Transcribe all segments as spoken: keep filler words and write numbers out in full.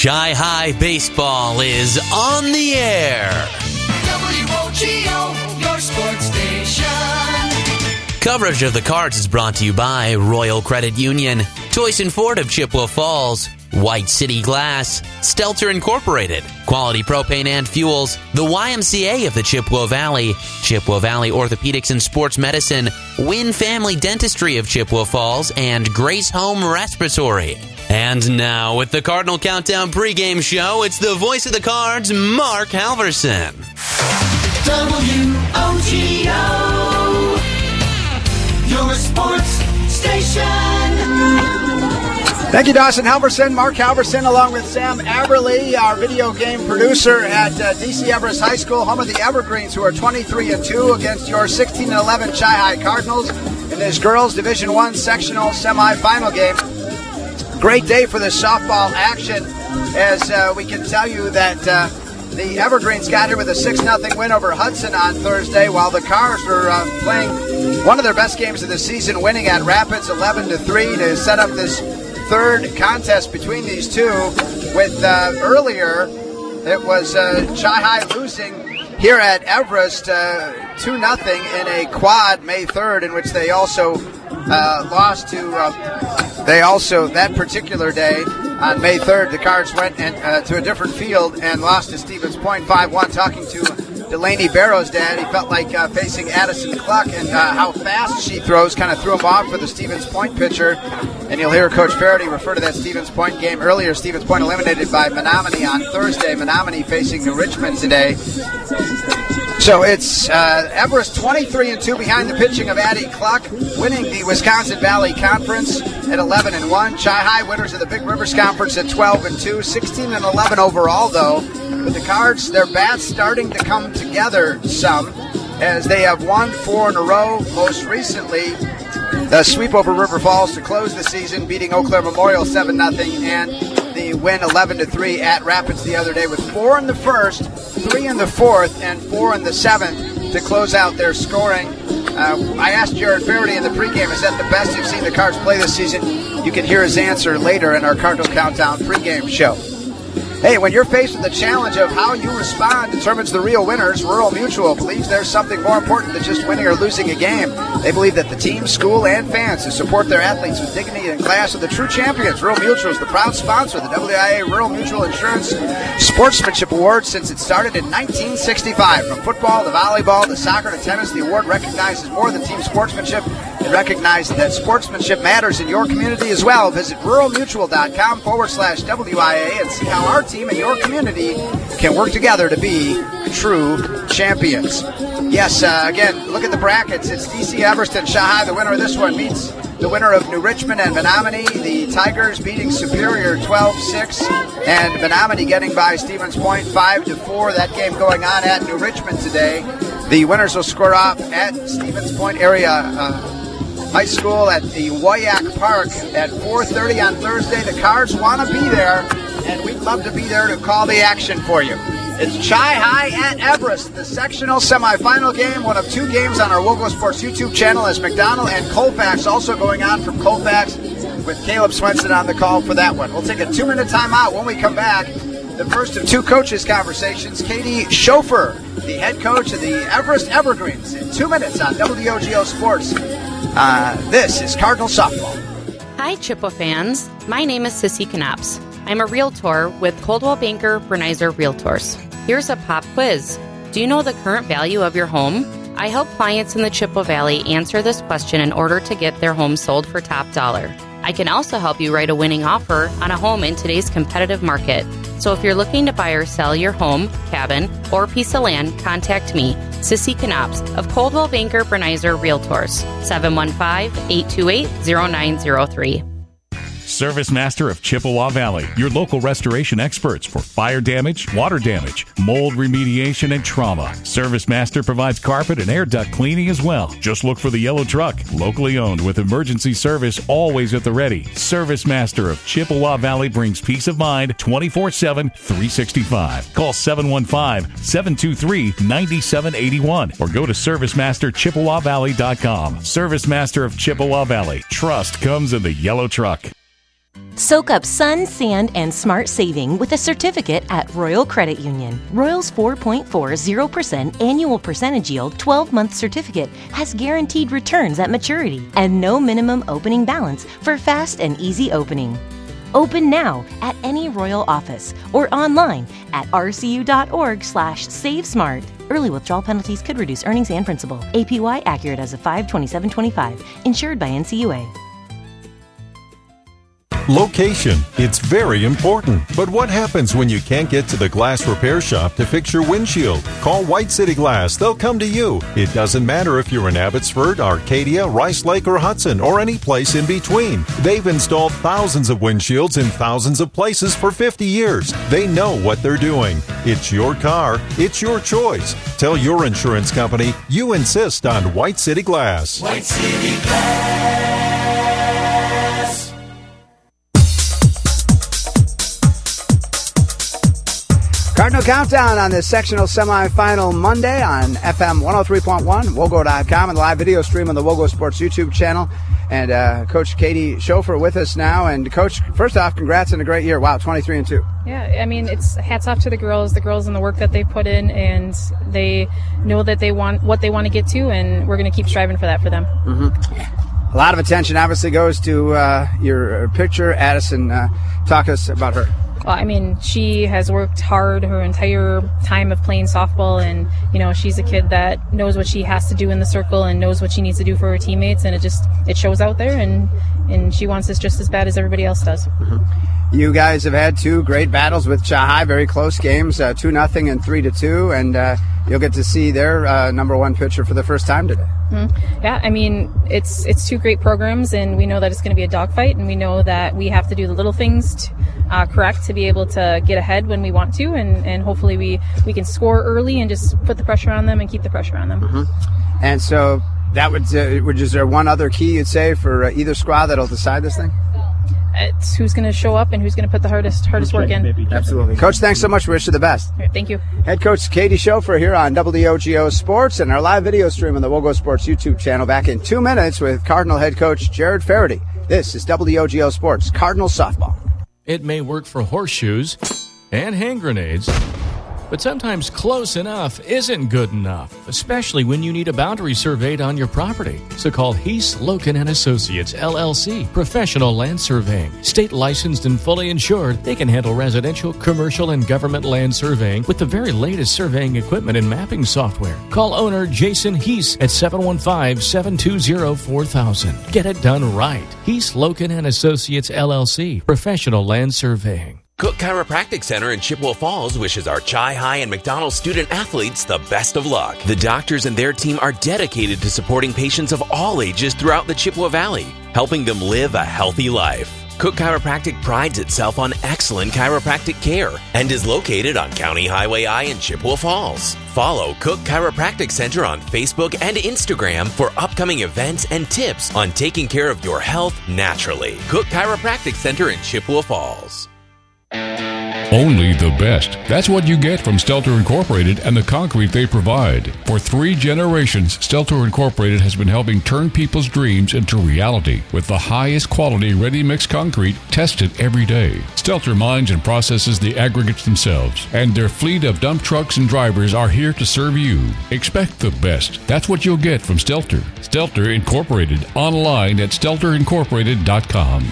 Chi-Hi Baseball is on the air. W O G O, your sports station. Coverage of the Cards is brought to you by Royal Credit Union, Toyson Ford of Chippewa Falls, White City Glass, Stelter Incorporated, Quality Propane and Fuels, the Y M C A of the Chippewa Valley, Chippewa Valley Orthopedics and Sports Medicine, Wynn Family Dentistry of Chippewa Falls, and Grace Home Respiratory. And now, with the Cardinal Countdown pregame show, it's the voice of the Cards, Mark Halverson. W O G O, your sports station. Thank you, Dawson Halverson. Mark Halverson, along with Sam Aberly, our video game producer at uh, D C Everest High School, home of the Evergreens, who are twenty-three and two against your sixteen and eleven Chi-Hi Cardinals in this girls' Division One sectional semifinal game. Great day for the softball action, as uh, we can tell you that uh, the Evergreens got here with a six nothing win over Hudson on Thursday, while the Cars were uh, playing one of their best games of the season, winning at Rapids eleven to three to set up this third contest between these two. With uh, earlier, it was uh, Chi-Hi losing here at Everest uh, two nothing in a quad May third, in which they also uh, lost to... Uh, They also, that particular day, on May third, the Cards went and, uh, to a different field and lost to Stevens Point five one. Talking to Delaney Barrow's dad, he felt like uh, facing Addison Cluck, and uh, how fast she throws kind of threw him off for the Stevens Point pitcher. And you'll hear Coach Faraday refer to that Stevens Point game earlier. Stevens Point eliminated by Menominee on Thursday. Menominee facing New Richmond today. So it's uh, Everest twenty-three and two behind the pitching of Addie Cluck, winning the Wisconsin Valley Conference at eleven and one. Chi-Hi winners of the Big Rivers Conference at twelve and two, sixteen and eleven overall though. But the Cards, their bats starting to come together some, as they have won four in a row. Most recently, the sweep over River Falls to close the season, beating Eau Claire Memorial seven nothing, and the win eleven to three at Rapids the other day, with four in the first, three in the fourth, and four in the seventh to close out their scoring. Uh, I asked Jared Faraday in the pregame, is that the best you've seen the Cards play this season? You can hear his answer later in our Cardinal Countdown pregame show. Hey, when you're faced with the challenge of how you respond determines the real winners, Rural Mutual believes there's something more important than just winning or losing a game. They believe that the team, school, and fans who support their athletes with dignity and class are the true champions. Rural Mutual is the proud sponsor of the W I A Rural Mutual Insurance Sportsmanship Award since it started in nineteen sixty-five. From football to volleyball to soccer to tennis, the award recognizes more than team sportsmanship. It recognizes that sportsmanship matters in your community as well. Visit ruralmutual.com forward slash WIA and see how our team and your community can work together to be true champions. Yes, uh, again, look at the brackets. It's D C Everest and Chi-Hi. The winner of this one meets the winner of New Richmond and Menominee. The Tigers beating Superior twelve six, and Menominee getting by Stevens Point five to four. That game going on at New Richmond today. The winners will square off at Stevens Point area uh, High School at the Wyack Park at four thirty on Thursday. The Cards want to be there, and we'd love to be there to call the action for you. It's Chi-Hi at Everest, the sectional semifinal game, one of two games on our Wogo Sports YouTube channel, as McDonald and Colfax also going on from Colfax, with Caleb Swenson on the call for that one. We'll take a two-minute timeout. When we come back, the first of two coaches' conversations, Katie Schofer, the head coach of the Everest Evergreens, in two minutes on W O G O Sports. Uh, this is Cardinal Softball. Hi, Chippewa fans. My name is Sissy Knops. I'm a realtor with Coldwell Banker Bernizer Realtors. Here's a pop quiz. Do you know the current value of your home? I help clients in the Chippewa Valley answer this question in order to get their home sold for top dollar. I can also help you write a winning offer on a home in today's competitive market. So if you're looking to buy or sell your home, cabin, or piece of land, contact me, Sissy Knops of Coldwell Banker Bernizer Realtors, seven one five, eight two eight, zero nine zero three. Service Master of Chippewa Valley, your local restoration experts for fire damage, water damage, mold remediation, and trauma. Service Master provides carpet and air duct cleaning as well. Just look for the yellow truck, locally owned with emergency service always at the ready. Service Master of Chippewa Valley brings peace of mind twenty-four seven, three sixty-five. Call seven one five, seven two three, nine seven eight one or go to service master chippewa valley dot com. Service Master of Chippewa Valley. Trust comes in the yellow truck. Soak up sun, sand, and smart saving with a certificate at Royal Credit Union. Royal's four point four zero percent annual percentage yield twelve-month certificate has guaranteed returns at maturity and no minimum opening balance for fast and easy opening. Open now at any Royal office or online at rcu.org slash savesmart. Early withdrawal penalties could reduce earnings and principal. A P Y accurate as of five twenty-seven twenty-five. Insured by N C U A. Location. It's very important. But what happens when you can't get to the glass repair shop to fix your windshield? Call White City Glass. They'll come to you. It doesn't matter if you're in Abbotsford, Arcadia, Rice Lake, or Hudson, or any place in between. They've installed thousands of windshields in thousands of places for fifty years. They know what they're doing. It's your car. It's your choice. Tell your insurance company you insist on White City Glass. White City Glass. Cardinal Countdown on this sectional semifinal Monday on F M one oh three point one, wogo dot com, and the live video stream on the Wogo Sports YouTube channel. And uh, Coach Katie Schofer with us now. And Coach, first off, congrats on a great year. Wow, twenty-three and two. Yeah, I mean, it's hats off to the girls, the girls and the work that they put in, and they know that they want what they want to get to, and we're going to keep striving for that for them. Mm-hmm. A lot of attention obviously goes to uh, your picture. Addison, uh, talk to us about her. Well, I mean, she has worked hard her entire time of playing softball, and, you know, she's a kid that knows what she has to do in the circle and knows what she needs to do for her teammates, and it just, it shows out there, and, and she wants this just as bad as everybody else does. Mm-hmm. You guys have had two great battles with Chahai, very close games, uh, two nothing and three to two, and uh, you'll get to see their uh, number one pitcher for the first time today. Mm-hmm. Yeah, I mean, it's it's two great programs, and we know that it's going to be a dogfight, and we know that we have to do the little things to, uh, correct to be able to get ahead when we want to, and, and hopefully we, we can score early and just put the pressure on them and keep the pressure on them. Mm-hmm. And so that would, uh, would is there one other key you'd say for uh, either squad that'll decide this thing? It's who's going to show up and who's going to put the hardest hardest work in. Absolutely. Coach, thanks so much. We wish you the best. Right, thank you. Head coach Katie Schofer here on W O G O Sports and our live video stream on the Wogo Sports YouTube channel. Back in two minutes with Cardinal head coach Jared Faraday. This is W O G O Sports, Cardinal softball. It may work for horseshoes and hand grenades, but sometimes close enough isn't good enough, especially when you need a boundary surveyed on your property. So call Heath, Loken and Associates, L L C, Professional Land Surveying. State licensed and fully insured, they can handle residential, commercial, and government land surveying with the very latest surveying equipment and mapping software. Call owner Jason Heath at seven one five, seven two zero, four thousand. Get it done right. Heath, Loken and Associates, L L C, Professional Land Surveying. Cook Chiropractic Center in Chippewa Falls wishes our Chi-High and McDonald student athletes the best of luck. The doctors and their team are dedicated to supporting patients of all ages throughout the Chippewa Valley, helping them live a healthy life. Cook Chiropractic prides itself on excellent chiropractic care and is located on County Highway I in Chippewa Falls. Follow Cook Chiropractic Center on Facebook and Instagram for upcoming events and tips on taking care of your health naturally. Cook Chiropractic Center in Chippewa Falls. Only the best. That's what you get from Stelter Incorporated and the concrete they provide. For three generations, Stelter Incorporated has been helping turn people's dreams into reality with the highest quality ready-mix concrete tested every day. Stelter mines and processes the aggregates themselves, and their fleet of dump trucks and drivers are here to serve you. Expect the best. That's what you'll get from Stelter. Stelter Incorporated, online at stelter incorporated dot com.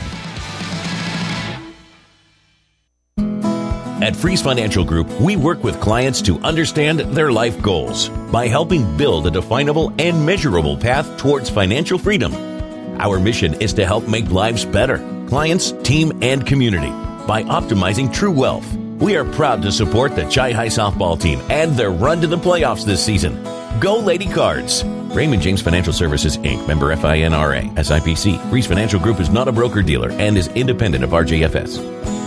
At Freeze Financial Group, we work with clients to understand their life goals by helping build a definable and measurable path towards financial freedom. Our mission is to help make lives better, clients, team, and community by optimizing true wealth. We are proud to support the Chi-High softball team and their run to the playoffs this season. Go Lady Cards! Raymond James Financial Services, Incorporated, member F I N R A, S I P C. Freeze Financial Group is not a broker-dealer and is independent of R J F S.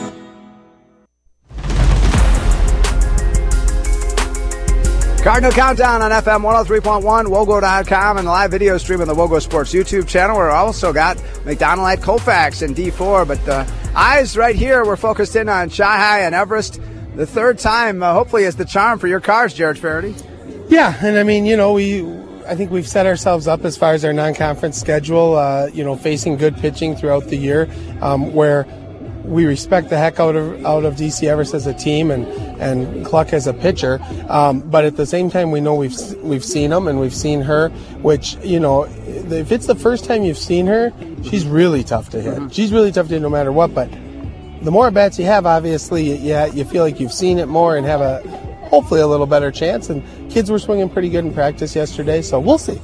Cardinal Countdown on F M one oh three point one, wogo dot com, and the live video stream on the Wogo Sports YouTube channel. We're also got McDonald at Colfax in D four, but uh, eyes right here, we're focused in on Chi-High and Everest. The third time, uh, hopefully, is the charm for your cars, Jared Faraday. Yeah, and I mean, you know, we I think we've set ourselves up as far as our non-conference schedule, uh, you know, facing good pitching throughout the year, um, where we respect the heck out of out of D C Everest as a team and, and Cluck as a pitcher. Um, but at the same time, we know we've we've seen them and we've seen her, which, you know, if it's the first time you've seen her, she's really tough to hit. She's really tough to hit no matter what. But the more bats you have, obviously, yeah, you feel like you've seen it more and have a hopefully a little better chance. And kids were swinging pretty good in practice yesterday, so we'll see.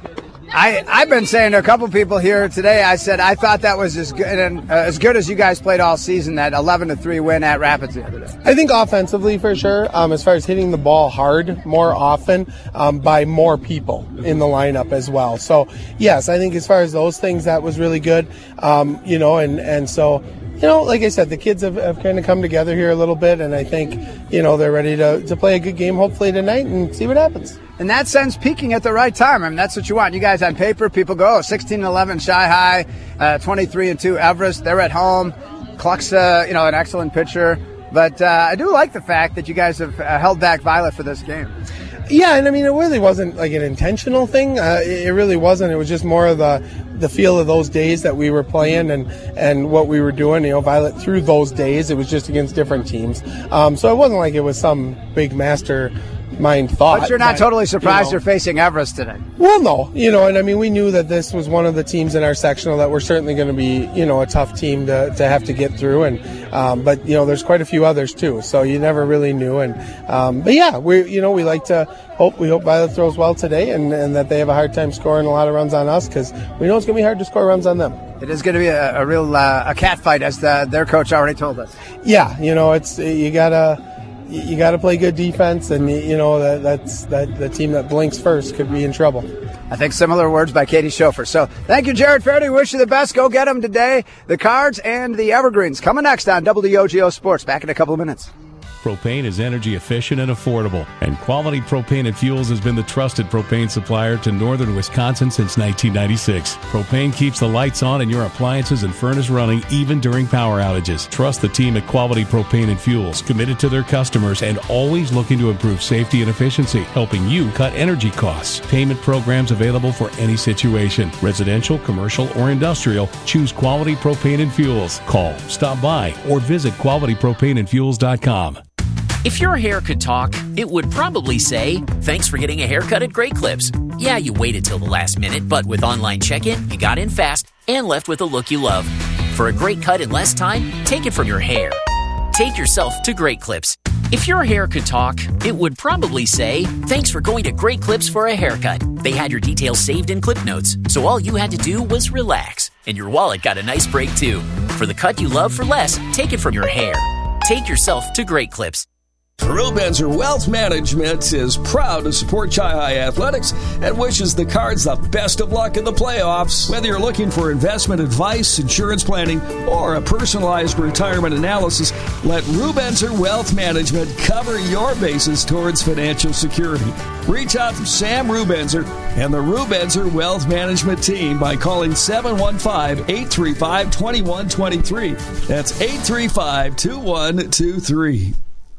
I, I've been saying to a couple people here today, I said I thought that was as good and uh, as good as you guys played all season, that eleven to three win at Rapids the other day. I think offensively for sure, um, as far as hitting the ball hard more often um, by more people in the lineup as well. So, yes, I think as far as those things, that was really good, um, you know, and, and so, you know, like I said, the kids have, have kind of come together here a little bit, and I think, you know, they're ready to, to play a good game hopefully tonight and see what happens. In that sense, peaking at the right time. I mean, that's what you want. You guys on paper, people go, oh, sixteen and eleven Shy High, uh, twenty-three and two Everest. They're at home. Cluck's, uh, you know, an excellent pitcher. But uh, I do like the fact that you guys have uh, held back Violet for this game. Yeah, and I mean, it really wasn't like an intentional thing. Uh, it, it really wasn't. It was just more of the the feel of those days that we were playing and, and what we were doing. You know, Violet through those days, it was just against different teams. Um, so it wasn't like it was some big master mind thought. But you're not but, totally surprised you know, you're facing Everest today. Well, no, you know, and I mean, we knew that this was one of the teams in our sectional that were certainly going to be, you know, a tough team to, to have to get through. And um, but you know, there's quite a few others too, so you never really knew. And um, but yeah, we you know we like to hope we hope Violet throws well today, and, and that they have a hard time scoring a lot of runs on us, because we know it's going to be hard to score runs on them. It is going to be a, a real uh, a cat fight, as the, their coach already told us. Yeah, you know, it's you gotta. You got to play good defense, and you know that that's that the team that blinks first could be in trouble. I think similar words by Katie Schofer. So thank you, Jared Faraday. Wish you the best. Go get them today. The Cards and the Evergreens coming next on W O G O Sports. Back in a couple of minutes. Propane is energy efficient and affordable, and Quality Propane and Fuels has been the trusted propane supplier to northern Wisconsin since nineteen ninety-six. Propane keeps the lights on and your appliances and furnace running even during power outages. Trust the team at Quality Propane and Fuels, committed to their customers and always looking to improve safety and efficiency, helping you cut energy costs. Payment programs available for any situation, residential, commercial, or industrial. Choose Quality Propane and Fuels. Call, stop by, or visit quality propane and fuels dot com. If your hair could talk, it would probably say, thanks for getting a haircut at Great Clips. Yeah, you waited till the last minute, but with online check-in, you got in fast and left with a look you love. For a great cut in less time, take it from your hair. Take yourself to Great Clips. If your hair could talk, it would probably say, thanks for going to Great Clips for a haircut. They had your details saved in clip notes, so all you had to do was relax. And your wallet got a nice break too. For the cut you love for less, take it from your hair. Take yourself to Great Clips. Rubenzer Wealth Management is proud to support Chi High Athletics and wishes the Cards the best of luck in the playoffs. Whether you're looking for investment advice, insurance planning, or a personalized retirement analysis, let Rubenzer Wealth Management cover your bases towards financial security. Reach out to Sam Rubenzer and the Rubenzer Wealth Management team by calling seven one five, eight three five, two one two three. That's eight three five, two one two three.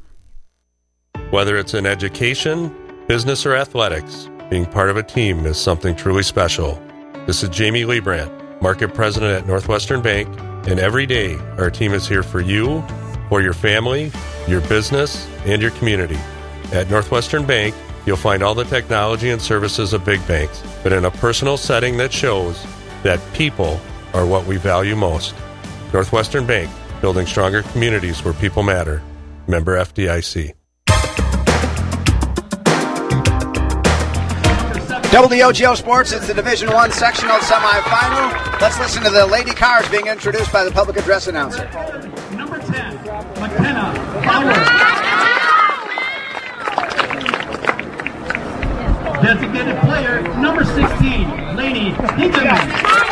Whether it's in education, business, or athletics, being part of a team is something truly special. This is Jamie Liebrandt, Market President at Northwestern Bank, and every day our team is here for you, for your family, your business, and your community. At Northwestern Bank, you'll find all the technology and services of big banks, but in a personal setting that shows that people are what we value most. Northwestern Bank, building stronger communities where people matter. Member F D I C. W O G O Sports, it's the Division One sectional semifinal. Let's listen to the Lady Cards being introduced by the public address announcer. Number ten, McKenna Howard. Designated player, number sixteen, Lainey Hinkeman.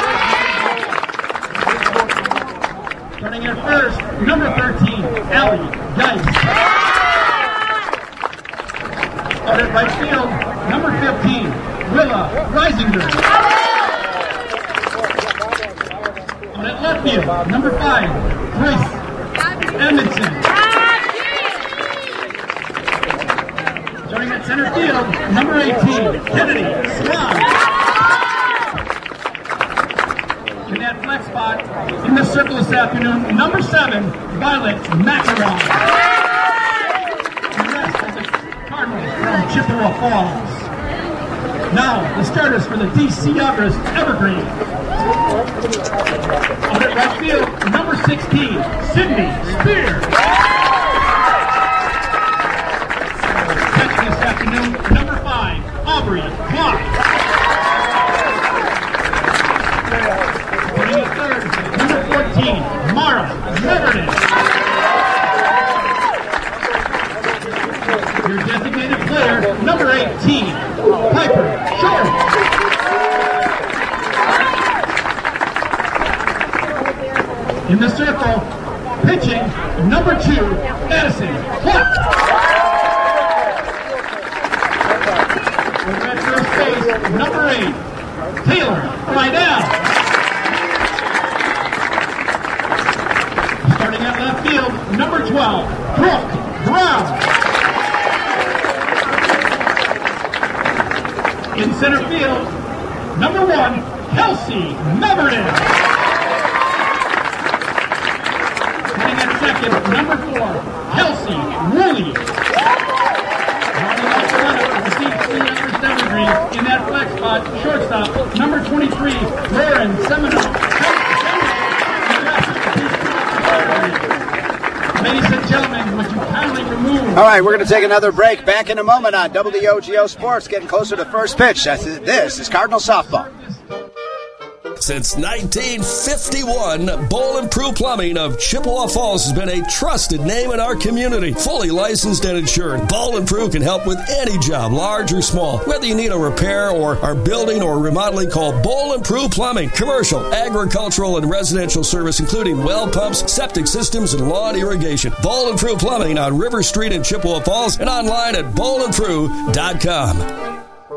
Running in first, number thirteen, Allie Geis. Out at right field, number fifteen, Willa Reisinger. Out at left field, number five, Grace Edmondson. Starting at center field, number eighteen, Kennedy Swan. In that flex spot, in the circle this afternoon, number seven, Violet Macaron. The rest of the Cardinals from Chippewa Falls. Now, the starters for the D C Everest Evergreen. Out at right field, number sixteen, Sydney Spear. Catching this afternoon, number five, Aubrey Clyde. Putting a third, number fourteen, Mara Meverden. Your designated player, number eighteen, Piper Short. In the circle, pitching, number two, Addison Clark. Over at first base, number eight, Taylor Rydell. Starting at left field, number twelve, Brooke Brown. In center field, number one, Kelsey Meverden. Hitting at second, number four, Kelsey Woolley. Running off the runner, the D C Everest Evergreen in that flex spot, shortstop, number twenty-three, Lauren Seminoff. Ladies and gentlemen, would you kindly remove... All right, we're going to take another break. Back in a moment on W O G O Sports, getting closer to first pitch. This is Cardinal Softball. Since nineteen fifty-one, Bowl and Prue Plumbing of Chippewa Falls has been a trusted name in our community. Fully licensed and insured, Bowl and Prue can help with any job, large or small. Whether you need a repair or are building or remodeling, call Bowl and Prue Plumbing. Commercial, agricultural, and residential service, including well pumps, septic systems, and lawn irrigation. Bowl and Prue Plumbing on River Street in Chippewa Falls and online at bowl and prue dot com.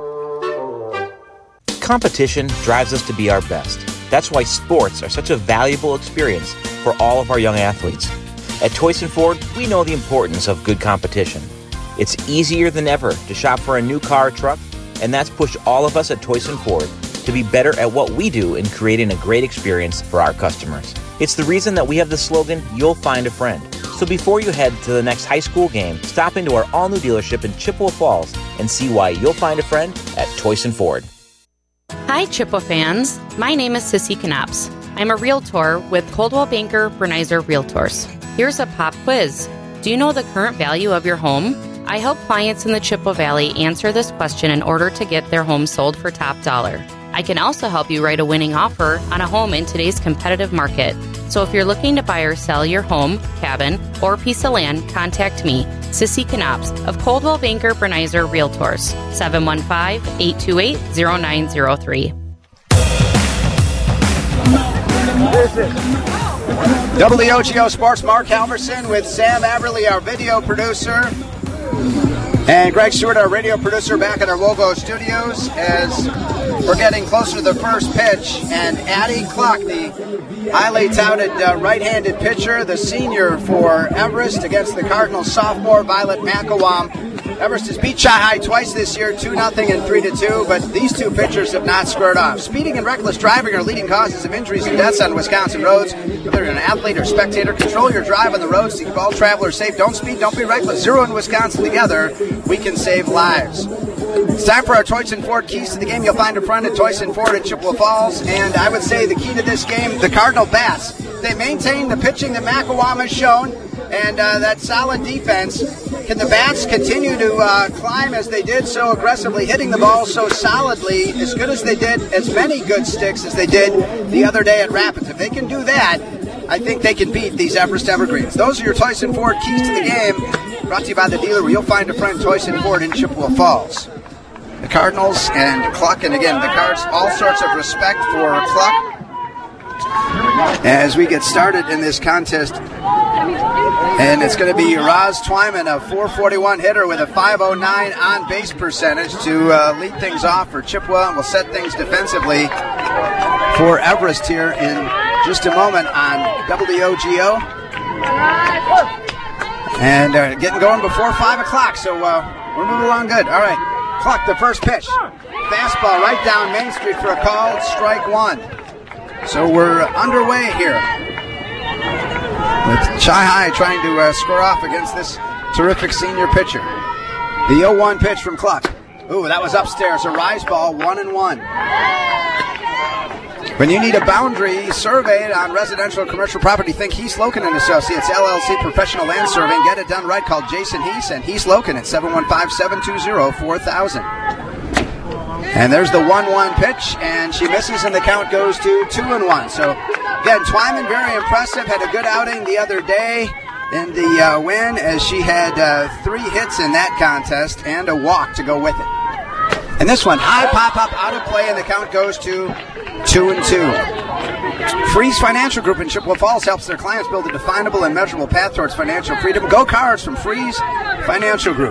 Competition drives us to be our best. That's why sports are such a valuable experience for all of our young athletes. At Toyson Ford, we know the importance of good competition. It's easier than ever to shop for a new car or truck, and that's pushed all of us at Toyson Ford to be better at what we do in creating a great experience for our customers. It's the reason that we have the slogan, "You'll find a friend." So before you head to the next high school game, stop into our all-new dealership in Chippewa Falls and see why you'll find a friend at Toyson Ford. Hi, Chippewa fans. My name is Sissy Knops. I'm a realtor with Coldwell Banker Bernizer Realtors. Here's a pop quiz. Do you know the current value of your home? I help clients in the Chippewa Valley answer this question in order to get their home sold for top dollar. I can also help you write a winning offer on a home in today's competitive market. So if you're looking to buy or sell your home, cabin, or piece of land, contact me, Sissy Knops of Coldwell Banker Bernizer Realtors, seven one five, eight two eight, zero nine zero three. W O G O Sports, Mark Halverson with Sam Aberly, our video producer, and Greg Stewart, our radio producer, back at our Wogo studios as we're getting closer to the first pitch. And Addie Cluck, the highly touted uh, right-handed pitcher, the senior for Everest against the Cardinals sophomore, Violet Macawam. Everest has beat Chi-High twice this year, two nothing and three to two, but these two pitchers have not squared off. Speeding and reckless driving are leading causes of injuries and deaths on Wisconsin roads. Whether you're an athlete or spectator, control your drive on the roads to keep all travelers safe. Don't speed, don't be reckless. Zero in Wisconsin together, we can save lives. It's time for our Toyson Ford keys to the game. You'll find a friend at Toyson Ford at Chippewa Falls, and I would say the key to this game, the Cardinal bats. They maintain the pitching that Macawam has shown, and uh, that solid defense. Can the bats continue to uh, climb as they did so aggressively, hitting the ball so solidly, as good as they did, as many good sticks as they did the other day at Rapids? If they can do that, I think they can beat these Everest Evergreens. Those are your Toyson Ford keys to the game, brought to you by the dealer where you'll find a friend, Toyson Ford in Chippewa Falls. The Cardinals and Cluck, and again, the Cards, all sorts of respect for Cluck as we get started in this contest. And it's going to be Roz Twyman, a four forty-one hitter with a five oh nine on-base percentage to uh, lead things off for Chippewa, and will set things defensively for Everest here in just a moment on W O G O. And uh, getting going before five o'clock, so uh, we're moving along good. All right, Cluck, the first pitch. Fastball right down Main Street for a call, strike one. So we're underway here. with Chi-High trying to uh, score off against this terrific senior pitcher. The oh one pitch from Cluck. Ooh, that was upstairs. A rise ball, one and one. When you need a boundary surveyed on residential or commercial property, think Heath Loken and Associates, L L C Professional Land Surveying. Get it done right. Call Jason Heath and Heath Loken at seven one five, seven two zero, four thousand. And there's the one one pitch, and she misses, and the count goes to two and one. So, again, Twyman, very impressive. Had a good outing the other day in the uh, win, as she had uh, three hits in that contest and a walk to go with it. And this one, high pop-up, out of play, and the count goes to two and two. Freeze Financial Group in Chippewa Falls helps their clients build a definable and measurable path towards financial freedom. Go Cards from Freeze Financial Group.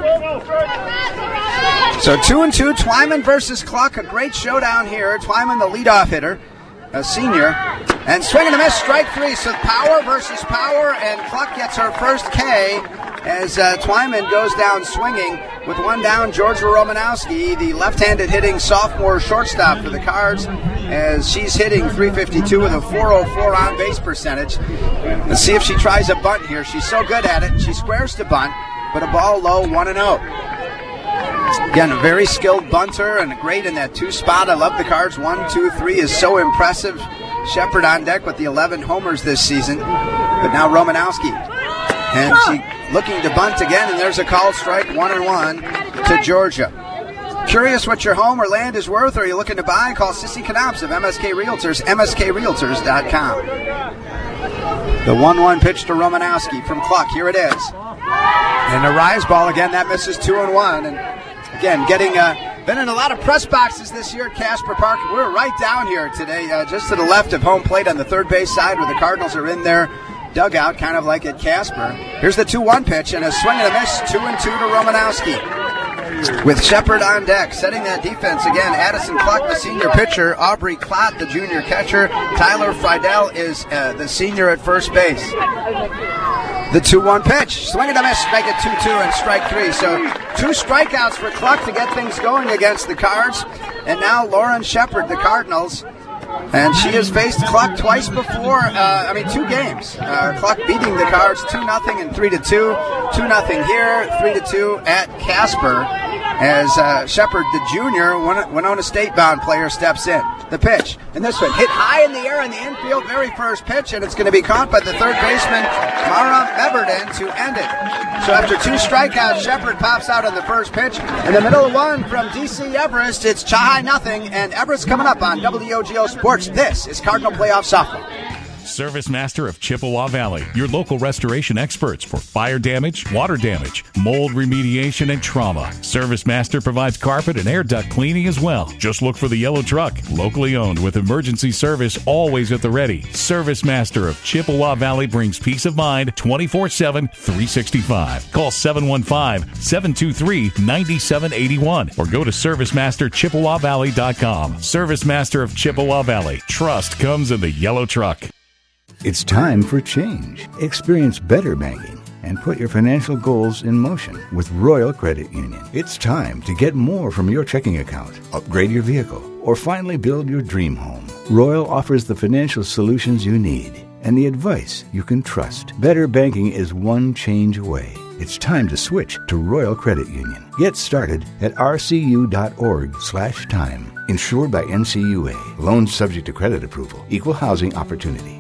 So two and two, Twyman versus Cluck. A great showdown here. Twyman, the leadoff hitter, a senior. And swing and a miss, strike three. So power versus power, and Cluck gets her first K as uh, Twyman goes down swinging. With one down, Georgia Romanowski, the left-handed hitting sophomore shortstop for the Cards, as she's hitting three fifty-two with a four oh four on-base percentage. Let's see if she tries a bunt here. She's so good at it. She squares to bunt, but a ball low, one and oh. Again, a very skilled bunter and great in that two spot. I love the Cards. One, two, three is so impressive. Shepard on deck with the eleven homers this season. But now Romanowski. And she looking to bunt again, and there's a called strike, one and one to Georgia. Curious what your home or land is worth, or are you looking to buy? Call Sissy Knops of M S K Realtors, M S K Realtors dot com. The one one pitch to Romanowski from Cluck. Here it is. And a rise ball again. That misses two and one. And again, getting uh, been in a lot of press boxes this year at Casper Park. We're right down here today, uh, just to the left of home plate on the third base side where the Cardinals are in their dugout, kind of like at Casper. Here's the two one pitch, and a swing and a miss, two and two to Romanowski. With Shepard on deck, setting that defense again, Addison Cluck, the senior pitcher, Aubrey Klott, the junior catcher, Tyler Friedel is uh, the senior at first base. The two one pitch, swing and a miss, make it two two and strike three. So two strikeouts for Cluck to get things going against the Cards. And now Lauren Shepard, the Cardinals. And she has faced Cluck twice before, uh, I mean, two games. Uh, Cluck beating the Cards two nothing and three to two. two nothing here, three to two at Casper. As uh, Shepard, the junior, Winona State-bound player, steps in. The pitch. And this one hit high in the air in the infield, very first pitch, and it's going to be caught by the third baseman, Mara Meverden, to end it. So after two strikeouts, Shepard pops out on the first pitch. In the middle of one from D C Everest, it's Chi nothing, and Everest coming up on W O G O Sports. This is Cardinal Playoff Softball. Service Master of Chippewa Valley, your local restoration experts for fire damage, water damage, mold remediation, and trauma. Service Master provides carpet and air duct cleaning as well. Just look for the yellow truck, locally owned with emergency service always at the ready. Service Master of Chippewa Valley brings peace of mind twenty-four seven, three sixty-five. Call seven one five, seven two three, nine seven eight one or go to service master chippewa valley dot com. Service Master of Chippewa Valley. Trust comes in the yellow truck. It's time for change. Experience better banking and put your financial goals in motion with Royal Credit Union. It's time to get more from your checking account, upgrade your vehicle, or finally build your dream home. Royal offers the financial solutions you need and the advice you can trust. Better banking is one change away. It's time to switch to Royal Credit Union. Get started at rcu.org slash time. Insured by N C U A. Loans subject to credit approval. Equal housing opportunity.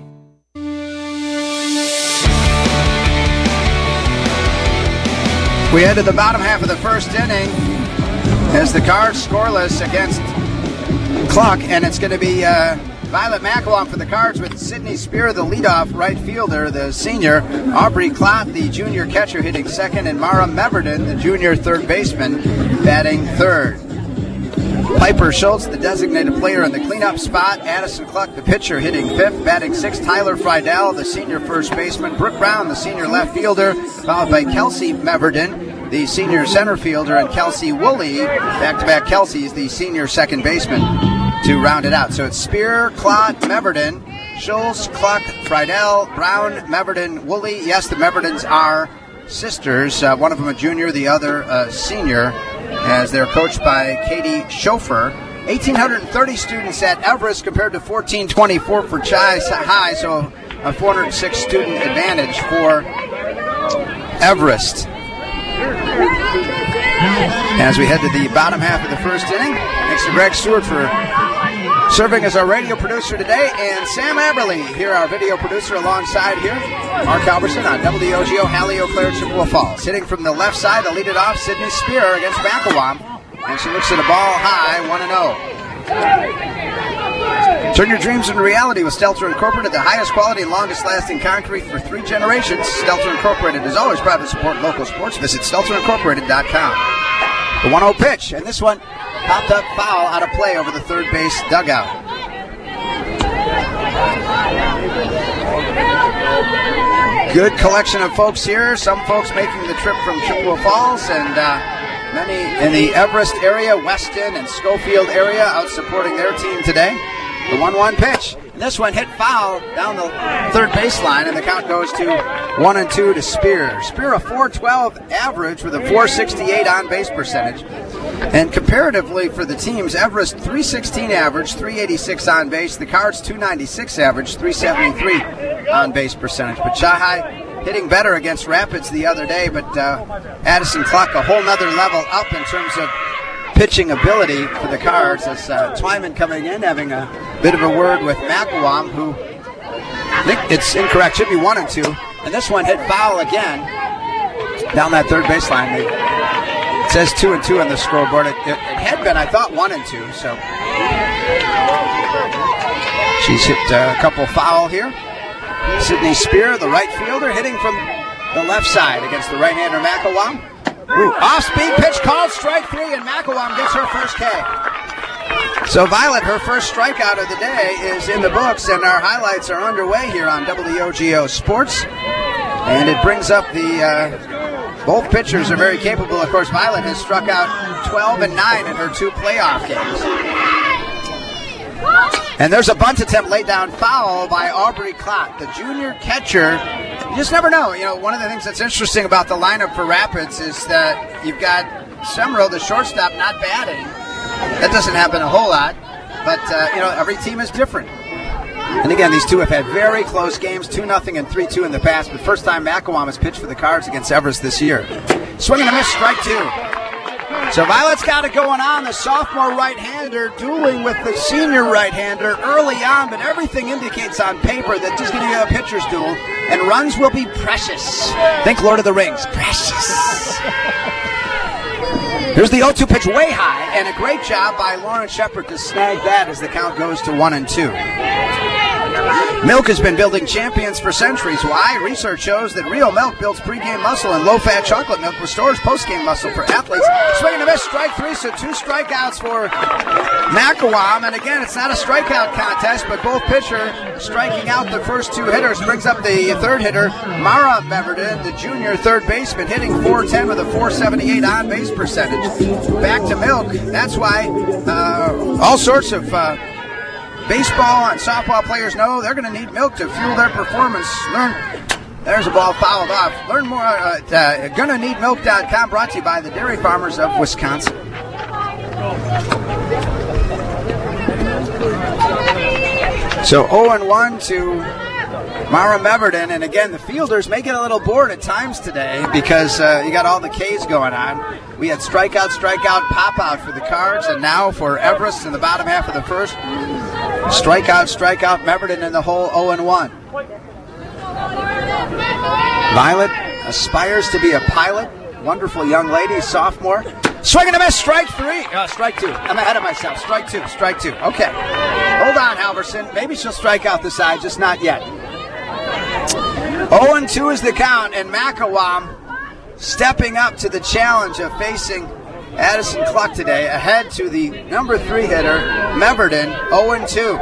We head to the bottom half of the first inning as the Cards scoreless against Cluck, and it's going to be uh, Violet McElwain for the Cards with Sydney Spear, the leadoff right fielder, the senior, Aubrey Klott, the junior catcher, hitting second, and Mara Meverden, the junior third baseman, batting third. Piper Schultz, the designated player in the cleanup spot. Addison Cluck, the pitcher, hitting fifth. Batting sixth, Tyler Friedel, the senior first baseman. Brooke Brown, the senior left fielder, followed by Kelsey Meverden, the senior center fielder, and Kelsey Woolley, back-to-back Kelseys, the senior second baseman, to round it out. So it's Spear, Klott, Meverden, Schultz, Cluck, Friedel, Brown, Meverden, Woolley. Yes, the Meverdens are sisters. Uh, one of them a junior, the other a senior, as they're coached by Katie Schofer, one thousand eight hundred thirty students at Everest compared to fourteen twenty-four for Chi-High, so a four hundred six student advantage for Everest. As we head to the bottom half of the first inning, thanks to Greg Stewart for serving as our radio producer today, and Sam Aberly here, our video producer, alongside here. Mark Halverson on W O G O, Hallie Eau Claire, Chippewa Falls. Hitting from the left side to lead it off, Sydney Spear against Macawam. And she looks at a ball high, one and oh. Turn your dreams into reality with Stelter Incorporated, the highest quality and longest lasting concrete for three generations. Stelter Incorporated is always proud to support local sports. Visit stelter incorporated dot com. The one oh pitch, and this one popped up foul out of play over the third base dugout. Good collection of folks here. Some folks making the trip from Chippewa Falls, and uh, many in the Everest area, Weston and Schofield area out supporting their team today. The one one pitch. And this one hit foul down the third baseline, and the count goes to one and two to Spear. Spear a four twelve average with a four sixty-eight on base percentage. And comparatively for the teams, Everest three sixteen average, three eighty-six on base. The Cards two ninety-six average, three seventy-three on base percentage. But Chi-High hitting better against Rapids the other day, but uh, Addison Cluck a whole nother level up in terms of pitching ability for the Cards, as uh, Twyman coming in, having a bit of a word with Macawam, who I think it's incorrect, should be one and two. And this one hit foul again down that third baseline. It says two and two on the scoreboard. It, it, it had been, I thought, one and two. So she's hit uh, a couple foul here. Sydney Spear, the right fielder, hitting from the left side against the right-hander Macawam. Ooh, off-speed pitch called, strike three, and Macawam gets her first K. So Violet, her first strikeout of the day is in the books, and our highlights are underway here on W O G O Sports. And it brings up the, uh, both pitchers are very capable. Of course, Violet has struck out twelve and nine in her two playoff games. And there's a bunt attempt laid down foul by Aubrey Klott, the junior catcher. You just never know. You know, one of the things that's interesting about the lineup for Rapids is that you've got Semro, the shortstop, not batting. That doesn't happen a whole lot. But, uh, you know, every team is different. And again, these two have had very close games, two nothing and three two in the past. But first time Macawam has pitched for the Cards against Everest this year. Swing and a miss, strike two. So Violet's got it going on, the sophomore right-hander dueling with the senior right-hander early on, but everything indicates on paper that this is going to be a pitcher's duel, and runs will be precious. Think Lord of the Rings, precious. Here's the oh two pitch way high, and a great job by Lauren Shepard to snag that as the count goes to one and two. Milk has been building champions for centuries. Why? Research shows that real milk builds pregame muscle, and low-fat chocolate milk restores postgame muscle for athletes. Swing and a miss, strike three, so two strikeouts for Macawam. And again, it's not a strikeout contest, but both pitchers striking out the first two hitters brings up the third hitter, Mara Beverden, the junior third baseman, hitting four ten with a four seventy-eight on-base percentage. Back to Milk. That's why uh, all sorts of Uh, baseball and softball players know they're going to need milk to fuel their performance. Learn. There's a ball fouled off. Learn more at uh, gonna need milk dot com, brought to you by the Dairy Farmers of Wisconsin. So oh and one to Mara Meverden, and again, the fielders may get a little bored at times today because uh, you got all the K's going on. We had strikeout, strikeout, pop-out for the Cards, and now for Everest in the bottom half of the first, strikeout, strikeout, Meverden in the hole, oh and one. Violet aspires to be a pilot. Wonderful young lady, sophomore. Swing and a miss, strike three. Uh, strike two. I'm ahead of myself. Strike two, strike two. Okay. Hold on, Halverson. Maybe she'll strike out the side, just not yet. oh and two is the count, and Macawam stepping up to the challenge of facing Addison Cluck today, ahead to the number three hitter, Meverden, oh and two.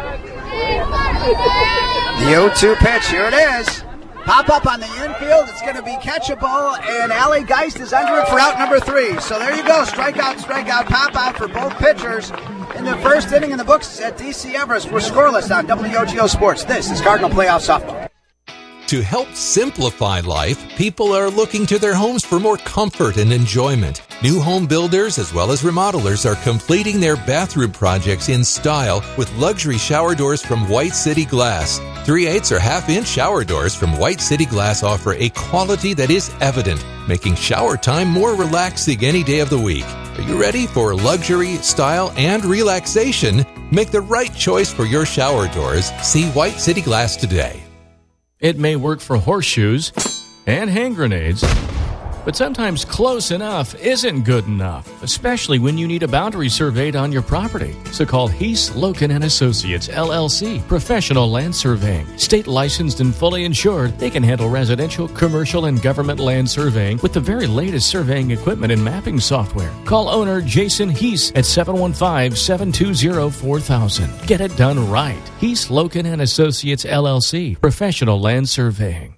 The oh two pitch, here it is. Pop up on the infield, it's going to be catchable, and Allie Geist is under it for out number three. So there you go, strikeout, strikeout, pop out for both pitchers in the first inning in the books at D C Everest. We're scoreless on W O G O Sports. This is Cardinal Playoff Softball. To help simplify life, people are looking to their homes for more comfort and enjoyment. New home builders as well as remodelers are completing their bathroom projects in style with luxury shower doors from White City Glass. three eighths or half-inch shower doors from White City Glass offer a quality that is evident, making shower time more relaxing any day of the week. Are you ready for luxury, style, and relaxation? Make the right choice for your shower doors. See White City Glass today. It may work for horseshoes and hand grenades, but sometimes close enough isn't good enough, especially when you need a boundary surveyed on your property. So call Heath, Loken and Associates, L L C, Professional Land Surveying. State licensed and fully insured, they can handle residential, commercial, and government land surveying with the very latest surveying equipment and mapping software. Call owner Jason Heath at seven one five, seven two zero, four thousand. Get it done right. Heath, Loken and Associates, L L C, Professional Land Surveying.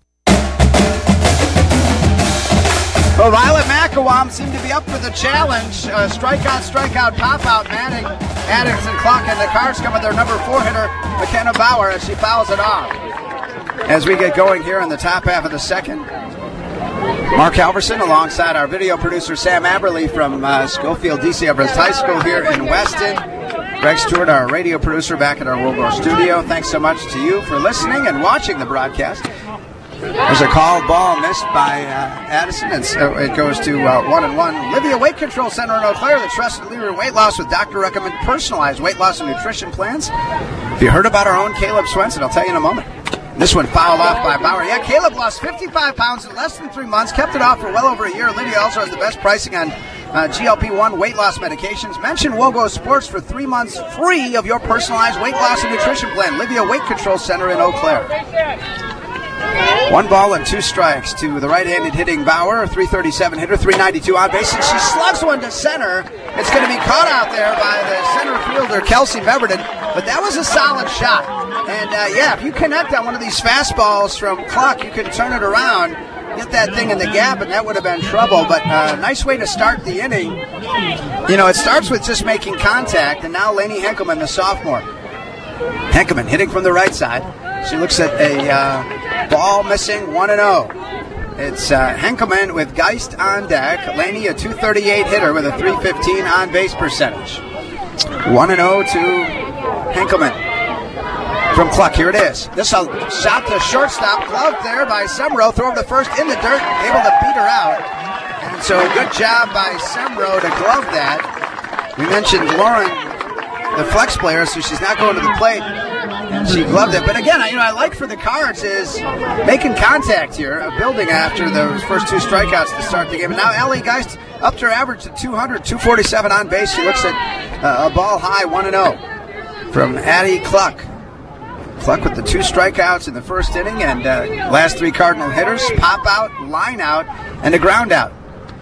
Well, Violet Macawam seemed to be up for the challenge. Uh, strikeout, strikeout, pop-out. Manning, Addicks, and Cluck, and the Cards come with their number four hitter, McKenna Bauer, as she fouls it off. As we get going here in the top half of the second, Mark Halverson alongside our video producer Sam Aberley from uh, Schofield D C Everest High School here in Weston. Greg Stewart, our radio producer, back at our World War studio. Thanks so much to you for listening and watching the broadcast. There's a called ball missed by uh, Addison, and so it goes to uh, one and one. Livia Weight Control Center in Eau Claire, the trusted leader in weight loss with doctor-recommended personalized weight loss and nutrition plans. If you heard about our own Caleb Swenson, I'll tell you in a moment. This one fouled off by Bauer. Yeah, Caleb lost fifty-five pounds in less than three months, kept it off for well over a year. Livia also has the best pricing on uh, G L P one weight loss medications. Mention Wogo Sports for three months free of your personalized weight loss and nutrition plan. Livia Weight Control Center in Eau Claire. One ball and two strikes to the right-handed hitting Bauer, three thirty-seven hitter, three ninety-two on base, and she slugs one to center. It's going to be caught out there by the center fielder, Kelsey Beverden, but that was a solid shot. And, uh, yeah, if you connect on one of these fastballs from Cluck, you can turn it around, get that thing in the gap, and that would have been trouble. But uh, nice way to start the inning. You know, it starts with just making contact, and now Lainey Henkelman, the sophomore. Henkelman hitting from the right side. She looks at a uh, ball missing, one and oh. It's uh, Henkelman with Geist on deck. Laney, a two thirty-eight hitter with a three fifteen on-base percentage. one and oh to Henkelman. From Cluck, here it is. This a shot to shortstop, gloved there by Semro. Throw to first in the dirt, able to beat her out. And so good job by Semro to glove that. We mentioned Lauren, the flex player, so she's not going to the plate. And she gloved it. But again, you know, I like for the Cards is making contact here, uh, building after those first two strikeouts to start the game. And now Ellie Geist up to her average to two hundred, two forty-seven on base. She looks at uh, a ball high, one and oh from Addie Cluck. Cluck with the two strikeouts in the first inning, and uh, last three Cardinal hitters, pop out, line out, and a ground out.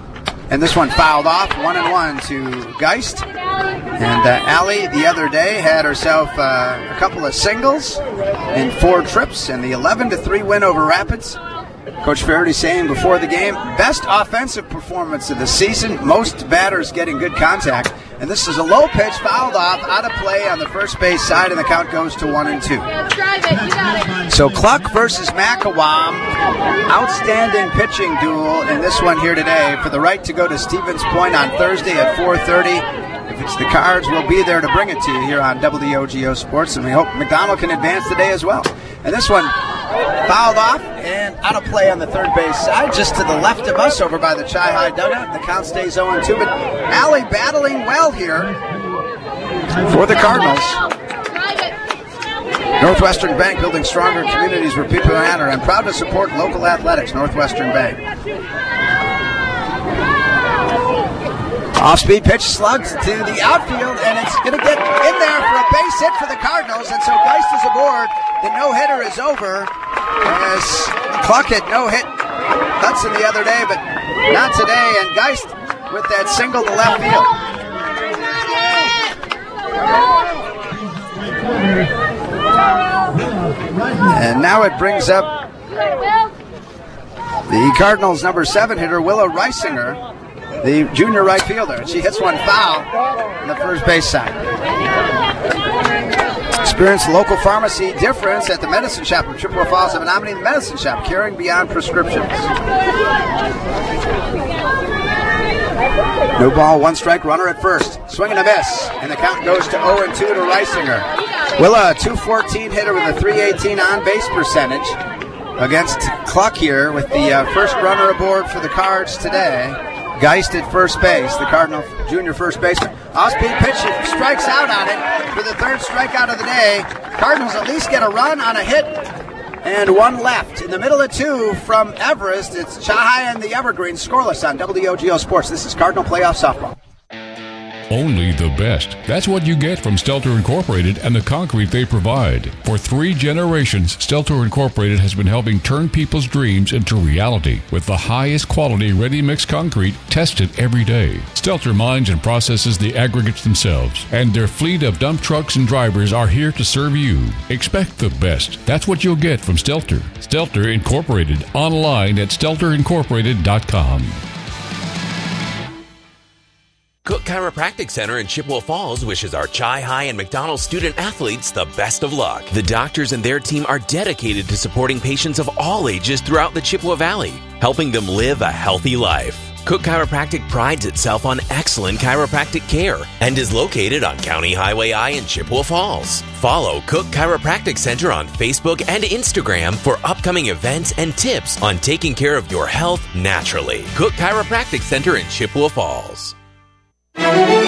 And this one fouled off, one and one to Geist. And uh, Allie the other day had herself uh, a couple of singles in four trips in the eleven to three win over Rapids. Coach Faraday saying before the game, best offensive performance of the season, most batters getting good contact. And this is a low pitch, fouled off, out of play on the first base side, and the count goes to one and two. Drive it, you got it. So Cluck versus Macawam, outstanding pitching duel in this one here today for the right to go to Stevens Point on Thursday at four thirty. If it's the Cards, we'll be there to bring it to you here on W O G O Sports, and we hope McDonald can advance today as well. And this one fouled off and out of play on the third base side, just to the left of us over by the Chi High dugout. The count stays oh and two, but Allie battling well here for the Cardinals. Northwestern Bank, building stronger communities where people matter, and proud to support local athletics. Northwestern Bank. Off-speed pitch slugs to the outfield, and it's going to get in there for a base hit for the Cardinals, and so Geist is aboard. The no-hitter is over, as Cluck hit no-hit Hudson the other day, but not today, and Geist with that single to left field. And now it brings up the Cardinals' number seven hitter, Willow Reisinger, the junior right fielder. She hits one foul on the first base side. Experience the local pharmacy difference at the Medicine Shop of Chippewa Falls of Menominee. The Medicine Shop, caring beyond prescriptions. No ball, one strike, runner at first. Swing and a miss, and the count goes to oh and two to Reisinger. Willa, a two fourteen hitter with a three eighteen on-base percentage against Cluck here with the uh, first runner aboard for the Cards today. Geist at first base, the Cardinal junior first baseman. Off-speed pitch, strikes out on it for the third strikeout of the day. Cardinals at least get a run on a hit and one left. In the middle of two from Everest, it's Chahai and the Evergreens scoreless on W O G O Sports. This is Cardinal Playoff Softball. Only the best. That's what you get from Stelter Incorporated and the concrete they provide. For three generations, Stelter Incorporated has been helping turn people's dreams into reality with the highest quality ready-mix concrete tested every day. Stelter mines and processes the aggregates themselves, and their fleet of dump trucks and drivers are here to serve you. Expect the best. That's what you'll get from Stelter. Stelter Incorporated, online at stelter incorporated dot com. Cook Chiropractic Center in Chippewa Falls wishes our Chi-Hi and McDonald's student athletes the best of luck. The doctors and their team are dedicated to supporting patients of all ages throughout the Chippewa Valley, helping them live a healthy life. Cook Chiropractic prides itself on excellent chiropractic care and is located on County Highway I in Chippewa Falls. Follow Cook Chiropractic Center on Facebook and Instagram for upcoming events and tips on taking care of your health naturally. Cook Chiropractic Center in Chippewa Falls. All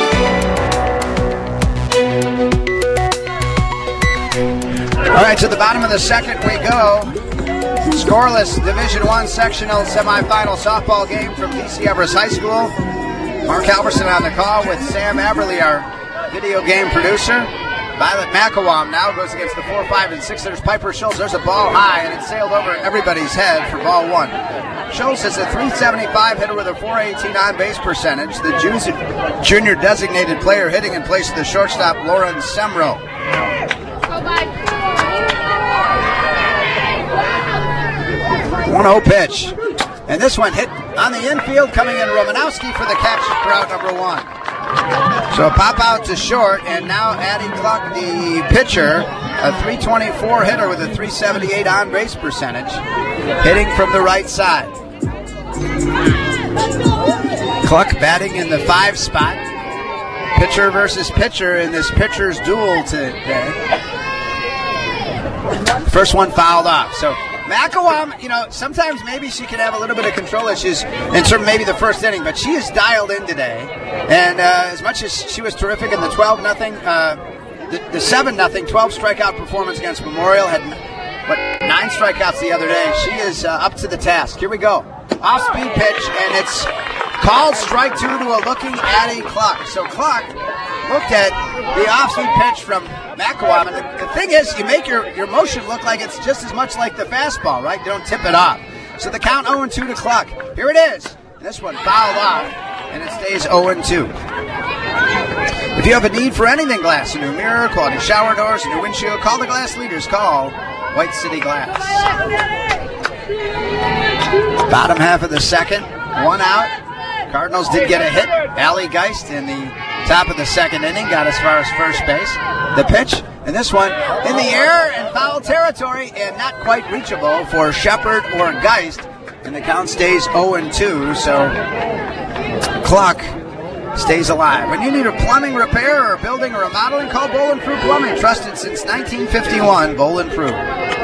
right, to the bottom of the second we go. Scoreless Division One sectional semifinal softball game from D C Everest High School. Mark Halverson on the call with Sam Aberly, our video game producer. Violet McElwain now goes against the four, five, and six. There's Piper Schultz. There's a ball high, and it sailed over everybody's head for ball one. Schultz is a three seventy-five hitter with a four eighteen on-base percentage. The junior designated player hitting in place of the shortstop, Lauren Semro. one oh pitch. And this one hit on the infield, coming in Romanowski for the catch for out number one. So a pop out to short, and now Addie Cluck, the pitcher, a three twenty-four hitter with a three seventy-eight on-base percentage, hitting from the right side. Cluck batting in the five spot. Pitcher versus pitcher in this pitcher's duel today. First one fouled off. So McElwain, you know, sometimes maybe she can have a little bit of control issues in sort of maybe the first inning, but she is dialed in today. And uh, as much as she was terrific in the twelve nothing, uh, the, the seven nothing, twelve strikeout performance against Memorial, had what nine strikeouts the other day. She is uh, up to the task. Here we go. Off-speed pitch, and it's called strike two to a looking Addie Cluck. So Cluck looked at the off-speed pitch from McElwain. And the, the thing is, you make your, your motion look like it's just as much like the fastball, right? You don't tip it off. So the count oh and two to Cluck. Here it is. And this one fouled off, and it stays oh and two. If you have a need for anything glass, a new mirror, quality shower doors, a new windshield, call the glass leaders. Call White City Glass. Bottom half of the second, one out. Cardinals did get a hit. Allie Geist in the top of the second inning got as far as first base. The pitch, and this one in the air and foul territory and not quite reachable for Shepard or Geist. And the count stays oh and two, so Cluck stays alive. When you need a plumbing repair or building or remodeling, call Bowl and Prue Plumbing. Trusted since nineteen fifty-one, Bowl and Prue.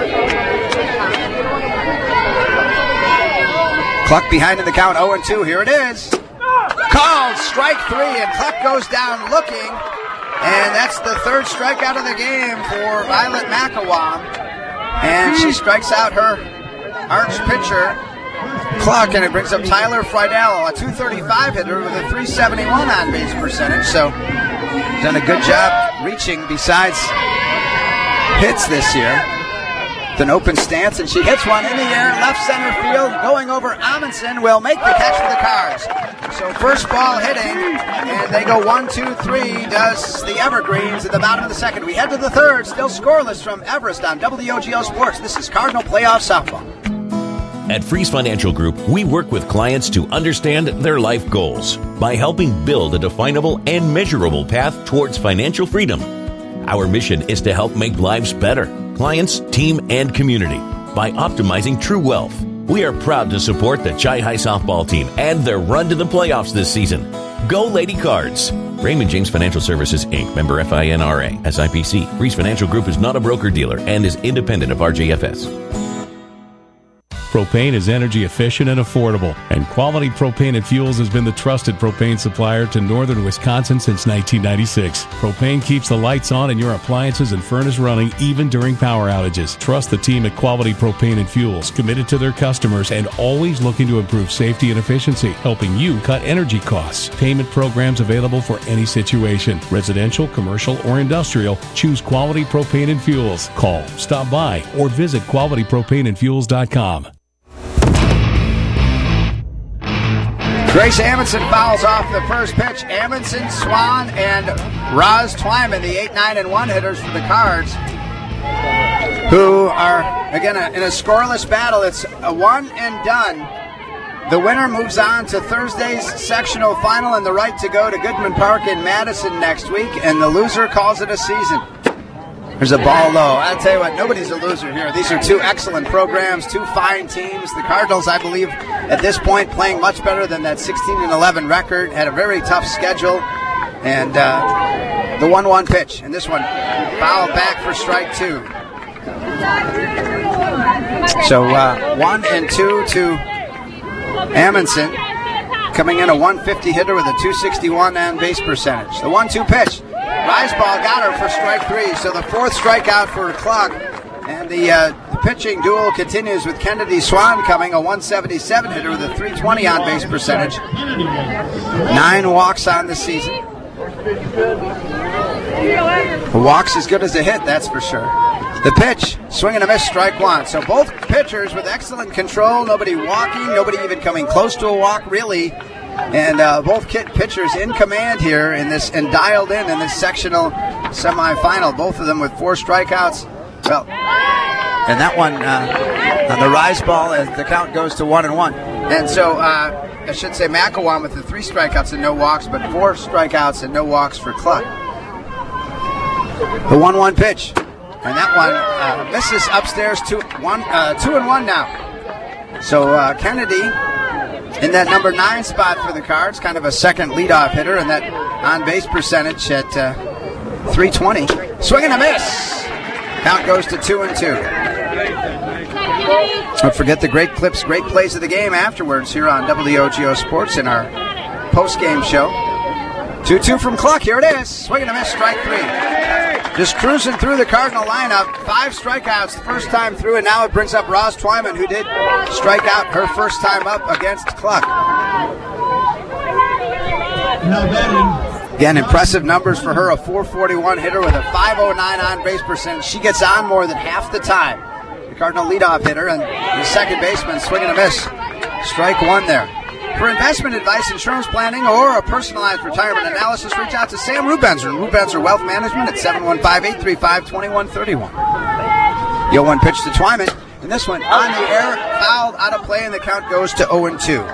Cluck behind in the count, oh and two. Here it is. Called strike three, and Cluck goes down looking. And that's the third strikeout of the game for Violet McElwain. And she strikes out her arch pitcher, Cluck, and it brings up Tyler Friedel, a two thirty-five hitter with a three seventy-one on-base percentage. So done a good job reaching besides hits this year. An open stance, and she hits one in the air, left center field, going over. Amundsen will make the catch for the Cards. So first ball hitting, and they go one, two, three, does the Evergreens at the bottom of the second. We head to the third, still scoreless from Everest on W O G O Sports. This is Cardinal Playoff Softball. At Freeze Financial Group, we work with clients to understand their life goals by helping build a definable and measurable path towards financial freedom. Our mission is to help make lives better, clients, team, and community, by optimizing true wealth. We are proud to support the Chi-Hi softball team and their run to the playoffs this season. Go Lady Cards! Raymond James Financial Services, Incorporated. Member F I N R A. S I P C. Reese Financial Group is not a broker-dealer and is independent of R J F S. Propane is energy efficient and affordable, and Quality Propane and Fuels has been the trusted propane supplier to northern Wisconsin since nineteen ninety-six. Propane keeps the lights on and your appliances and furnace running even during power outages. Trust the team at Quality Propane and Fuels, committed to their customers and always looking to improve safety and efficiency, helping you cut energy costs. Payment programs available for any situation, residential, commercial, or industrial. Choose Quality Propane and Fuels. Call, stop by, or visit quality propane and fuels dot com. Grace Amundsen fouls off the first pitch. Amundsen, Swan, and Roz Twyman, the eight, nine, and one hitters for the Cards, who are, again, in a scoreless battle. It's a one and done. The winner moves on to Thursday's sectional final and the right to go to Goodman Park in Madison next week, and the loser calls it a season. There's a ball low. I'll tell you what, nobody's a loser here. These are two excellent programs, two fine teams. The Cardinals, I believe, at this point, playing much better than that sixteen and eleven record. Had a very tough schedule. And uh, the one one pitch. And this one, foul back for strike two. So uh, one and two to Amundsen. Coming in a one fifty hitter with a two sixty-one on base percentage. The one two pitch. Riseball got her for strike three, so the fourth strikeout for Cluck. And the, uh, the pitching duel continues with Kennedy Swan coming, a one seventy-seven hitter with a three twenty on base percentage. Nine walks on the season. A walk's as good as a hit, that's for sure. The pitch, swing and a miss, strike one. So both pitchers with excellent control, nobody walking, nobody even coming close to a walk, really. And uh, both kit pitchers in command here in this and dialed in in this sectional semifinal. Both of them with four strikeouts. Well, and that one uh, on the rise ball, as the count goes to one and one. And so uh, I should say McElwain with the three strikeouts and no walks, but four strikeouts and no walks for Cluck. The one one pitch, and that one uh, misses upstairs. Two one uh, two and one now. So uh, Kennedy in that number nine spot for the Cards, kind of a second leadoff hitter, and that on-base percentage at uh, three twenty. Swing and a miss. Count goes to two and two. Don't forget the great clips, great plays of the game afterwards here on W O G O Sports in our post-game show. two two from Cluck. Here it is. Swing and a miss, strike three. Just cruising through the Cardinal lineup. Five strikeouts the first time through, and now it brings up Roz Twyman, who did strike out her first time up against Cluck. Again, impressive numbers for her. A four forty-one hitter with a five oh nine on base percentage. She gets on more than half the time. The Cardinal leadoff hitter and the second baseman swinging a miss. Strike one there. For investment advice, insurance planning, or a personalized retirement analysis, reach out to Sam Rubenzer. Rubenzer Wealth Management at seven one five, eight three five, two one three one. The oh one pitch to Twyman, and this one on the air, fouled out of play, and the count goes to oh and two.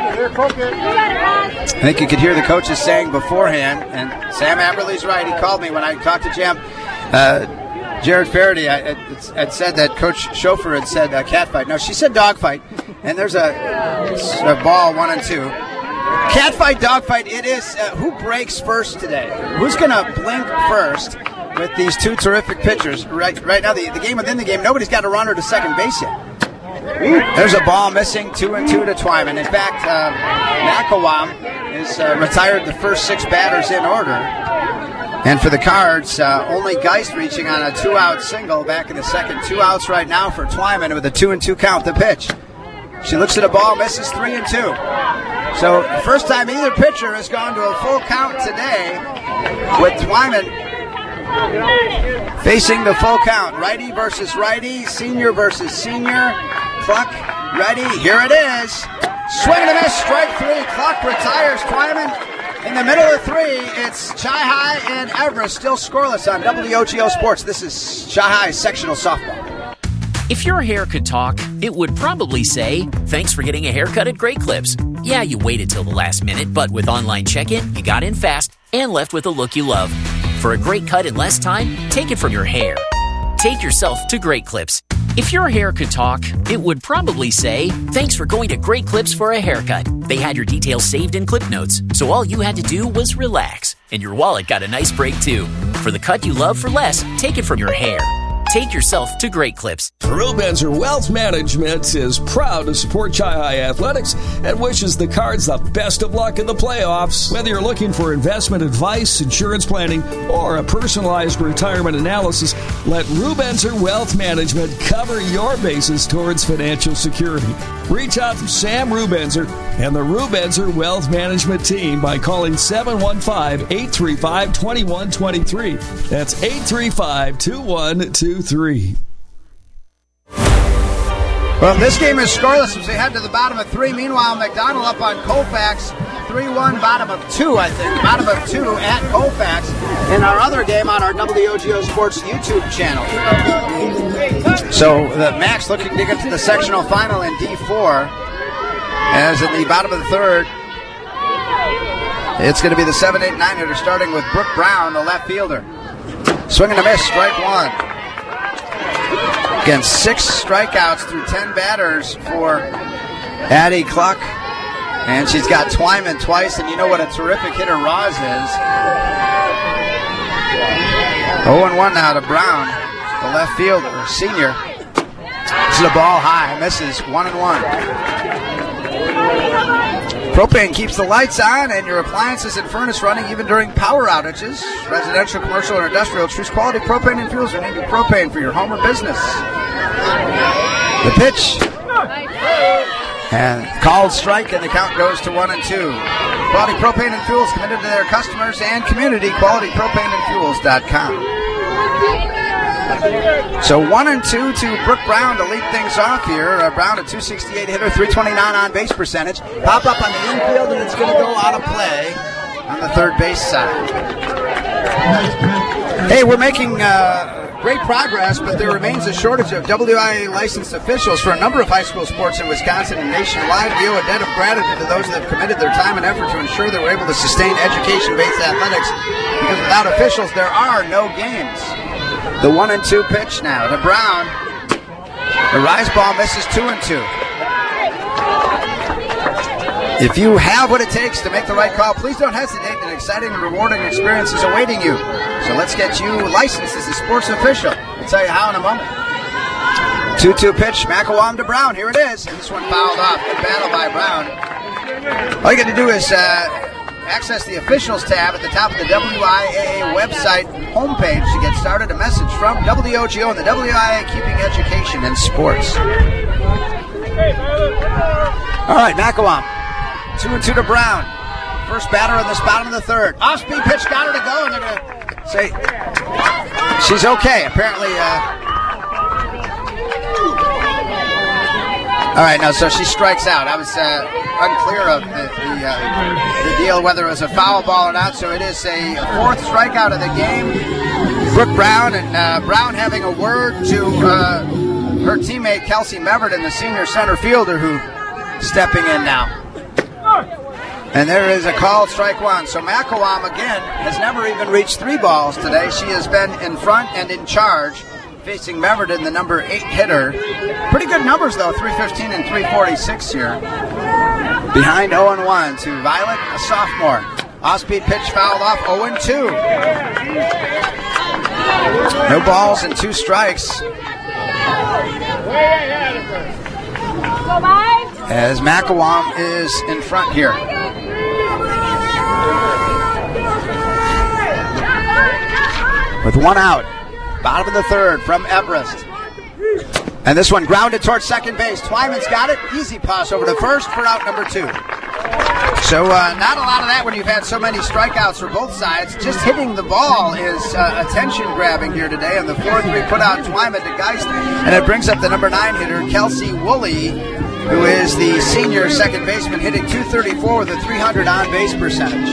I think you could hear the coaches saying beforehand, and Sam Aberley's right. He called me when I talked to Jim. Uh, Jared Faraday had said that Coach Schofer had said uh, catfight. No, she said dogfight. And there's a, a ball, one and two. Catfight, dogfight, it is. Uh, who breaks first today? Who's going to blink first with these two terrific pitchers? Right right now, the, the game within the game, nobody's got a runner to second base yet. There's a ball missing, two and two to Twyman. In fact, uh, McElwain is uh, retired the first six batters in order. And for the Cards, uh, only Geist reaching on a two-out single back in the second. Two outs right now for Twyman with a two and two count. The pitch. She looks at a ball, misses three and two. So the first time either pitcher has gone to a full count today with Twyman facing the full count. Righty versus righty, senior versus senior. Cluck, ready, here it is. Swing and a miss, strike three. Cluck retires Twyman. In the middle of three, it's Chi-Hi and Everest still scoreless on W O G O Sports. This is Chi-Hi sectional softball. If your hair could talk, it would probably say, thanks for getting a haircut at Great Clips. Yeah, you waited till the last minute, but with online check-in, you got in fast and left with a look you love. For a great cut in less time, take it from your hair. Take yourself to Great Clips. If your hair could talk, it would probably say, thanks for going to Great Clips for a haircut. They had your details saved in clip notes, so all you had to do was relax. And your wallet got a nice break too. For the cut you love for less, take it from your hair. Take yourself to Great Clips. Rubenzer Wealth Management is proud to support Chi-Hi Athletics and wishes the Cards the best of luck in the playoffs. Whether you're looking for investment advice, insurance planning, or a personalized retirement analysis, let Rubenzer Wealth Management cover your bases towards financial security. Reach out to Sam Rubenzer and the Rubenzer Wealth Management team by calling seven one five, eight three five, two one two three. That's eight three five, two one two three. Well, this game is scoreless as we head to the bottom of three. Meanwhile, McDonald up on Colfax, three one, bottom of two, I think. Bottom of two at Colfax in our other game on our W O G O Sports YouTube channel. So the Max looking to get to the sectional final in D four. As in the bottom of the third, it's going to be the seven eight nine hitter starting with Brooke Brown, the left fielder. Swing and a miss, strike one. Again, six strikeouts through ten batters for Addie Cluck. And she's got Twyman twice, and you know what a terrific hitter Roz is. oh and one now to Brown, the left fielder, senior. This is a ball high, misses, one and one. Propane keeps the lights on and your appliances and furnace running even during power outages. Residential, commercial, or industrial, choose quality propane and fuels. You need propane for your home or business. The pitch. And called strike, and the count goes to one and two. Quality Propane and Fuels, committed to their customers and community. quality propane and fuels dot com. So one and two to Brooke Brown to lead things off here. Uh, Brown, a two sixty-eight hitter, three twenty-nine on base percentage. Pop up on the infield, and it's going to go out of play on the third base side. Hey, we're making uh, great progress, but there remains a shortage of W I A licensed officials for a number of high school sports in Wisconsin and nationwide. We owe a debt of gratitude to those that have committed their time and effort to ensure that we're able to sustain education-based athletics, because without officials, there are no games. The one and two pitch now to Brown. The rise ball misses two and two. If you have what it takes to make the right call, please don't hesitate. An exciting and rewarding experience is awaiting you. So let's get you licensed as a sports official. I'll tell you how in a moment. two two pitch, McElwain to Brown. Here it is. And this one fouled off. Good battle by Brown. All you got to do is uh, access the officials tab at the top of the W I A A website homepage to get started. A message from W O G O and the W I A A keeping education in sports. All right, McElwain. Two and two to Brown. First batter in this bottom of the third. Off-speed pitch, got her to go, and they're going to say she's okay. Apparently, uh... all right, no, so she strikes out. I was uh, unclear of the the, uh, the deal, whether it was a foul ball or not, so it is a fourth strikeout of the game. Brooke Brown, and uh, Brown having a word to uh, her teammate Kelsey Meverton, the senior center fielder, who stepping in now. And there is a called strike one. So McElwain, again, has never even reached three balls today. She has been in front and in charge, facing Meverton, the number eight hitter. Pretty good numbers, though, three fifteen and three forty-six here. Behind oh and one to Violet, a sophomore. Off-speed pitch fouled off, oh and two. No balls and two strikes. As McElwain is in front here. With one out, bottom of the third from Everest. And this one grounded towards second base. Twyman's got it. Easy pass over to first for out number two. So uh, not a lot of that when you've had so many strikeouts for both sides. Just hitting the ball is uh, attention-grabbing here today. And the four three put out Twyman to Geist. And it brings up the number nine hitter, Kelsey Woolley, who is the senior second baseman, hitting two thirty-four with a three hundred on-base percentage.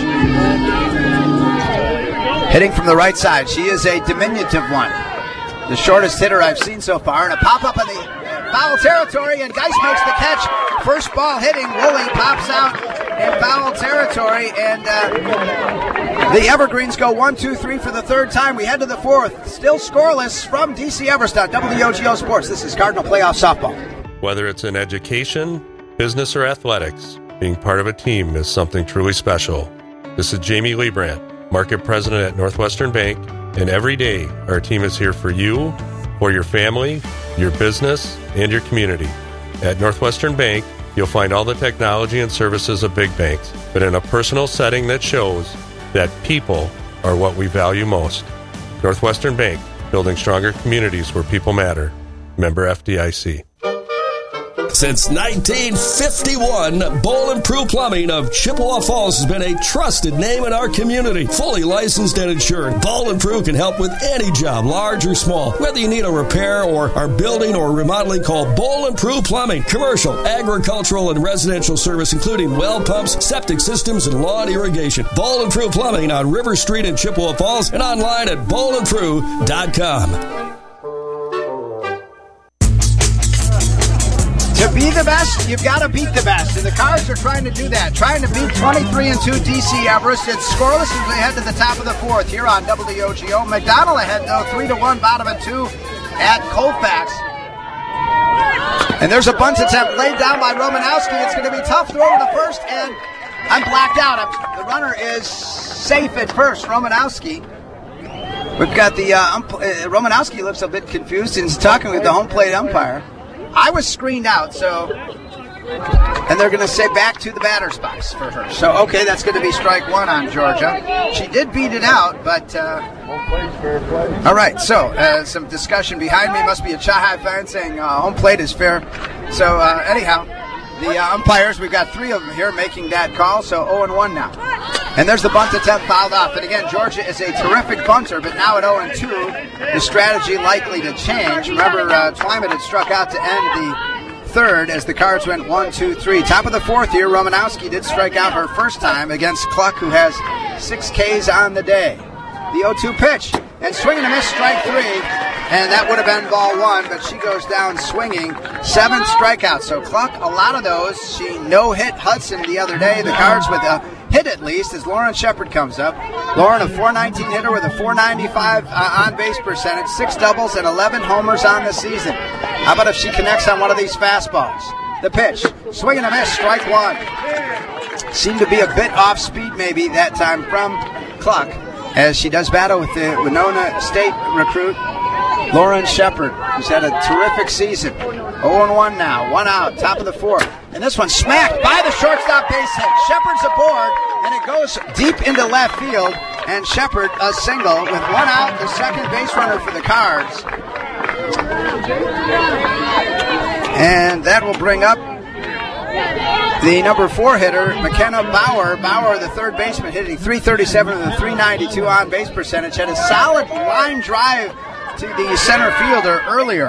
Hitting from the right side. She is a diminutive one. The shortest hitter I've seen so far. And a pop-up in the foul territory, and Geist makes the catch. First ball hitting. Woolley pops out in foul territory, and uh, the Evergreens go one, two, three for the third time. We head to the fourth. Still scoreless from D C Everest on W O G O Sports. This is Cardinal Playoff Softball. Whether it's in education, business, or athletics, being part of a team is something truly special. This is Jamie Liebrandt, Market President at Northwestern Bank, and every day our team is here for you, for your family, your business, and your community. At Northwestern Bank, you'll find all the technology and services of big banks, but in a personal setting that shows that people are what we value most. Northwestern Bank, building stronger communities where people matter. Member F D I C. Since nineteen fifty-one, Bowl and Prue Plumbing of Chippewa Falls has been a trusted name in our community. Fully licensed and insured, Bowl and Prue can help with any job, large or small. Whether you need a repair or are building or remodeling, call Bowl and Prue Plumbing. Commercial, agricultural, and residential service, including well pumps, septic systems, and lawn irrigation. Bowl and Prue Plumbing on River Street in Chippewa Falls and online at bowl and prue dot com. To be the best, you've got to beat the best, and the Cards are trying to do that, trying to beat twenty-three and two D C Everest. It's scoreless as they head to the top of the fourth here on W O G O. McDonald ahead, though, three to one, bottom of two at Colfax. And there's a bunt attempt laid down by Romanowski. It's going to be tough throwing the first, and I'm blacked out. I'm, the runner is safe at first, Romanowski. We've got the, uh, ump- uh, Romanowski looks a bit confused and he's talking with the home plate umpire. I was screened out, so, and they're going to say back to the batter's box for her. So, okay, that's going to be strike one on Georgia. She did beat it out, but, uh, all right, so, uh, some discussion behind me. Must be a Chi-Hi fan saying uh, home plate is fair. So, uh, anyhow, the uh, umpires, we've got three of them here making that call, so oh and one now. And there's the bunt attempt fouled off. And again, Georgia is a terrific bunter, but now at oh and two, the strategy likely to change. Remember, uh, Twyman had struck out to end the third as the Cards went one, two, three. Top of the fourth here, Romanowski did strike out her first time against Cluck, who has six Ks on the day. The oh two pitch, and swinging a miss, strike three. And that would have been ball one, but she goes down swinging. Seven strikeouts. So Cluck, a lot of those. She no-hit Hudson the other day. The Cards with a hit at least as Lauren Shepard comes up. Lauren, a four nineteen hitter with a four ninety-five uh, on-base percentage, six doubles and eleven homers on the season. How about if she connects on one of these fastballs? The pitch, swing and a miss, strike one. Seemed to be a bit off speed maybe that time from Cluck, as she does battle with the Winona State recruit, Lauren Shepard, who's had a terrific season. oh and one now, one out, top of the fourth. And this one smacked by the shortstop base hit. Shepard's aboard, and it goes deep into left field. And Shepard a single with one out, the second base runner for the Cards. And that will bring up the number four hitter, McKenna Bauer. Bauer, the third baseman, hitting three thirty-seven with a three ninety-two on-base percentage. Had a solid line drive to the center fielder earlier.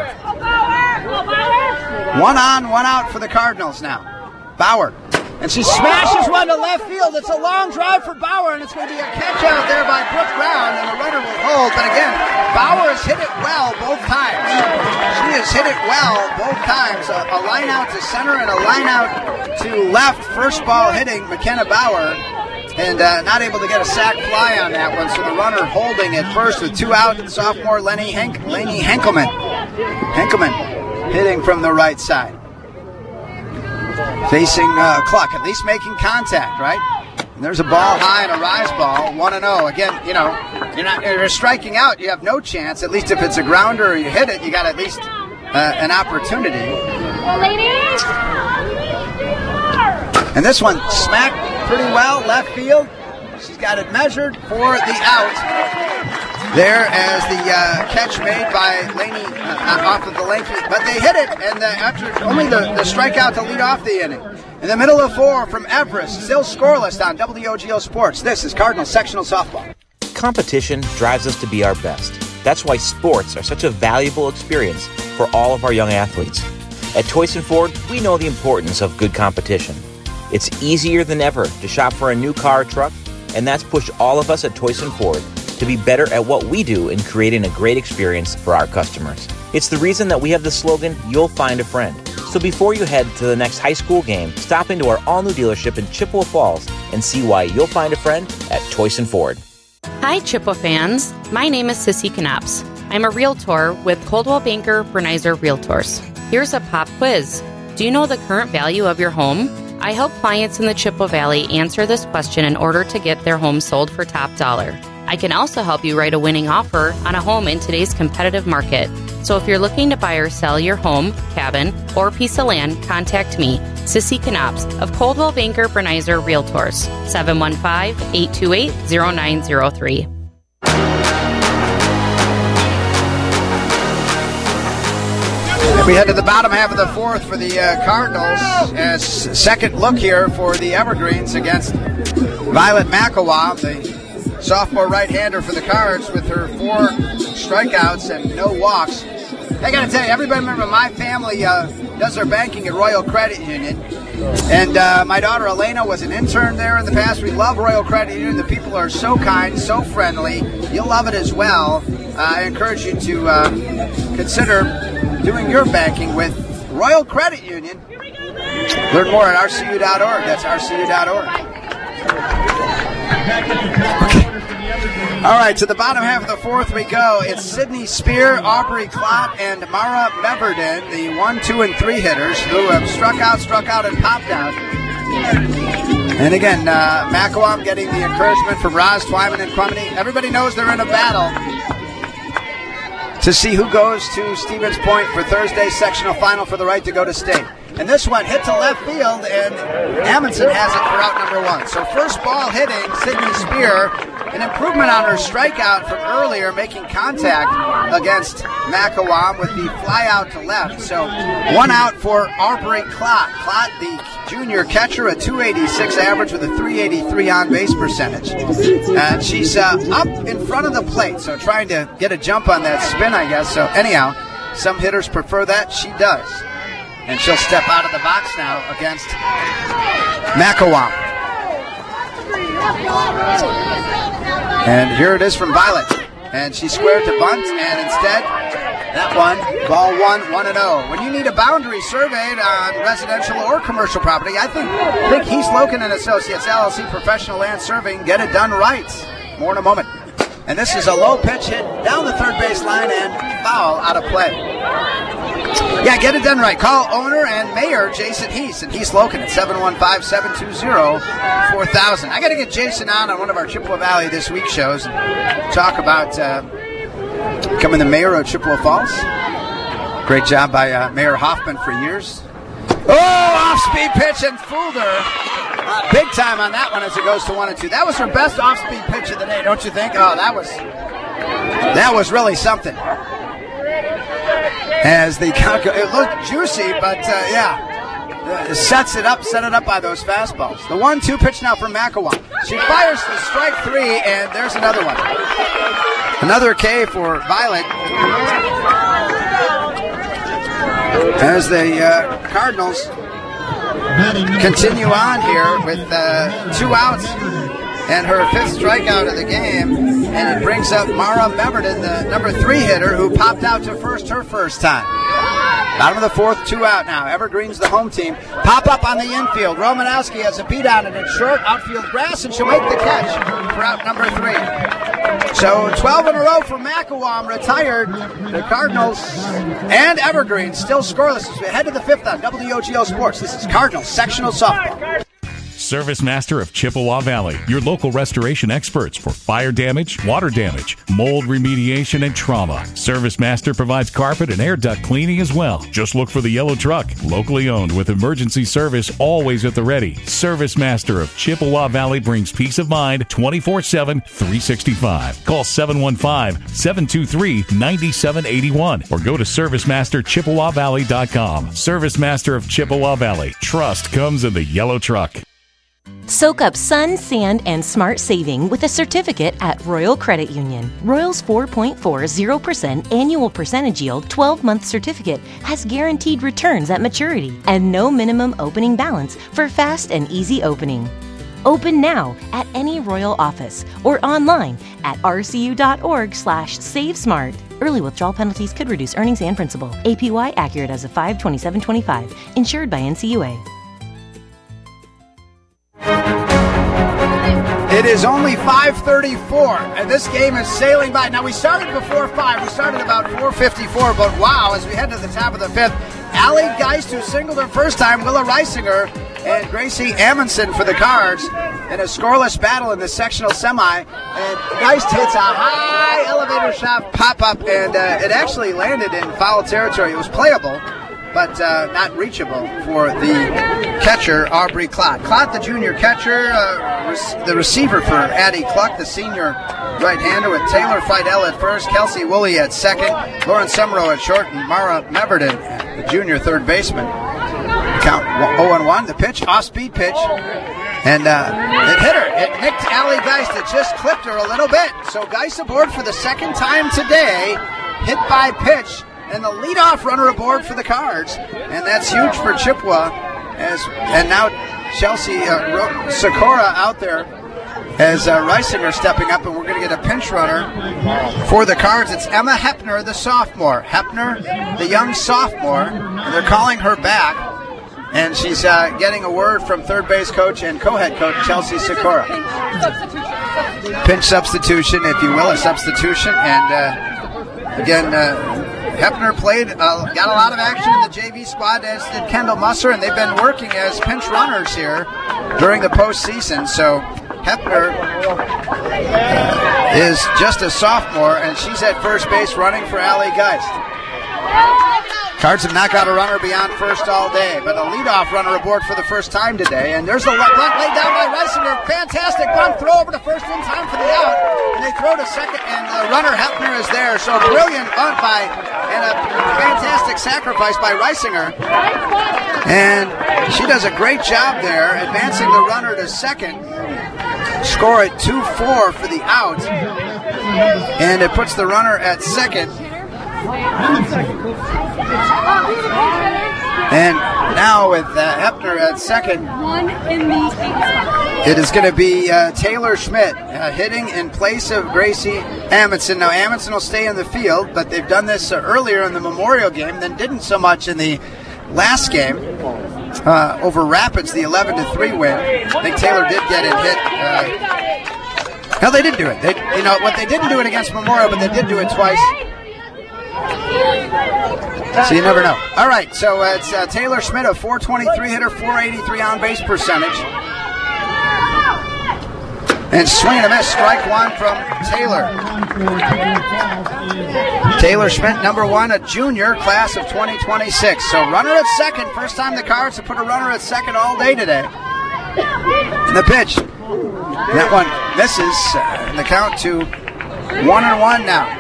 One on, one out for the Cardinals now. Bauer. And she smashes one to left field. It's a long drive for Bauer, and it's going to be a catch out there by Brooke Brown, and the runner will hold. But again, Bauer has hit it well both times. She has hit it well both times. A, a line out to center and a line out to left. First ball hitting McKenna Bauer. And uh, not able to get a sac fly on that one, so the runner holding at first with two out. Sophomore Lenny Henk, Lenny Henkelman. Henkelman hitting from the right side. Facing uh, Cluck, at least making contact, right? And there's a ball high and a rise ball, one and oh. Again, you know, you're not you're striking out. You have no chance. At least if it's a grounder or you hit it, you got at least uh, an opportunity. And this one smacked pretty well, left field. She's got it measured for the out. There as the uh, catch made by Laney uh, off of the length. But they hit it, and uh, after only the, the strikeout to lead off the inning. In the middle of four from Everest, still scoreless on W O G O Sports. This is Cardinal Sectional Softball. Competition drives us to be our best. That's why sports are such a valuable experience for all of our young athletes. At Toyson Ford, we know the importance of good competition. It's easier than ever to shop for a new car or truck, and that's pushed all of us at Toyson Ford to be better at what we do in creating a great experience for our customers. It's the reason that we have the slogan, "You'll find a friend." So before you head to the next high school game, stop into our all-new dealership in Chippewa Falls and see why you'll find a friend at Toyson Ford. Hi, Chippewa fans. My name is Sissy Knops. I'm a realtor with Coldwell Banker Bernizer Realtors. Here's a pop quiz. Do you know the current value of your home? I help clients in the Chippewa Valley answer this question in order to get their home sold for top dollar. I can also help you write a winning offer on a home in today's competitive market. So if you're looking to buy or sell your home, cabin, or piece of land, contact me, Sissy Knops of Coldwell Banker Bernizer Realtors, seven one five, eight two eight, zero nine zero three. We head to the bottom half of the fourth for the uh, Cardinals. As second look here for the Evergreens against Violet McElwain, the sophomore right-hander for the Cards, with her four strikeouts and no walks. I got to tell you, everybody remember my family uh, does their banking at Royal Credit Union. And uh, my daughter Elena was an intern there in the past. We love Royal Credit Union. The people are so kind, so friendly. You'll love it as well. Uh, I encourage you to uh, consider doing your banking with Royal Credit Union. Learn more at R C U dot org. That's R C U dot org. Okay. All right, to the bottom half of the fourth we go. It's Sydney Spear, Aubrey Klott, and Mara Meverden, the one, two, and three hitters who have struck out, struck out, and popped out. And again, uh, McElwain getting the encouragement from Roz, Twyman, and Crumney. Everybody knows they're in a battle to see who goes to Stevens Point for Thursday's sectional final for the right to go to state. And this one hit to left field, and Amundsen has it for out number one. So first ball hitting, Sydney Spear, an improvement on her strikeout from earlier, making contact against McElwain with the fly out to left. So one out for Aubrey Klott. Klott, the junior catcher, a two eighty-six average with a three eighty-three on-base percentage. And she's uh, up in front of the plate, so trying to get a jump on that spin, I guess. So anyhow, some hitters prefer that. She does. And she'll step out of the box now against McElwain. And here it is from Violet. And she squared to bunt, and instead, that one, ball one, one and oh. When you need a boundary surveyed on residential or commercial property, I think, think Heath Loken and Associates, L L C Professional Land Surveying, get it done right. More in a moment. And this is a low pitch hit down the third base line and foul out of play. Yeah, get it done right. Call owner and mayor Jason Heath and Heath Loken at seven one five, seven two zero, four thousand. I got to get Jason on on one of our Chippewa Valley This Week shows and talk about uh, becoming the mayor of Chippewa Falls. Great job by uh, Mayor Hoffman for years. Oh, off-speed pitch and fooled her. Big time on that one as it goes to one and two. That was her best off-speed pitch of the day, don't you think? Oh, that was that was really something. As the count, it looked juicy, but uh, yeah, uh, sets it up, set it up by those fastballs. The one-two pitch now from McElwain. She fires the strike three, and there's another one. Another K for Violet. As the uh, Cardinals continue on here with uh, two outs and her fifth strikeout of the game. And it brings up Mara Meverden, the number three hitter, who popped out to first her first time. Bottom of the fourth, two out now. Evergreen's the home team. Pop up on the infield. Romanowski has a beat on it in short outfield grass, and she'll make the catch for out number three. So twelve in a row for McElwain, retired. The Cardinals and Evergreen still scoreless as we head to the fifth on W O G O Sports. This is Cardinals Sectional Softball. Service Master of Chippewa Valley, your local restoration experts for fire damage, water damage, mold remediation, and trauma. Service Master provides carpet and air duct cleaning as well. Just look for the yellow truck, locally owned with emergency service always at the ready. Service Master of Chippewa Valley brings peace of mind twenty-four seven, three sixty-five. Call seven one five, seven two three, nine seven eight one or go to service master chippewa valley dot com. Service Master of Chippewa Valley. Trust comes in the yellow truck. Soak up sun, sand, and smart saving with a certificate at Royal Credit Union. Royal's four point four zero percent annual percentage yield twelve-month certificate has guaranteed returns at maturity and no minimum opening balance for fast and easy opening. Open now at any Royal office or online at r c u dot org slash save smart. Early withdrawal penalties could reduce earnings and principal. A P Y accurate as of five twenty-seven twenty-five. Insured by N C U A. It is only five thirty-four, and this game is sailing by. Now, we started before five. We started about four fifty-four, but wow, as we head to the top of the fifth, Allie Geist, who singled her first time, Willa Reisinger, and Gracie Amundsen for the Cards in a scoreless battle in the sectional semi. And Geist hits a high elevator shot pop-up, and uh, it actually landed in foul territory. It was playable, but uh, not reachable for the catcher, Aubrey Klott. Klott, the junior catcher, uh, rec- the receiver for Addie Cluck, the senior right-hander, with Taylor Fidel at first, Kelsey Woolley at second, Lauren Semro at short, and Mara Meverden, the junior third baseman. Count oh and one, the pitch, off-speed pitch, and uh, it hit her. It nicked Allie Geist. It just clipped her a little bit. So Geist aboard for the second time today, hit by pitch, and the leadoff runner aboard for the Cards, and that's huge for Chippewa. As and now Chelsea uh, Ro- Sikora out there as uh, Reisinger stepping up, and we're going to get a pinch runner for the Cards. It's Emma Hepner, the sophomore. Hepner, the young sophomore, and they're calling her back, and she's uh, getting a word from third base coach and co-head coach Chelsea Sikora. Pinch substitution, if you will, a substitution, and uh, again. Uh, Hepner played, uh, got a lot of action in the J V squad, as did Kendall Musser, and they've been working as pinch runners here during the postseason. So Hepner uh, is just a sophomore, and she's at first base running for Allie Geist. Cards have not got a runner beyond first all day, but a leadoff runner aboard for the first time today. And there's a bunt laid down by Reisinger. Fantastic bunt throw over to first in time for the out. And they throw to second, and the runner Hepner is there. So brilliant bunt by, and a fantastic sacrifice by Reisinger. And she does a great job there, advancing the runner to second. Score at two four for the out. And it puts the runner at second. And now with uh, Hepner at second, it is going to be uh, Taylor Schmidt uh, hitting in place of Gracie Amundsen. Now Amundsen will stay in the field, but they've done this uh, earlier in the Memorial game, then didn't so much in the last game uh, over Rapids, the eleven to three win. I think Taylor did get it hit. Uh, no, they did do it. They, you know what? They didn't do it against Memorial, but they did do it twice. So you never know. All right, so uh, it's uh, Taylor Schmidt, a four twenty-three hitter, four eighty-three on-base percentage. And swing and a miss, strike one from Taylor. Taylor Schmidt, number one, a junior, class of twenty twenty-six. So runner at second, first time the Cards have put a runner at second all day today. And the pitch. That one misses, uh, and the count to one and one now.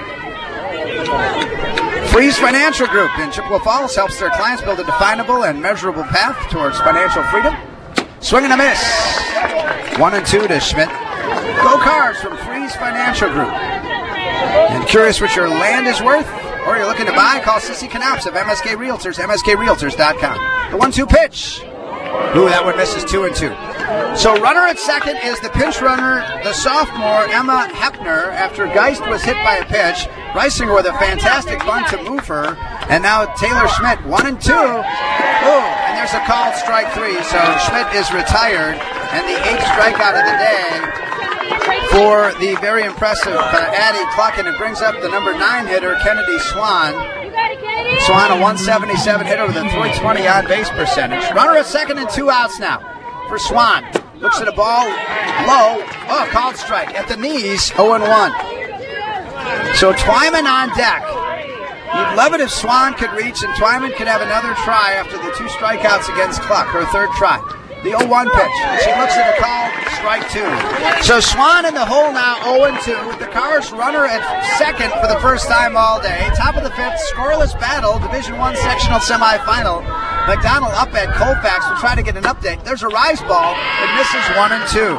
Freeze Financial Group in Chippewa Falls helps their clients build a definable and measurable path towards financial freedom. Swing and a miss. One and two to Schmidt. Go Cards from Freeze Financial Group. And curious what your land is worth, or you're looking to buy, call Sissy Knops of M S K Realtors, M S K Realtors dot com. The one two pitch. Ooh, that one misses two and two. So runner at second is the pinch runner, the sophomore, Emma Hepner, after Geist was hit by a pitch. Reisinger with a fantastic bunt to move her. And now Taylor Schmidt, one and two. Ooh, and there's a called strike three. So Schmidt is retired, and the eighth strikeout of the day for the very impressive uh, Addie Cluck, and it brings up the number nine hitter, Kennedy Swan. Swan, a one seventy-seven hitter with a three twenty on-base percentage. Runner at second and two outs now for Swan. Looks at a ball low. Oh, called strike at the knees, oh and one. So Twyman on deck. You'd love it if Swan could reach, and Twyman could have another try after the two strikeouts against Cluck, her third try. The oh one pitch. And she looks at a call, strike two. So Swan in the hole now, oh and two, with the Cards runner at second for the first time all day. Top of the fifth, scoreless battle, Division One sectional semifinal. McDonald up at Colfax. We'll try to get an update. There's a rise ball. It misses one and two.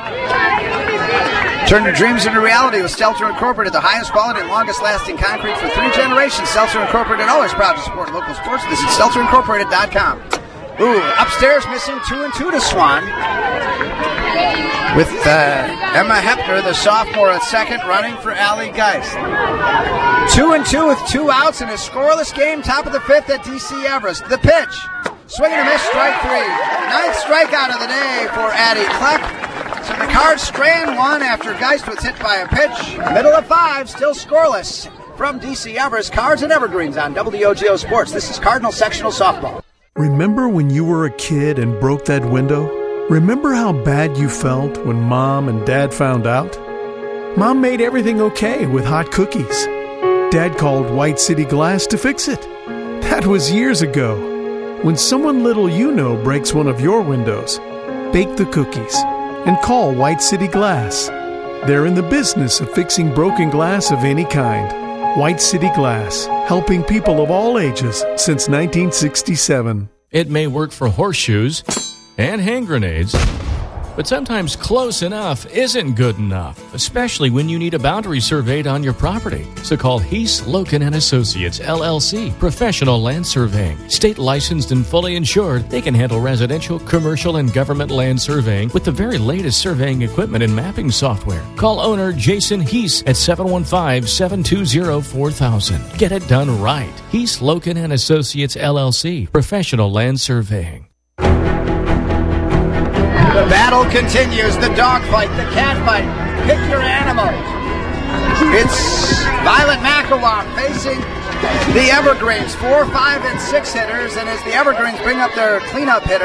Turn your dreams into reality with Stelter Incorporated, the highest quality and longest lasting concrete for three generations. Stelter Incorporated, always proud to support local sports. Visit Stelter Incorporated dot com. Ooh, upstairs missing two and two to Swan. with uh, Emma Hepner, the sophomore, at second, running for Allie Geist. Two and two with two outs in a scoreless game, top of the fifth at D C Everest. The pitch, swing and a miss, strike three. Ninth strikeout of the day for Addie Kleck. So the Cards strand one after Geist was hit by a pitch. Middle of five, still scoreless from D C Everest. Cards and Evergreens on W O G O Sports. This is Cardinal Sectional Softball. Remember when you were a kid and broke that window? Remember how bad you felt when Mom and Dad found out? Mom made everything okay with hot cookies. Dad called White City Glass to fix it. That was years ago. When someone little you know breaks one of your windows, bake the cookies and call White City Glass. They're in the business of fixing broken glass of any kind. White City Glass, helping people of all ages since nineteen sixty-seven. It may work for horseshoes and hand grenades, but sometimes close enough isn't good enough, especially when you need a boundary surveyed on your property. So call Heath, Loken and Associates, L L C, Professional Land Surveying. State licensed and fully insured, they can handle residential, commercial, and government land surveying with the very latest surveying equipment and mapping software. Call owner Jason Heath at seven one five, seven two zero, four thousand. Get it done right. Heath, Loken and Associates, L L C, Professional Land Surveying. The battle continues, the dogfight, the catfight. Pick your animal. It's Violet McElwain facing the Evergreens, four, five, and six hitters, and as the Evergreens bring up their cleanup hitter,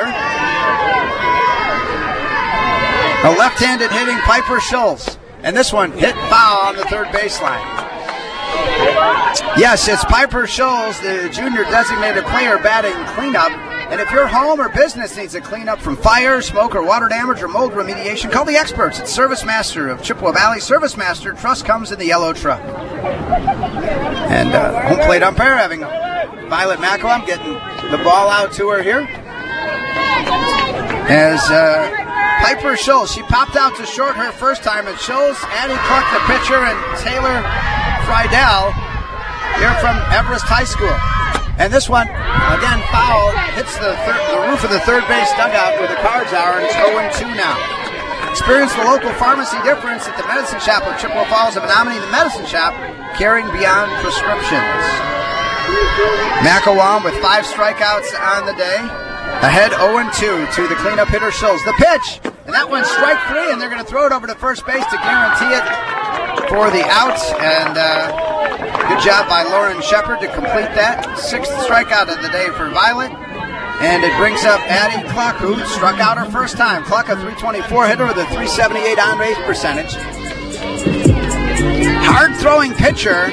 a left-handed hitting Piper Schultz, and this one hit foul on the third baseline. Yes, it's Piper Schultz, the junior designated player, batting cleanup. And if your home or business needs a cleanup from fire, smoke, or water damage or mold remediation, call the experts at Service Master of Chippewa Valley. Service Master, trust comes in the yellow truck. And uh, home plate umpire having Violet McElwain getting the ball out to her here. As uh, Piper Schultz, she popped out to short her first time, and Schultz, Addie Cluck, the pitcher, and Taylor Friedel here from Everest High School. And this one, again, foul, hits the, thir- the roof of the third base dugout where the Cards are, and it's oh and two now. Experience the local pharmacy difference at the Medicine Shop of Chippewa Falls of Menominee, the Medicine Shop, caring beyond prescriptions. McElwain with five strikeouts on the day. Ahead oh and two to the cleanup hitter Schultz. The pitch, and that one's strike three, and they're going to throw it over to first base to guarantee it for the out. And uh, good job by Lauren Shepard to complete that. Sixth strikeout of the day for Violet. And it brings up Addie Cluck, who struck out her first time. Cluck, a three twenty-four hitter with a three seventy-eight on-base percentage. Hard-throwing pitcher.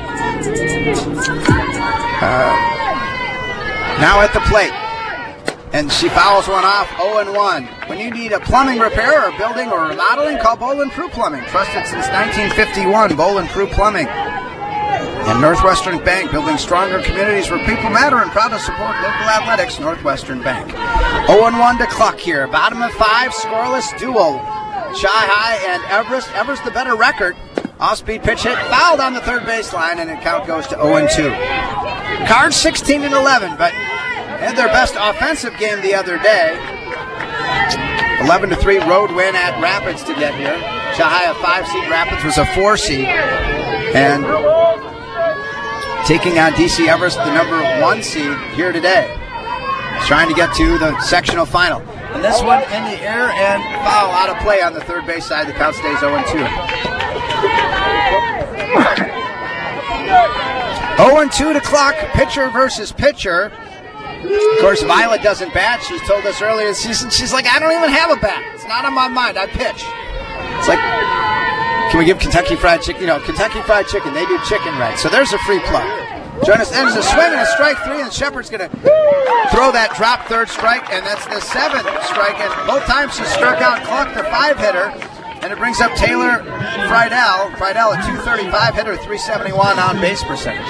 Uh, now at the plate. And she fouls one off, oh and one. When you need a plumbing repair or building or remodeling, call Bolin Prue Plumbing. Trusted since nineteen fifty-one, Bolin Prue Plumbing. And Northwestern Bank, building stronger communities where people matter, and proud to support local athletics, Northwestern Bank. oh and one to Cluck here. Bottom of five, scoreless duo. Chi-High and Everest. Everest the better record. Off-speed pitch hit, fouled on the third baseline, and the count goes to oh and two. Cards sixteen and eleven, but had their best offensive game the other day. eleven to three road win at Rapids to get here. Chi-High a five-seed, Rapids was a four-seed. And taking on D C Everest, the number one seed here today. Trying to get to the sectional final. And this one in the air and foul out of play on the third base side. The count stays oh and two. oh and two to Cluck, pitcher versus pitcher. Of course, Violet doesn't bat. She's told us earlier this season, she's like, I don't even have a bat. It's not on my mind. I pitch. It's like, can we give Kentucky Fried Chicken? You know, Kentucky Fried Chicken, they do chicken right. So there's a free plug. Join us. There's a swing and a strike three, and Shepard's going to throw that drop third strike, and that's the seventh strike. And both times she struck out Cluck, the five-hitter, and it brings up Taylor Friedel. Friedel, a two thirty-five hitter, three seventy-one on-base percentage.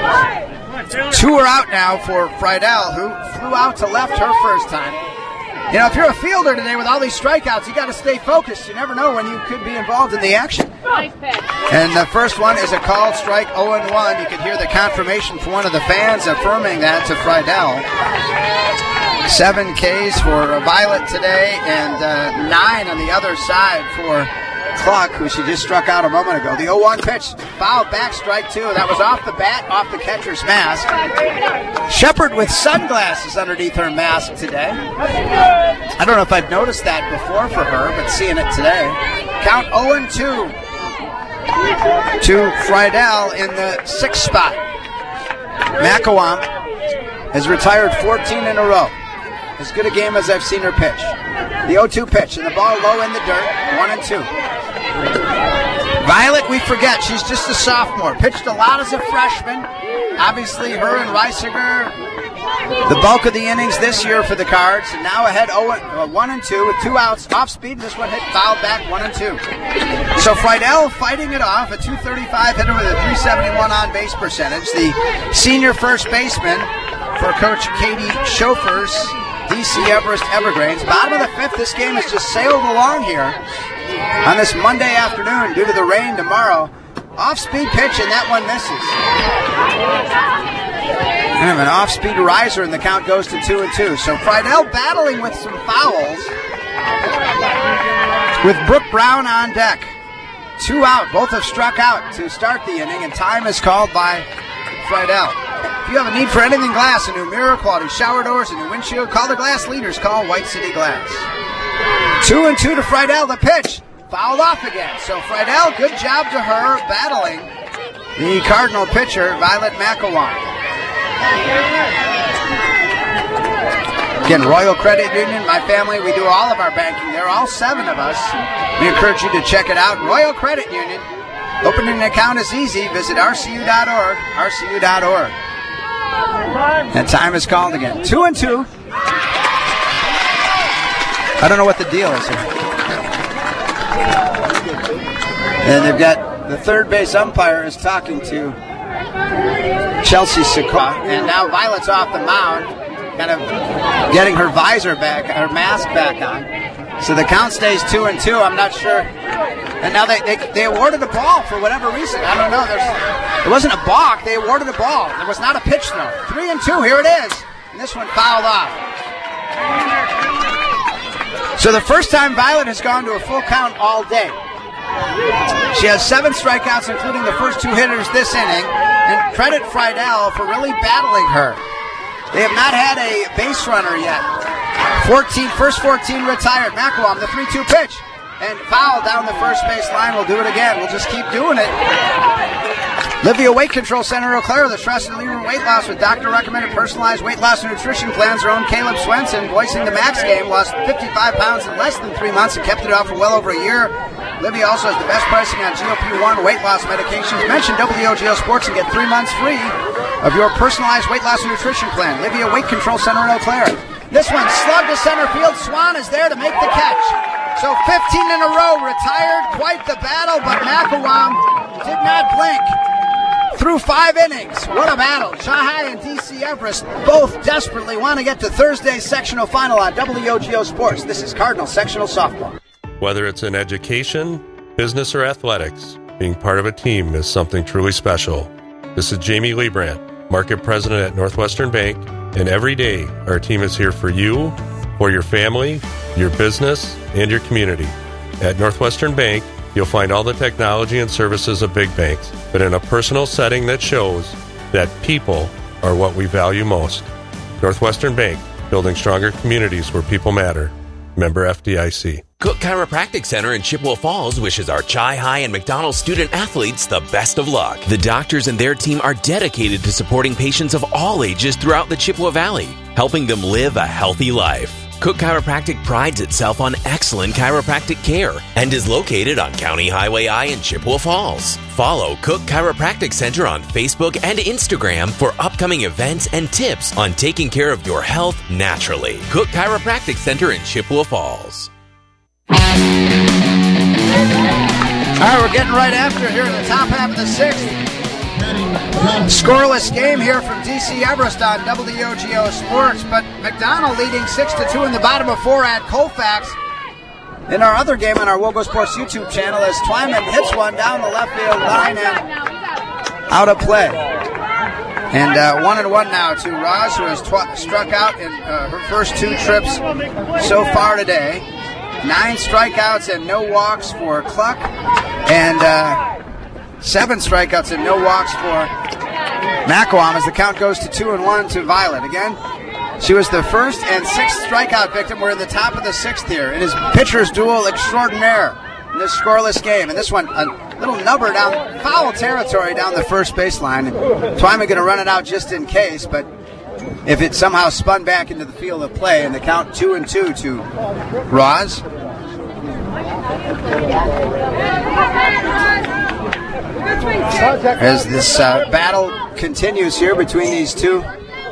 Two are out now for Friedel, who flew out to left her first time. You know, if you're a fielder today with all these strikeouts, you got to stay focused. You never know when you could be involved in the action. Nice pitch. And the first one is a called strike, oh and one. You could hear the confirmation from one of the fans affirming that to Friedel. Seven Ks for Violet today, and uh, nine on the other side for Cluck, who she just struck out a moment ago. The oh one pitch, foul back, strike two. That was off the bat, off the catcher's mask. Shepard with sunglasses underneath her mask today. I don't know if I've noticed that before for her, but seeing it today. Count oh and two to Friedel in the sixth spot. McElwain has retired fourteen in a row. As good a game as I've seen her pitch. The oh two pitch, and the ball low in the dirt, one and two. Violet, we forget, she's just a sophomore. Pitched a lot as a freshman. Obviously, her and Reisiger, the bulk of the innings this year for the Cards. And now ahead one and two with two outs. Off speed, this one hit foul back, one and two. So Friedel fighting it off, a two thirty-five hitter with a three seventy-one on base percentage. The senior first baseman for Coach Katie Schofer's D C Everest Evergreens. Bottom of the fifth, this game has just sailed along here on this Monday afternoon due to the rain tomorrow. Off-speed pitch, and that one misses. Kind of an off-speed riser, and the count goes to two and two. So Friedel battling with some fouls with Brooke Brown on deck. Two out. Both have struck out to start the inning, and time is called by Friedel. If you have a need for anything glass, a new mirror, quality shower doors, a new windshield, call the glass leaders. Call White City Glass. Two and two to Friedel. The pitch fouled off again. So Friedel, good job to her battling the Cardinal pitcher, Violet McElwain. Again, Royal Credit Union, my family, we do all of our banking there, all seven of us. We encourage you to check it out. Royal Credit Union. Opening an account is easy. Visit R C U dot org, R C U dot org. And time is called again. Two and two. I don't know what the deal is here. And they've got the third base umpire is talking to Chelsea Sikora. And now Violet's off the mound, kind of getting her visor back, her mask back on. So the count stays two and two. I'm not sure. And now they, they they awarded a ball for whatever reason. I don't know. There's, it wasn't a balk. They awarded a ball. There was not a pitch, though. Three and two. Here it is. And this one fouled off. So the first time Violet has gone to a full count all day. She has seven strikeouts, including the first two hitters this inning. And credit Friedel for really battling her. They have not had a base runner yet. fourteen, first fourteen retired. McElwain, the three two pitch. And foul down the first base line. We'll do it again. We'll just keep doing it. Livia Weight Control Center, Eau Claire, the trusted leader in weight loss with doctor-recommended personalized weight loss and nutrition plans. Her own Caleb Swenson, voicing the Max Game, lost fifty-five pounds in less than three months and kept it off for well over a year. Livia also has the best pricing on G L P one weight loss medications. Mention W O G L Sports and get three months free of your personalized weight loss and nutrition plan. Livia Weight Control Center in Eau Claire. This one slugged to center field. Swan is there to make the catch. So fifteen in a row, retired. Quite the battle, but McElwain did not blink. Through five innings. What a battle. Shanghai and D C Everest both desperately want to get to Thursday's sectional final on W O G O Sports. This is Cardinal Sectional Softball. Whether it's in education, business, or athletics, being part of a team is something truly special. This is Jamie Liebrandt, Market President at Northwestern Bank, and every day our team is here for you, for your family, your business, and your community. At Northwestern Bank, you'll find all the technology and services of big banks, but in a personal setting that shows that people are what we value most. Northwestern Bank, building stronger communities where people matter. Member F D I C. Cook Chiropractic Center in Chippewa Falls wishes our Chi High and McDonald student athletes the best of luck. The doctors and their team are dedicated to supporting patients of all ages throughout the Chippewa Valley, helping them live a healthy life. Cook Chiropractic prides itself on excellent chiropractic care and is located on County Highway I in Chippewa Falls. Follow Cook Chiropractic Center on Facebook and Instagram for upcoming events and tips on taking care of your health naturally. Cook Chiropractic Center in Chippewa Falls. All right, we're getting right after here in the top half of the sixth. Scoreless game here from D C Everest on W O G O Sports, but McDonald leading six to two in the bottom of four at Colfax. In our other game on our Wogo Sports YouTube channel, as Twyman hits one down the left field line and out of play. And uh, one and one now to Roz, who has tw- struck out in uh, her first two trips so far today. Nine strikeouts and no walks for Cluck, and uh, seven strikeouts and no walks for Macawam as the count goes to two and one to Violet. Again, she was the first and sixth strikeout victim. We're in the top of the sixth here. It is pitcher's duel extraordinaire in this scoreless game. And this one, a little nubber down foul territory down the first baseline. Twyman going to run it out just in case, but if it somehow spun back into the field of play, and the count two and two to Roz. As this uh, battle continues here between these two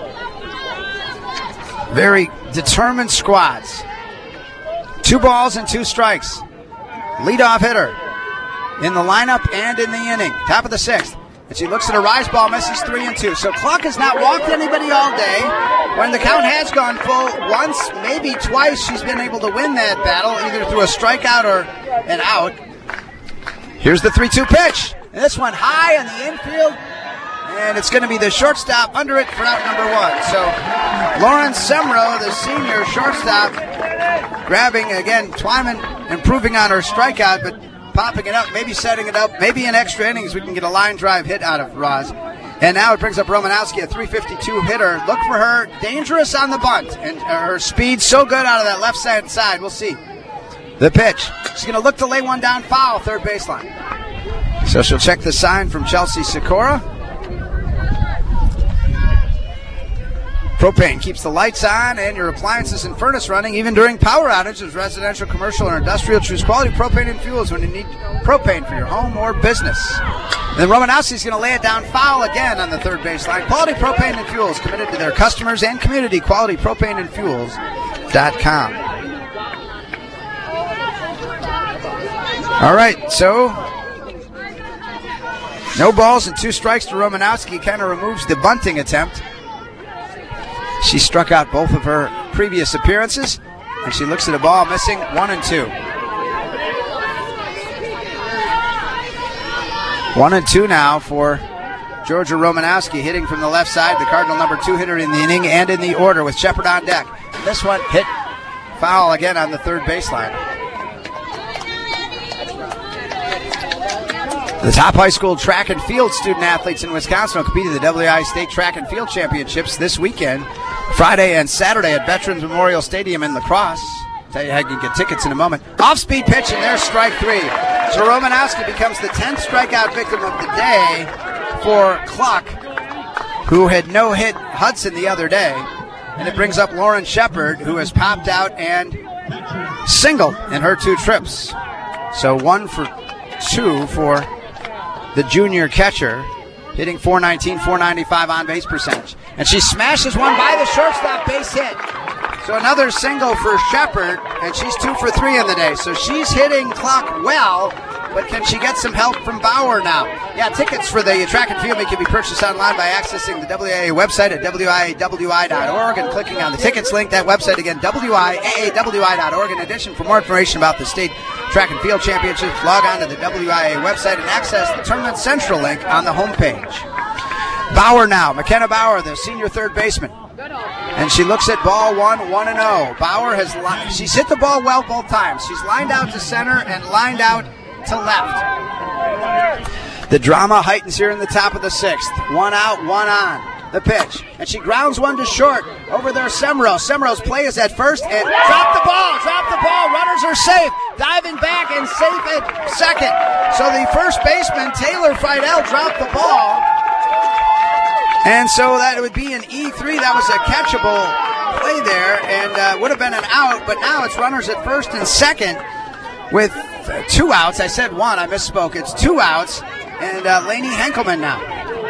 very determined squads. Two balls and two strikes. Leadoff hitter in the lineup and in the inning. Top of the sixth. And she looks at a rise ball, misses three and two. So Cluck has not walked anybody all day. When the count has gone full once, maybe twice, she's been able to win that battle, either through a strikeout or an out. Here's the three two pitch. And this one high in the infield. And it's going to be the shortstop under it for out number one. So Lauren Semro, the senior shortstop, grabbing, again, Twyman improving on her strikeout, but popping it up, maybe setting it up, maybe in extra innings we can get a line drive hit out of Roz. And now it brings up Romanowski, a three fifty-two hitter. Look for her, dangerous on the bunt, and her speed so good out of that left side side. We'll see. The pitch. She's going to look to lay one down foul, third baseline. So she'll check the sign from Chelsea Sikora. Propane keeps the lights on and your appliances and furnace running even during power outages, residential, commercial, or industrial. Choose quality propane and fuels when you need propane for your home or business. And then Romanowski's going to lay it down foul again on the third baseline. Quality Propane and Fuels, committed to their customers and community. quality propane and fuels dot com. All right, so no balls and two strikes to Romanowski. Kind of removes the bunting attempt. She struck out both of her previous appearances, and she looks at a ball missing one and two. One and two now for Georgia Romanowski, hitting from the left side, the Cardinal number two hitter in the inning and in the order with Shepard on deck. This one hit foul again on the third baseline. The top high school track and field student athletes in Wisconsin will compete in the W I State Track and Field Championships this weekend, Friday and Saturday at Veterans Memorial Stadium in La Crosse. Tell you how you can get tickets in a moment. Off-speed pitch, and there's strike three. So Romanowski becomes the tenth strikeout victim of the day for Cluck, who had no-hit Hudson the other day. And it brings up Lauren Shepard, who has popped out and singled in her two trips. So one for two for the junior catcher, hitting four nineteen, four ninety-five on base percentage. And she smashes one by the shortstop, base hit. So another single for Shepard, and she's two for three in the day. So she's hitting Cluck well, but can she get some help from Bauer now? Yeah, tickets for the track and field meet can be purchased online by accessing the W I A website at W I A W I dot org and clicking on the tickets link. That website again, W I A A W I dot org. In addition, for more information about the state track and field championships, log on to the W I A website and access the Tournament Central link on the homepage. Bauer now, McKenna Bauer, the senior third baseman. And she looks at ball one, one and oh. Bauer has li- she's hit the ball well both times. She's lined out to center and lined out to left. The drama heightens here in the top of the sixth. One out, one on. The pitch. And she grounds one to short. Over there, Semro. Semro's play is at first and drop the ball. Drop the ball. Runners are safe. Diving back and safe at second. So the first baseman, Taylor Friedel, dropped the ball. And so that would be an E three. That was a catchable play there and uh, would have been an out. But now it's runners at first and second with uh, two outs. I said one. I misspoke. It's two outs. And uh, Lainey Henkelman now.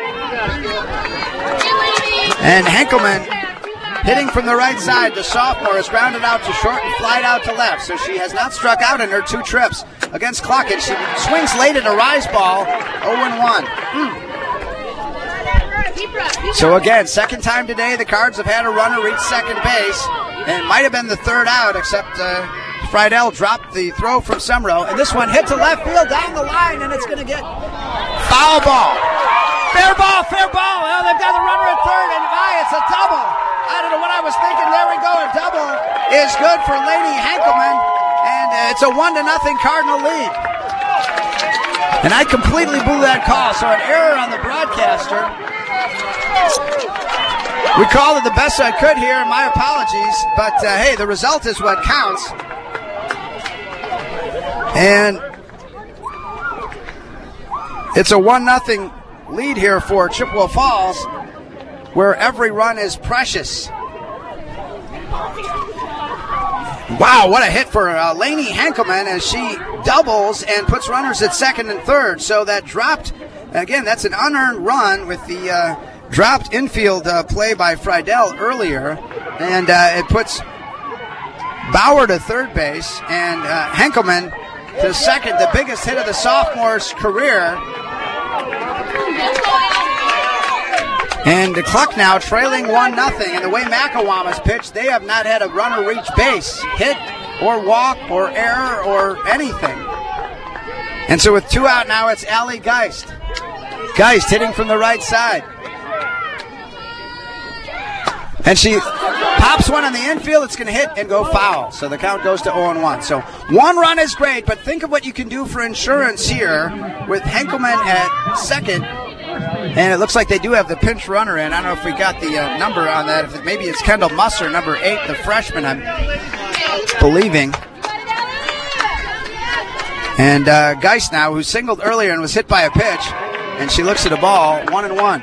And Henkelman hitting from the right side. The sophomore is grounded out to short and flied out to left. So she has not struck out in her two trips against Cluck. And she swings late at a rise ball. oh and one. Hmm. So again, second time today, the Cards have had a runner reach second base, and it might have been the third out, except uh, Friedel dropped the throw from Semro, and this one hit to left field down the line, and it's going to get foul ball. Fair ball, fair ball. Well, they've got the runner at third, and my, it's a double. I don't know what I was thinking. There we go. A double is good for Laney Henkelman, and uh, it's a one to nothing Cardinal lead. And I completely blew that call, so an error on the broadcaster. We called it the best I could here, my apologies, but uh, hey, the result is what counts. And it's a one nothing lead here for Chippewa Falls, where every run is precious. Wow, what a hit for uh, Laney Henkelman as she doubles and puts runners at second and third. So that dropped, again, that's an unearned run with the uh, dropped infield uh, play by Friedel earlier. And uh, it puts Bauer to third base and uh, Henkelman to second, the biggest hit of the sophomore's career. And the Cluck now trailing one nothing. And the way Macawama's pitched, they have not had a runner reach base, hit or walk or error or anything. And so with two out now, it's Allie Geist. Geist hitting from the right side. And she pops one on the infield. It's going to hit and go foul. So the count goes to oh and one. So one run is great, but think of what you can do for insurance here with Henkelman at second. And it looks like they do have the pinch runner in. I don't know if we got the uh, number on that. If it, maybe it's Kendall Musser, number eight, the freshman, I'm believing. And uh, Geist now, who singled earlier and was hit by a pitch, and she looks at a ball, one and one.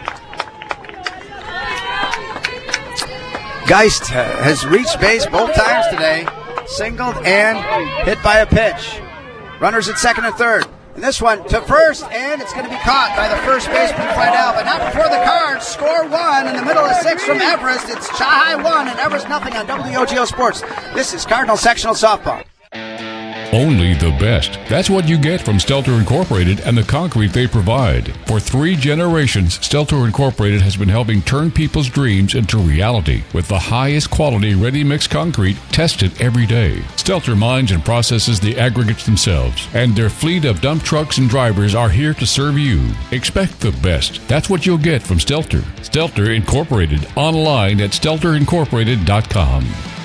Geist uh, has reached base both times today, singled and hit by a pitch. Runners at second and third. And this one to first, and it's going to be caught by the first baseman, Friedel, but not before the Cards score one in the middle of six from Everest. It's Chi-Hi one and Everest nothing on W O G O Sports. This is Cardinal Sectional Softball. Only the best. That's what you get from Stelter Incorporated and the concrete they provide. For three generations, Stelter Incorporated has been helping turn people's dreams into reality with the highest quality ready-mix concrete tested every day. Stelter mines and processes the aggregates themselves, and their fleet of dump trucks and drivers are here to serve you. Expect the best. That's what you'll get from Stelter. Stelter Incorporated, online at stelter incorporated dot com.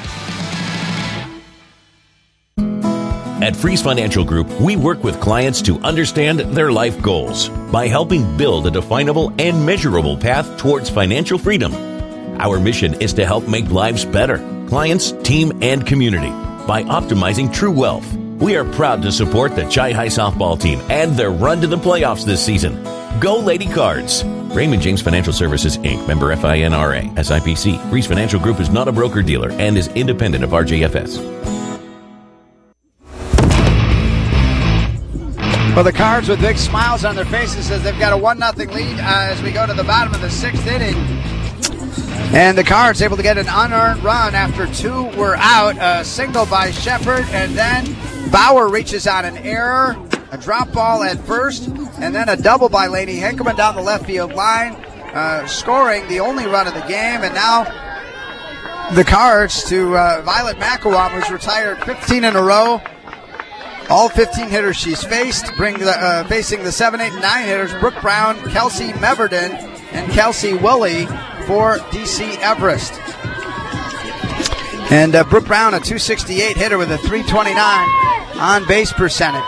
At Freeze Financial Group, we work with clients to understand their life goals by helping build a definable and measurable path towards financial freedom. Our mission is to help make lives better, clients, team, and community, by optimizing true wealth. We are proud to support the Chi-Hi softball team and their run to the playoffs this season. Go Lady Cards! Raymond James Financial Services, Incorporated, member F I N R A, S I P C. Freeze Financial Group is not a broker-dealer and is independent of R J F S. Well, the Cards with big smiles on their faces as they've got a one nothing lead uh, as we go to the bottom of the sixth inning. And the Cards able to get an unearned run after two were out. A single by Shepard, and then Bauer reaches on an error, a drop ball at first, and then a double by Laney Henkelman down the left field line, uh, scoring the only run of the game. And now the Cards to uh, Violet McElwain, who's retired fifteen in a row. All fifteen hitters she's faced, bring the, uh, facing the seven, eight, and nine hitters, Brooke Brown, Kelsey Meverden, and Kelsey Woolley for D C Everest. And uh, Brooke Brown, a two sixty-eight hitter with a three twenty-nine on base percentage.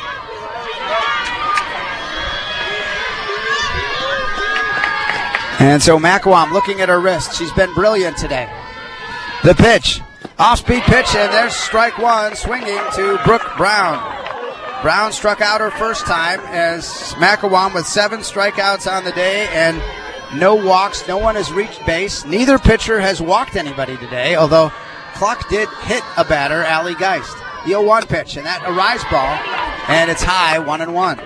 And so McElwain looking at her wrist. She's been brilliant today. The pitch. Off-speed pitch, and there's strike one, swinging to Brooke Brown. Brown struck out her first time as McElwain with seven strikeouts on the day and no walks. No one has reached base. Neither pitcher has walked anybody today, although Cluck did hit a batter, Allie Geist. The oh one pitch, and that a rise ball, and it's high, one and one.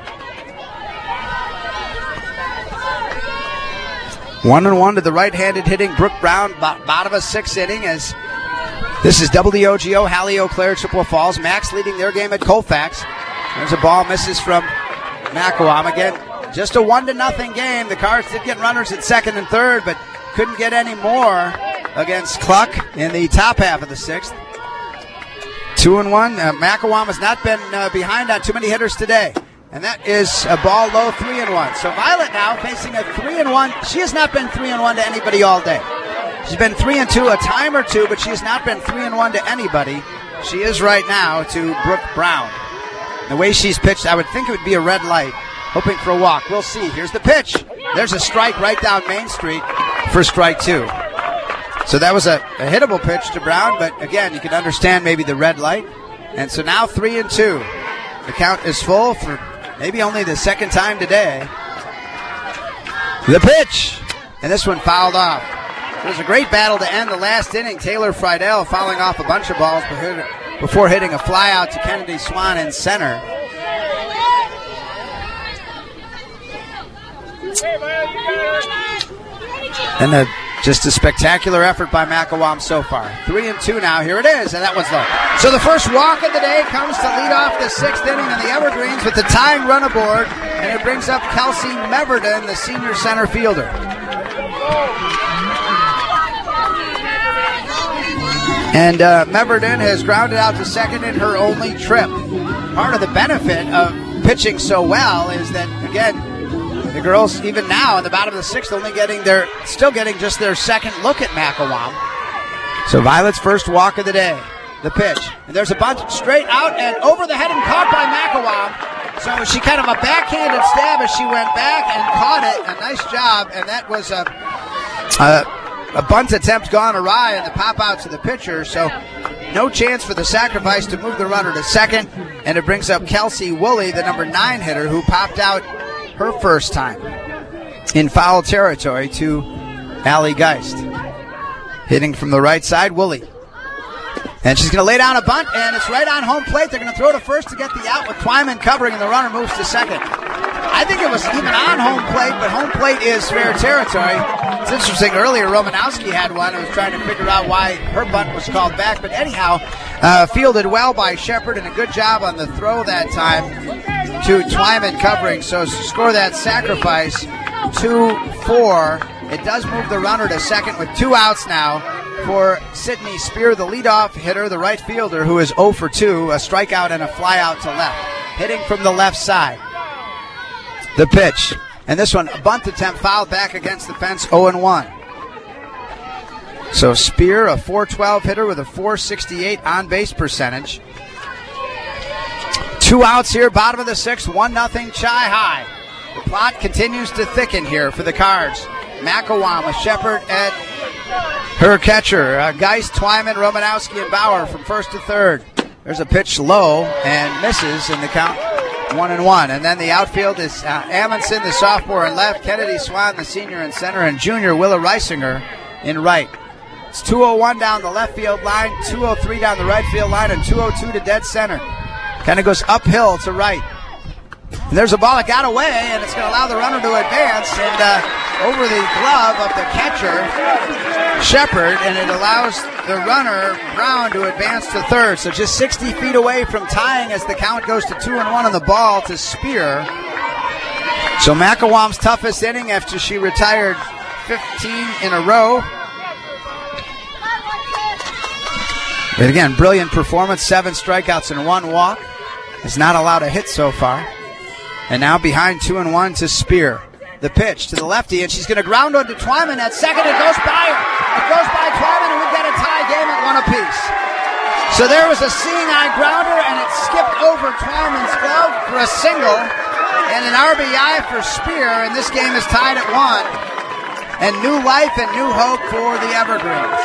One and one to the right-handed hitting Brooke Brown, bottom of sixth inning as this is W O G O, Hallie Eau Claire, Chippewa Falls. Max leading their game at Colfax. There's a ball, misses from McElwain. Again, just a one to nothing game. The Cards did get runners at second and third, but couldn't get any more against Cluck in the top half of the sixth. Two and one. Uh, Macawam has not been uh, behind on too many hitters today. And that is a ball low, three and one. So Violet now facing a three and one. She has not been three and one to anybody all day. She's been three and two a time or two, but she has not been three and one to anybody. She is right now to Brooke Brown. The way she's pitched, I would think it would be a red light. Hoping for a walk. We'll see. Here's the pitch. There's a strike right down Main Street for strike two. So that was a, a hittable pitch to Brown, but again, you can understand maybe the red light. And so now three and two. The count is full for maybe only the second time today. The pitch. And this one fouled off. It was a great battle to end the last inning. Taylor Friedel fouling off a bunch of balls before hitting a fly out to Kennedy Swan in center. And a, just a spectacular effort by Macawam so far. Three and two now. Here it is, and that was low. So the first walk of the day comes to lead off the sixth inning in the Evergreens with the tying run aboard, and it brings up Kelsey Meverden, the senior center fielder. And uh, Meverden has grounded out to second in her only trip. Part of the benefit of pitching so well is that, again, the girls, even now in the bottom of the sixth, only getting their, still getting just their second look at Macawam. So Violet's first walk of the day. The pitch. And there's a bunt straight out and over the head and caught by Macawam. So she kind of a backhanded stab as she went back and caught it. A nice job. And that was a, a, a bunt attempt gone awry and the pop out to the pitcher. So no chance for the sacrifice to move the runner to second. And it brings up Kelsey Woolley, the number nine hitter, who popped out her first time in foul territory to Allie Geist. Hitting from the right side, Woolley. And she's going to lay down a bunt, and it's right on home plate. They're going to throw to first to get the out with Twyman covering, and the runner moves to second. I think it was even on home plate, but home plate is fair territory. It's interesting. Earlier, Romanowski had one and was trying to figure out why her bunt was called back. But anyhow, uh, fielded well by Shepard, and a good job on the throw that time to Twyman covering. So score that sacrifice, two four. It does move the runner to second with two outs now for Sydney Spear, the leadoff hitter, the right fielder, who is oh for two, a strikeout and a flyout to left. Hitting from the left side. The pitch. And this one, a bunt attempt fouled back against the fence, oh and one. So Spear, a four twelve hitter with a four sixty-eight on-base percentage. Two outs here, bottom of the sixth, one nothing Chi-Hi. The plot continues to thicken here for the Cards. Macawam with Shepard at her catcher. Uh, Geist, Twyman, Romanowski, and Bauer from first to third. There's a pitch low and misses in the count, one and one. And then the outfield is uh, Amundsen, the sophomore, in left, Kennedy Swan, the senior, in center, and junior Willa Reisinger in right. It's two oh one down the left field line, two oh three down the right field line, and two oh two to dead center. Kind of goes uphill to right. And there's a ball that got away, and it's going to allow the runner to advance, and uh, over the glove of the catcher, Shepard, and it allows the runner, Brown, to advance to third. So just sixty feet away from tying as the count goes to two and one on the ball to Spear. So Macawam's toughest inning after she retired fifteen in a row. But again, brilliant performance, seven strikeouts and one walk. Has not allowed a hit so far. And now behind two and one to Spear. The pitch to the lefty, and she's going to ground onto Twyman at second. It goes by her. It goes by Twyman, and we've got a tie game at one apiece. So there was a seeing eye grounder, and it skipped over Twyman's glove for a single, and an R B I for Spear, and this game is tied at one. And new life and new hope for the Evergreens.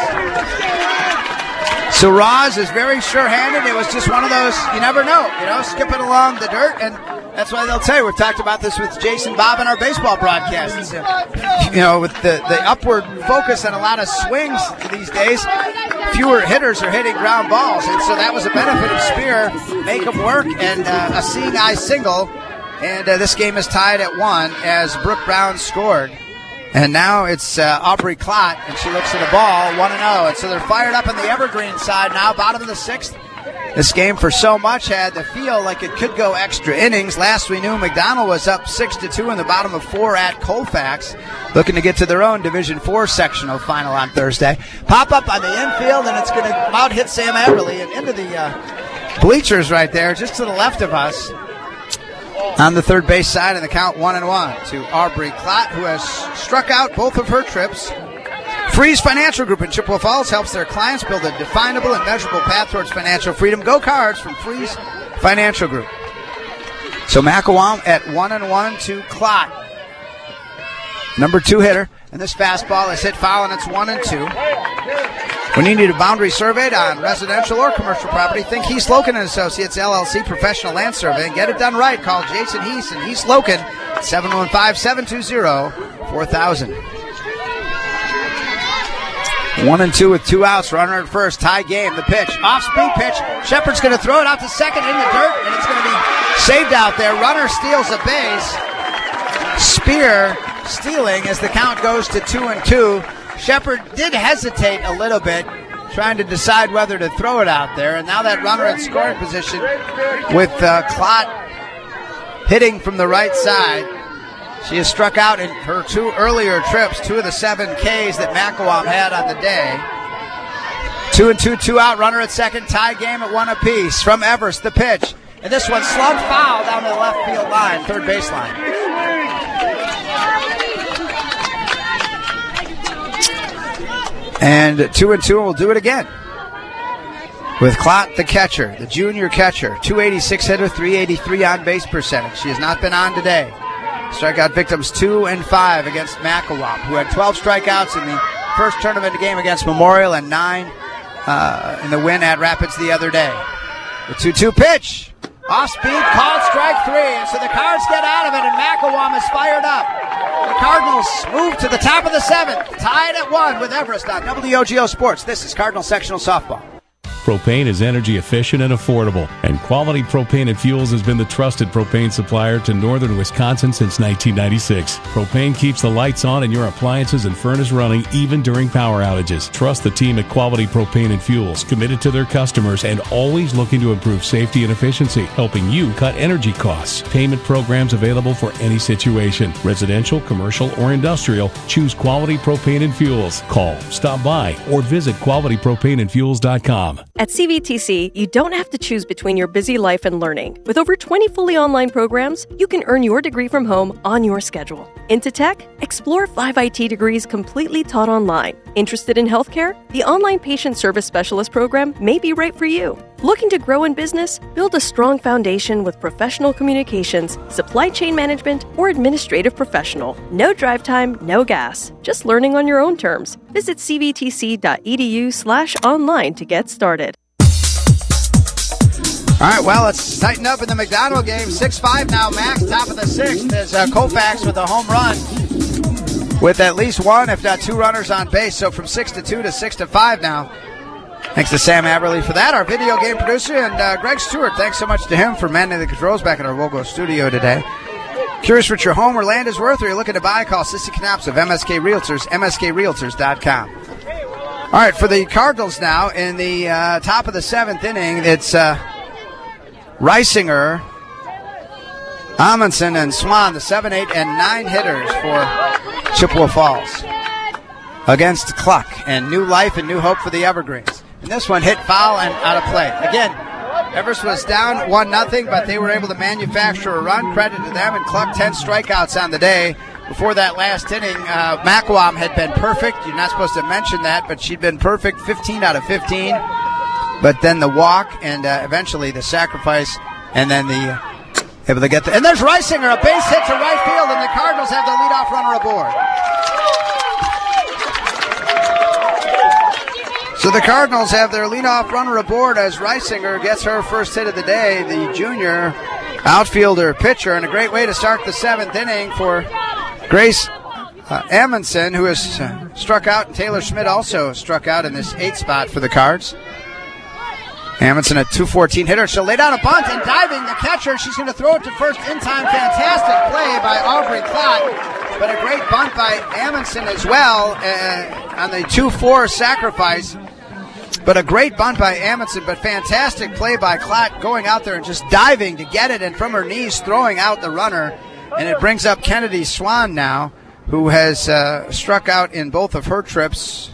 So Roz is very sure-handed. It was just one of those, you never know, you know, skipping along the dirt, and that's why they'll tell you. We've talked about this with Jason Bob in our baseball broadcasts. You know, with the, the upward focus and a lot of swings these days, fewer hitters are hitting ground balls, and so that was a benefit of Spear. Make them work, and uh, a seeing eye single, and uh, this game is tied at one as Brooke Brown scored. And now it's uh, Aubrey Klott, and she looks at the ball, one and oh. And so they're fired up on the Evergreen side now, bottom of the sixth. This game for so much had the feel like it could go extra innings. Last we knew, McDonald was up six to two in the bottom of four at Colfax, looking to get to their own Division four sectional final on Thursday. Pop up on the infield, and it's going to out hit Sam Everly and into the uh, bleachers right there, just to the left of us. On the third base side, and the count one and one to Aubrey Klott, who has struck out both of her trips. Freeze Financial Group in Chippewa Falls helps their clients build a definable and measurable path towards financial freedom. Go Cards from Freeze Financial Group. So Macawam at one and one to Klott, number two hitter, and this fastball is hit foul, and it's one and two. When you need a boundary surveyed on residential or commercial property, think Heath Loken and Associates L L C Professional Land Surveying. Get it done right. Call Jason Heath and Heath Loken at seven one five, seven two zero, four thousand. One and two with two outs. Runner at first. Tie game. The pitch. Off-speed pitch. Shepard's going to throw it out to second in the dirt, and it's going to be saved out there. Runner steals a base. Spear stealing as the count goes to two and two. Shepard did hesitate a little bit, trying to decide whether to throw it out there. And now that runner in scoring position with uh, Klott hitting from the right side. She has struck out in her two earlier trips, two of the seven Ks that Macawam had on the day. Two and two, two out, runner at second, tie game at one apiece. From Everest, the pitch. And this one slugged foul down the left field line, third baseline. And two and two, and we'll do it again. With Klott, the catcher, the junior catcher, two eighty-six hitter, three eighty-three on base percentage. She has not been on today. Strikeout victims two and five against Macawam, who had twelve strikeouts in the first tournament game against Memorial and nine uh, in the win at Rapids the other day. The two two pitch. Off speed, called strike three. And so the Cards get out of it, and Macawam is fired up. The Cardinals move to the top of the seventh, tied at one with Everest on W O G O Sports. This is Cardinal Sectional Softball. Propane is energy efficient and affordable, and Quality Propane and Fuels has been the trusted propane supplier to northern Wisconsin since nineteen ninety-six. Propane keeps the lights on and your appliances and furnace running even during power outages. Trust the team at Quality Propane and Fuels, committed to their customers and always looking to improve safety and efficiency, helping you cut energy costs. Payment programs available for any situation. Residential, commercial, or industrial, choose Quality Propane and Fuels. Call, stop by, or visit quality propane and fuels dot com. At C V T C, you don't have to choose between your busy life and learning. With over twenty fully online programs, you can earn your degree from home on your schedule. Into tech? Explore five I T degrees completely taught online. Interested in healthcare? The Online Patient Service Specialist program may be right for you. Looking to grow in business? Build a strong foundation with professional communications, supply chain management, or administrative professional. No drive time, no gas. Just learning on your own terms. Visit c v t c dot e d u slash online to get started. All right, well, let's tighten up in the McDonald game. six five now, Max, top of the sixth, as uh, Colfax with a home run with at least one, if not two runners on base. So from six to two to six to five now. Thanks to Sam Aberly for that, our video game producer, and uh, Greg Stewart. Thanks so much to him for manning the controls back at our Wogo studio today. Curious what your home or land is worth, or you're looking to buy? Call Sissy Knops of M S K Realtors, m s k realtors dot com. All right, for the Cardinals now, in the uh, top of the seventh inning, it's uh, Reisinger, Amundsen, and Swan, the seven, eight, and nine hitters for Chippewa Falls against Cluck, and new life and new hope for the Evergreens. And this one hit foul and out of play. Again, Everest was down one nothing, but they were able to manufacture a run. Credit to them, and Cluck ten strikeouts on the day. Before that last inning, uh, Macawam had been perfect. You're not supposed to mention that, but she'd been perfect, fifteen out of fifteen. But then the walk, and uh, eventually the sacrifice, and then the uh, able to get the... And there's Reisinger, a base hit to right field, and the Cardinals have the leadoff runner aboard. So the Cardinals have their leadoff runner aboard as Reisinger gets her first hit of the day, the junior outfielder pitcher, and a great way to start the seventh inning for Grace uh, Amundsen, who has uh, struck out, and Taylor Schmidt also struck out in this eighth spot for the Cards. Amundsen, a two fourteen hitter. She'll lay down a bunt, and diving the catcher, she's going to throw it to first in time. Fantastic play by Aubrey Klott, but a great bunt by Amundsen as well uh, on the two four sacrifice. But a great bunt by Amundsen, but fantastic play by Klott going out there and just diving to get it, and from her knees throwing out the runner. And it brings up Kennedy Swan now, who has uh, struck out in both of her trips.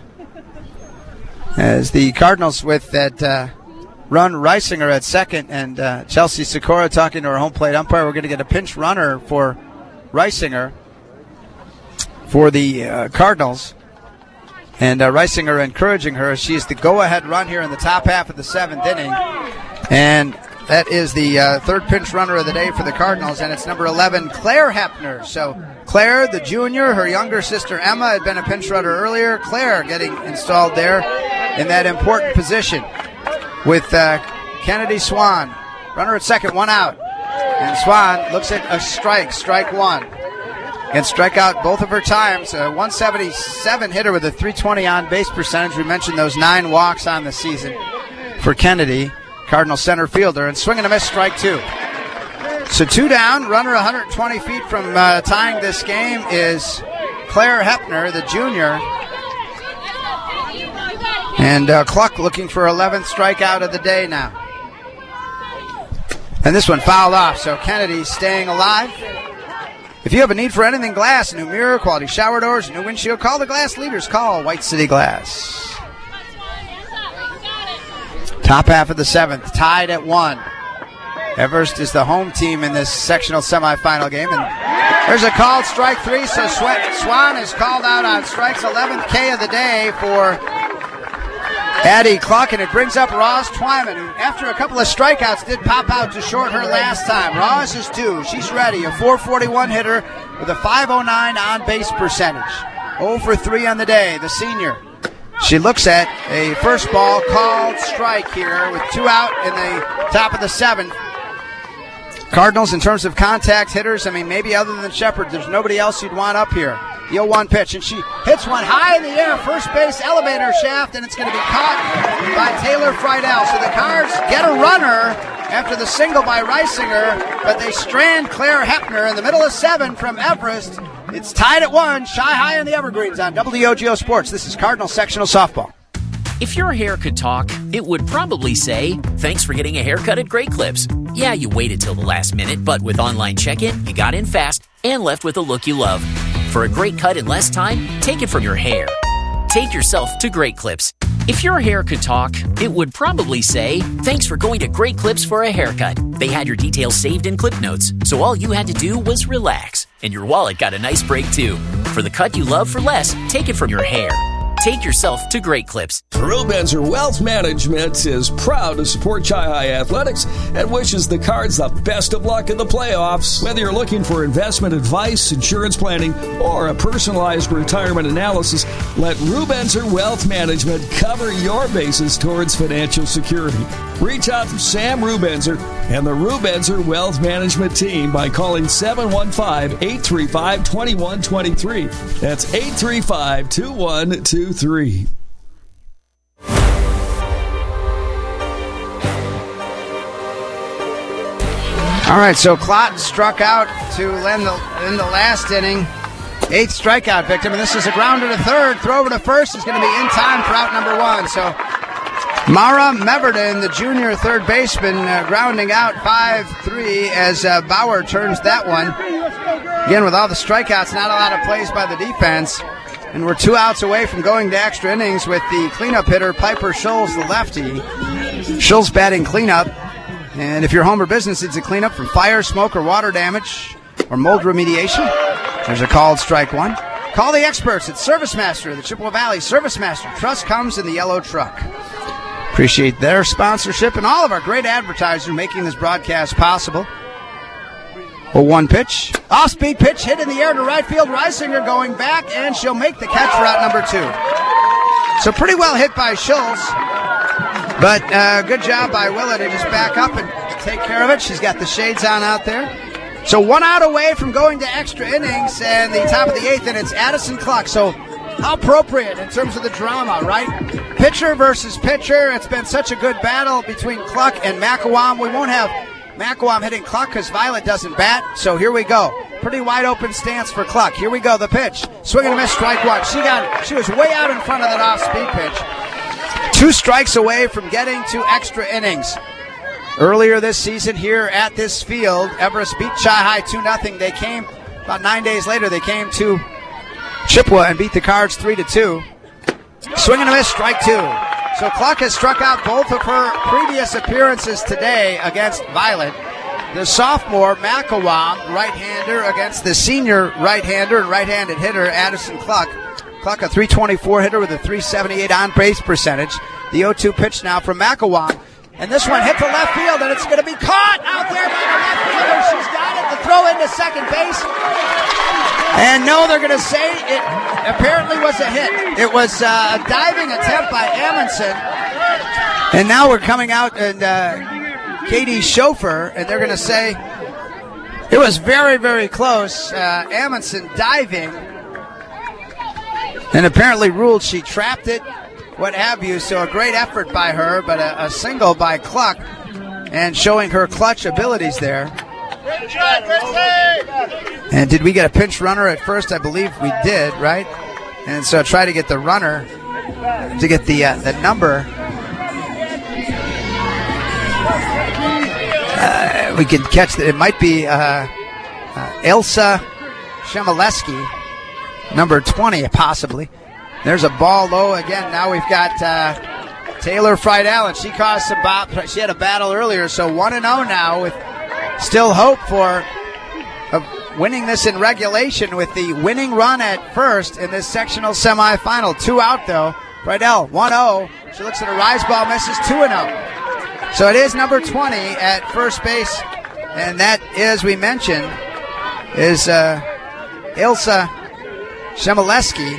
As the Cardinals with that uh, run Reisinger at second, and uh, Chelsea Sikora talking to her home plate umpire. We're going to get a pinch runner for Reisinger for the uh, Cardinals. And uh, Reisinger encouraging her. She's the go-ahead run here in the top half of the seventh inning. And that is the uh, third pinch runner of the day for the Cardinals, and it's number eleven, Claire Hepner. So Claire, the junior, her younger sister Emma had been a pinch runner earlier. Claire getting installed there in that important position with uh, Kennedy Swan. Runner at second, one out. And Swan looks at a strike, strike one. And strike out both of her times. A one seventy-seven hitter with a three twenty on-base percentage. We mentioned those nine walks on the season for Kennedy, Cardinal center fielder. And swing and a miss, strike two. So two down. Runner one hundred twenty feet from uh, tying this game is Claire Hepner, the junior. And uh, Cluck looking for eleventh strikeout of the day now. And this one fouled off, so Kennedy staying alive. If you have a need for anything glass, a new mirror, quality shower doors, a new windshield, call the glass leaders. Call White City Glass. Top half of the seventh, tied at one. Everest is the home team in this sectional semifinal game. And there's a called strike three, so Swan is called out on strikes. eleventh K of the day for Addie Cluck, and it brings up Roz Twyman, who after a couple of strikeouts did pop out to short her last time. Roz is due. She's ready. A four forty-one hitter with a five oh nine on-base percentage. oh for three on the day, the senior. She looks at a first ball called strike here with two out in the top of the seventh. Cardinals, in terms of contact hitters, I mean, maybe other than Shepard, there's nobody else you'd want up here. The oh one pitch, and she hits one high in the air, first base elevator shaft, and it's going to be caught by Taylor Friedel. So the Cards get a runner after the single by Reisinger, but they strand Claire Hepner in the middle of seven from Everest. It's tied at one, Shy High in the Evergreens on W O G O Sports. This is Cardinal Sectional Softball. If your hair could talk, it would probably say, thanks for getting a haircut at Great Clips. Yeah, you waited till the last minute, but with online check-in, you got in fast and left with a look you love. For a great cut in less time, take it from your hair. Take yourself to Great Clips. If your hair could talk, it would probably say, thanks for going to Great Clips for a haircut. They had your details saved in clip notes, so all you had to do was relax. And your wallet got a nice break, too. For the cut you love for less, take it from your hair. Take yourself to Great Clips. Rubenzer Wealth Management is proud to support Chi-Hi Athletics and wishes the Cards the best of luck in the playoffs. Whether you're looking for investment advice, insurance planning, or a personalized retirement analysis, let Rubenzer Wealth Management cover your bases towards financial security. Reach out to Sam Rubenzer and the Rubenzer Wealth Management team by calling seven one five, eight three five, two one two three. That's eight three five, two one two three. All right, so Klott struck out to end the, in the last inning. Eighth strikeout victim, and this is a grounder to third. Throw over to first is going to be in time for out number one. So Mara Meverden, the junior third baseman, uh, grounding out five three as uh, Bauer turns that one. Again, with all the strikeouts, not a lot of plays by the defense. And we're two outs away from going to extra innings with the cleanup hitter, Piper Schulz, the lefty. Schulz batting cleanup. And if your home or business needs a cleanup from fire, smoke, or water damage, or mold remediation, there's a called strike one. Call the experts at Service Master, the Chippewa Valley Service Master. Trust comes in the yellow truck. Appreciate their sponsorship and all of our great advertisers making this broadcast possible. A one pitch. Off-speed pitch hit in the air to right field. Reisinger going back, and she'll make the catch for out number two. So pretty well hit by Schulz. But uh, good job by Willa to just back up and take care of it. She's got the shades on out there. So one out away from going to extra innings and the top of the eighth, and it's Addison Cluck. So how appropriate in terms of the drama, right? Pitcher versus pitcher. It's been such a good battle between Cluck and McElwain. We won't have McElwain hitting Cluck because Violet doesn't bat. So here we go. Pretty wide open stance for Cluck. Here we go. The pitch. Swing and a miss, strike one. She got. She was way out in front of that off-speed pitch. two strikes away from getting to extra innings. Earlier this season here at this field, Everest beat Chi-Hi two nothing. They came, about nine days later, they came to Chippewa and beat the Cards three to two. Swing and a miss, strike two. So Cluck has struck out both of her previous appearances today against Violet. The sophomore, McElwain, right-hander, against the senior right-hander and right-handed hitter, Addison Cluck. Cluck, a three twenty-four hitter with a three seventy-eight on-base percentage. The oh two pitch now from McElwain. And this one hit to left field, and it's going to be caught out there by the left fielder. She's got it to throw into second base. And no, they're going to say it apparently was a hit. It was uh, a diving attempt by Amundsen. And now we're coming out and uh, Katie's chauffeur, and they're going to say it was very, very close. Uh, Amundsen diving, and apparently ruled she trapped it, what have you. So a great effort by her, but a, a single by Cluck, and showing her clutch abilities there. And did we get a pinch runner at first? I believe we did, right? And so try to get the runner to get the uh, the number. Uh, we can catch that. It might be uh, uh, Elsa Shemaleski, number twenty, possibly. There's a ball low again. Now we've got uh, Taylor Friedel, and she caused some bop. She had a battle earlier, so one and oh now with still hope for uh, winning this in regulation with the winning run at first in this sectional semifinal. Two out, though. Friedel, one oh. She looks at a rise ball, misses, two and oh. So it is number twenty at first base, and that, as we mentioned, is uh, Ilsa Shemaleski,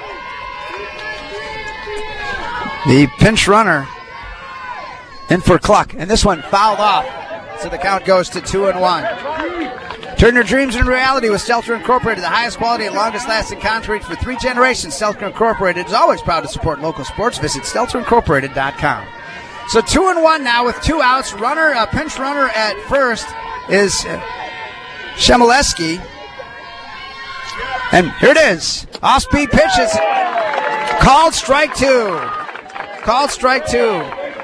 the pinch runner, in for Cluck. And this one fouled off, so the count goes to two and one. Turn your dreams into reality with Stelter Incorporated, the highest quality and longest lasting concrete for three generations. Stelter Incorporated is always proud to support local sports. Visit stelter incorporated dot com. So two and one now with two outs. Runner, a pinch runner at first is Shemaleski. And here it is. Off-speed pitches. Called strike two. Called strike two.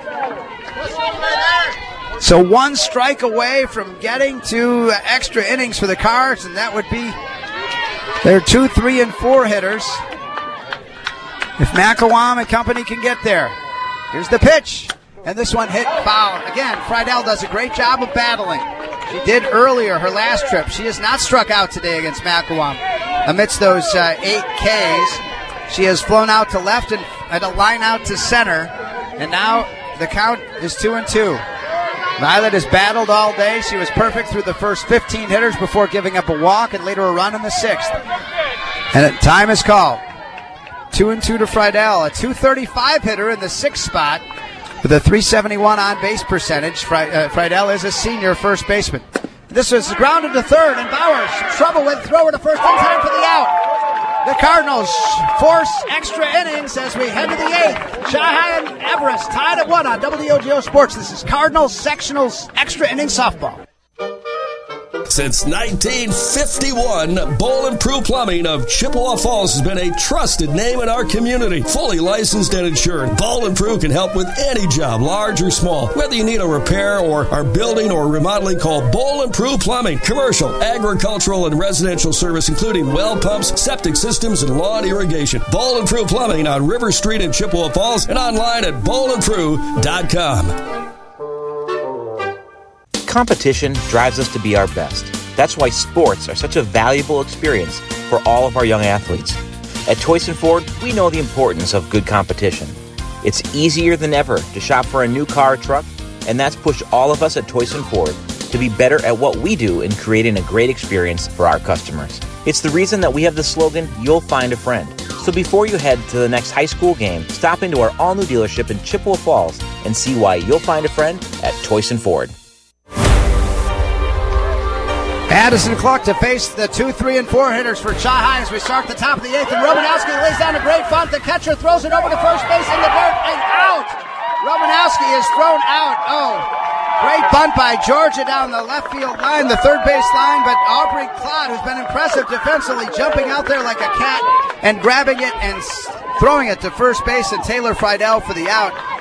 So one strike away from getting to extra innings for the Cards, and that would be their two, three, and four hitters. If McElwain and company can get there. Here's the pitch. And this one hit foul. Again, Friedel does a great job of battling. She did earlier, her last trip. She has not struck out today against McElwain. Amidst those uh, eight Ks, she has flown out to left and had a line out to center. And now the count is two and two. Violet has battled all day. She was perfect through the first fifteen hitters before giving up a walk and later a run in the sixth. And time is called. Two and two to Friedel, a two thirty-five hitter in the sixth spot with a three seventy-one on-base percentage. Fri- uh, Friedel is a senior first baseman. This is grounded to third, and Bowers trouble with thrower to first in time for the out. The Cardinals force extra innings as we head to the eighth. Chi-Hi and Everest tied at one on W O G O Sports. This is Cardinals Sectionals Extra Inning Softball. Since nineteen fifty-one, Bowl and Prue Plumbing of Chippewa Falls has been a trusted name in our community. Fully licensed and insured, Bowl and Prue can help with any job, large or small. Whether you need a repair or are building or remodeling, call Bowl and Prue Plumbing. Commercial, agricultural, and residential service, including well pumps, septic systems, and lawn irrigation. Bowl and Prue Plumbing on River Street in Chippewa Falls and online at bowl and prue dot com. Competition drives us to be our best. That's why sports are such a valuable experience for all of our young athletes. At Toyson Ford, we know the importance of good competition. It's easier than ever to shop for a new car or truck, and that's pushed all of us at Toyson Ford to be better at what we do in creating a great experience for our customers. It's the reason that we have the slogan, "You'll find a friend." So before you head to the next high school game, stop into our all-new dealership in Chippewa Falls and see why you'll find a friend at Toyson Ford. Addison Cluck to face the two, three, and four hitters for Chi-Hi as we start the top of the eighth. And Romanowski lays down a great bunt. The catcher throws it over to first base in the dirt and out. Romanowski is thrown out. Oh, great bunt by Georgia down the left field line, the third base line. But Aubrey Clod, who's been impressive defensively, jumping out there like a cat and grabbing it and throwing it to first base, and Taylor Friedel for the out.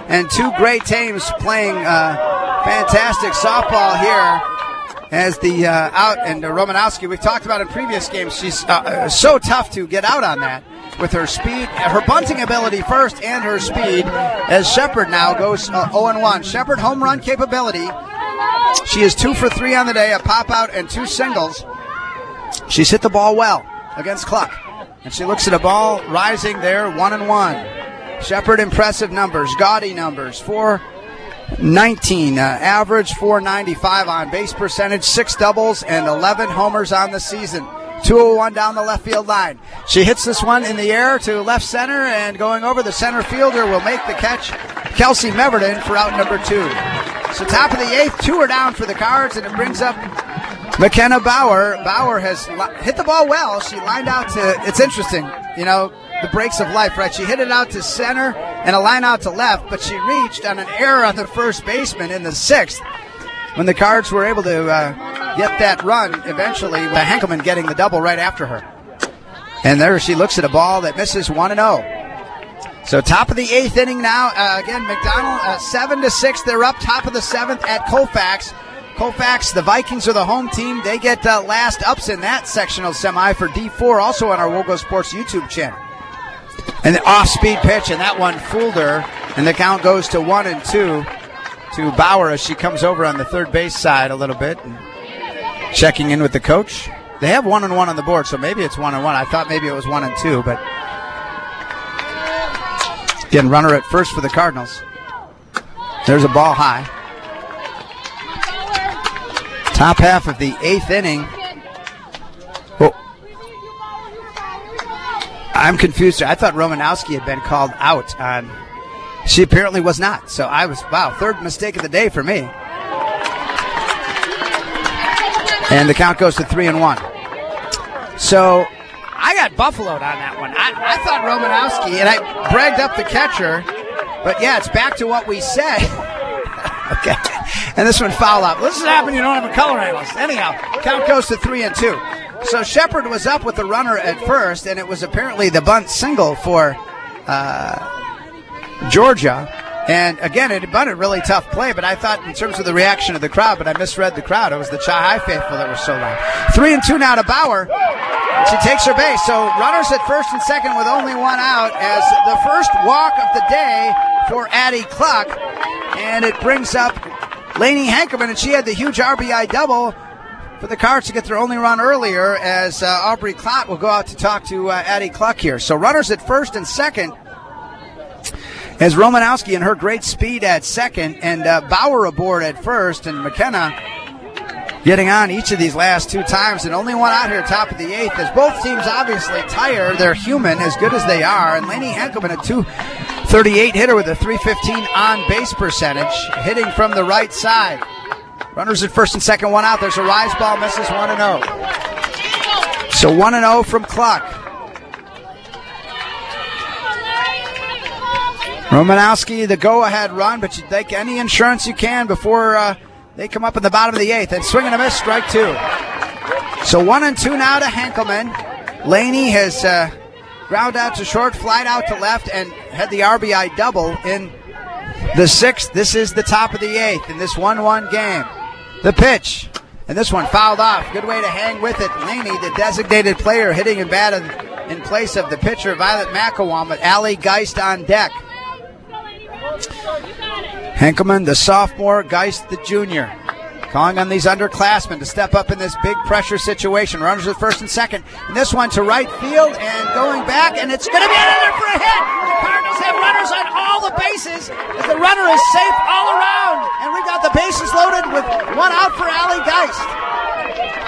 and two great teams playing uh, fantastic softball here as the uh, out. And uh, Romanowski, we've talked about in previous games, she's uh, so tough to get out on that with her speed, her bunting ability first and her speed, as Shepard now goes uh, oh and one. Shepard home run capability. She is two for three on the day, a pop out and two singles. She's hit the ball well against Cluck. And she looks at a ball rising there, one and one. Shepard, impressive numbers, gaudy numbers. four nineteen uh, average, four ninety-five on base percentage, six doubles, and eleven homers on the season. two oh one down the left field line. She hits this one in the air to left center, and going over, the center fielder will make the catch. Kelsey Meverden for out number two. So top of the eighth, two are down for the Cards, and it brings up McKenna Bauer. Bauer has li- hit the ball well. She lined out to, it's interesting, you know, the breaks of life, right? She hit it out to center and a line out to left, but she reached on an error on the first baseman in the sixth when the Cards were able to uh, get that run eventually, with Henkelman getting the double right after her. And there she looks at a ball that misses one and oh. So top of the eighth inning now. Uh, again, McDonald, uh, seven to six. They're up top of the seventh at Colfax. Colfax, the Vikings are the home team. They get uh, last ups in that sectional semi for D four, also on our Wogo Sports YouTube channel. And the off-speed pitch, and that one fooled her. And the count goes to one and two to Bauer as she comes over on the third base side a little bit, and checking in with the coach. They have one and one on the board, so maybe it's one and one. I thought maybe it was one and two, but again, runner at first for the Cardinals. There's a ball high. Top half of the eighth inning. Oh. I'm confused. I thought Romanowski had been called out on. She apparently was not. So I was, wow, third mistake of the day for me. And the count goes to three and one. So I got buffaloed on that one. I, I thought Romanowski, and I bragged up the catcher, but yeah, it's back to what we said. Okay. And this one foul up. This is happening, you don't have a color analyst. Anyhow, count goes to three and two. So Shepard was up with the runner at first, and it was apparently the bunt single for uh, Georgia. And again, it bunted a really tough play, but I thought in terms of the reaction of the crowd, but I misread the crowd. It was the Chi-High faithful that was so loud. Three and two now to Bauer. She takes her base. So runners at first and second with only one out as the first walk of the day for Addie Cluck. And it brings up Lainey Hankerman, and she had the huge R B I double for the Cards to get their only run earlier, as uh, Aubrey Klott will go out to talk to uh, Addie Cluck here. So runners at first and second as Romanowski and her great speed at second, and uh, Bauer aboard at first, and McKenna getting on each of these last two times, and only one out here top of the eighth, as both teams obviously tired. They're human, as good as they are, and Lainey Hankelman, a two thirty-eight hitter with a three fifteen on base percentage, hitting from the right side. Runners at first and second, one out. There's a rise ball, misses one and oh. So one and oh from Cluck. Romanowski, the go-ahead run, but you take any insurance you can before uh, they come up in the bottom of the eighth. And swing and a miss, strike two. So one and two now to Hankelman. Laney has uh, ground out to short, flied out to left, and had the R B I double in the sixth. This is the top of the eighth in this one one game. The pitch, and this one fouled off. Good way to hang with it. Laney, the designated player, hitting in bat in place of the pitcher, Violet McElwain, with Allie Geist on deck. Hankelman, the sophomore, Geist, the junior. Calling on these underclassmen to step up in this big pressure situation. Runners at first and second. And this one to right field and going back, and it's going to be another for a hit. The Cardinals have runners on all the bases, as the runner is safe all around. And we've got the bases loaded with one out for Allie Geist.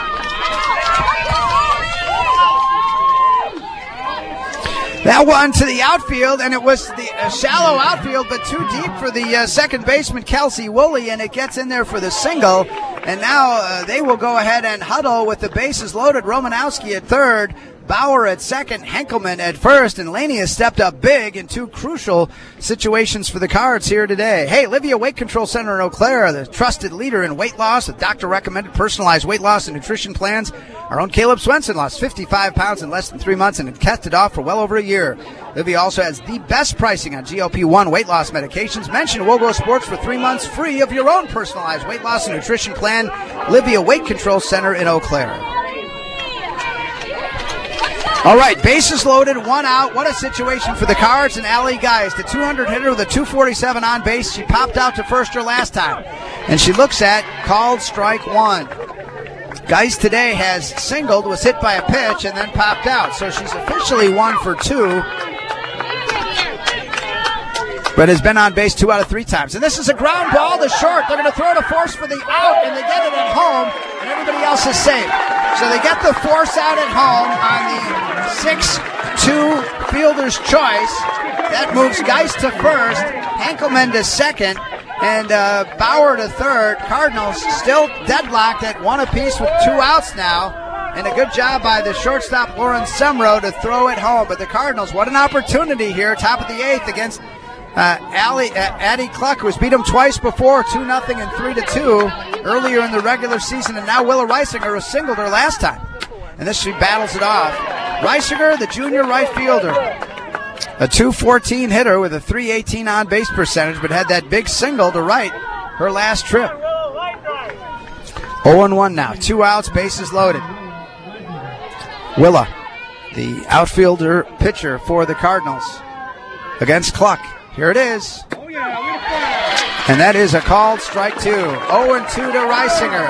That one to the outfield, and it was the uh, shallow outfield, but too deep for the uh, second baseman, Kelsey Woolley, and it gets in there for the single. And now uh, they will go ahead and huddle with the bases loaded. Romanowski at third, Bauer at second, Henkelman at first, and Laney has stepped up big in two crucial situations for the Cards here today. Hey, Livia Weight Control Center in Eau Claire, the trusted leader in weight loss with doctor-recommended personalized weight loss and nutrition plans. Our own Caleb Swenson lost fifty-five pounds in less than three months and had kept it off for well over a year. Livia also has the best pricing on G L P one weight loss medications. Mention Wogo Sports for three months free of your own personalized weight loss and nutrition plan. Livia Weight Control Center in Eau Claire. All right, bases loaded, one out. What a situation for the Cards and Allie Geist. The two hundred hitter with a two forty-seven on base. She popped out to first her last time. And she looks at called strike one. Geist today has singled, was hit by a pitch, and then popped out. So she's officially one for two, but has been on base two out of three times. And this is a ground ball to short. They're going to throw to force for the out, and they get it at home, and everybody else is safe. So they get the force out at home on the six two fielder's choice. That moves Geist to first, Henkelman to second, and uh, Bauer to third. Cardinals still deadlocked at one apiece with two outs now. And a good job by the shortstop, Lauren Semro, to throw it home. But the Cardinals, what an opportunity here, top of the eighth against uh, Allie, uh, Addie Cluck, who has beat them twice before, two nothing and three to two earlier in the regular season. And now Willa Reisinger, who singled her last time. And this she battles it off. Reisinger, the junior right fielder. A two fourteen hitter with a three eighteen on base percentage, but had that big single to right her last trip. oh and one now. Two outs, bases loaded. Willa, the outfielder pitcher for the Cardinals, against Cluck. Here it is. And that is a called strike two. oh and two to Reisinger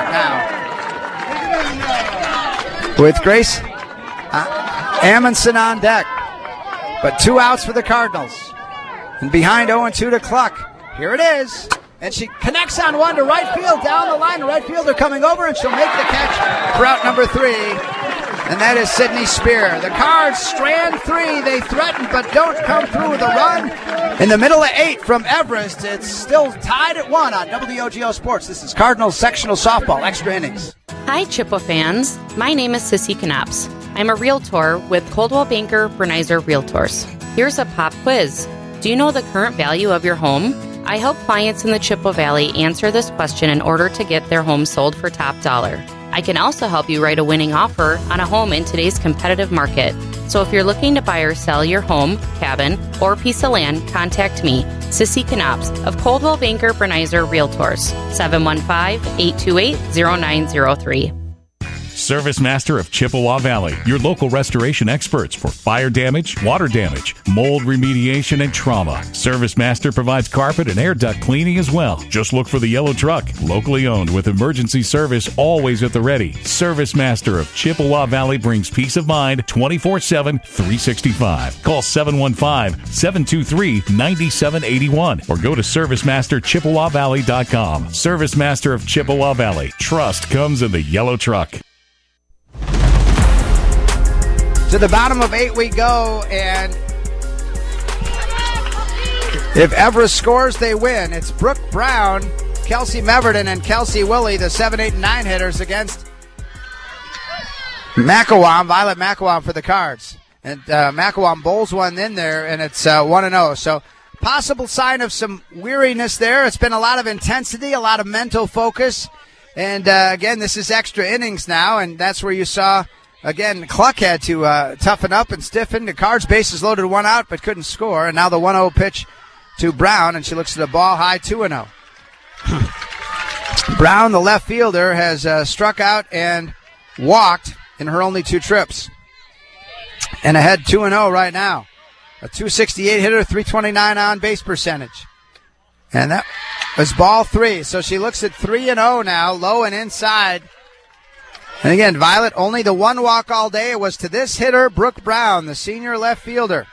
now. With Grace uh, Amundsen on deck. But two outs for the Cardinals. And behind oh and two to Cluck. Here it is. And she connects on one to right field, down the line. The right fielder coming over, and she'll make the catch for out number three. And that is Sydney Spear. The Cards strand three. They threaten but don't come through with a run. In the middle of eight from Everest, it's still tied at one on W O G O Sports. This is Cardinals sectional softball, extra innings. Hi, Chippewa fans. My name is Sissy Knops. I'm a realtor with Coldwell Banker Bernizer Realtors. Here's a pop quiz. Do you know the current value of your home? I help clients in the Chippewa Valley answer this question in order to get their home sold for top dollar. I can also help you write a winning offer on a home in today's competitive market. So if you're looking to buy or sell your home, cabin, or piece of land, contact me, Sissy Knops of Coldwell Banker Bernizer Realtors, seven one five, eight two eight, zero nine zero three. Service Master of Chippewa Valley, your local restoration experts for fire damage, water damage, mold remediation, and trauma. Service Master provides carpet and air duct cleaning as well. Just look for the yellow truck, locally owned with emergency service always at the ready. Service Master of Chippewa Valley brings peace of mind twenty-four seven, three sixty-five. Call seven one five, seven two three, nine seven eight one or go to service master chippewa valley dot com. Service Master of Chippewa Valley. Trust comes in the yellow truck. To the bottom of eight we go, and if Everest scores, they win. It's Brooke Brown, Kelsey Meverton, and Kelsey Willie, the seven, eight, and nine hitters against Macawam, Violet Macawam for the Cards. And uh, Macawam bowls one in there, and it's uh, one and oh. So possible sign of some weariness there. It's been a lot of intensity, a lot of mental focus. And, uh, again, this is extra innings now, and that's where you saw, again, Cluck had to uh, toughen up and stiffen. The Cards bases loaded one out but couldn't score. And now the one oh pitch to Brown, and she looks at the ball high two and oh. Brown, the left fielder, has uh, struck out and walked in her only two trips. And ahead two and oh right now. A two sixty-eight hitter, three twenty-nine on base percentage. And that was ball three. So she looks at three and oh now, low and inside. And again, Violet, only the one walk all day. It was to this hitter, Brooke Brown, the senior left fielder.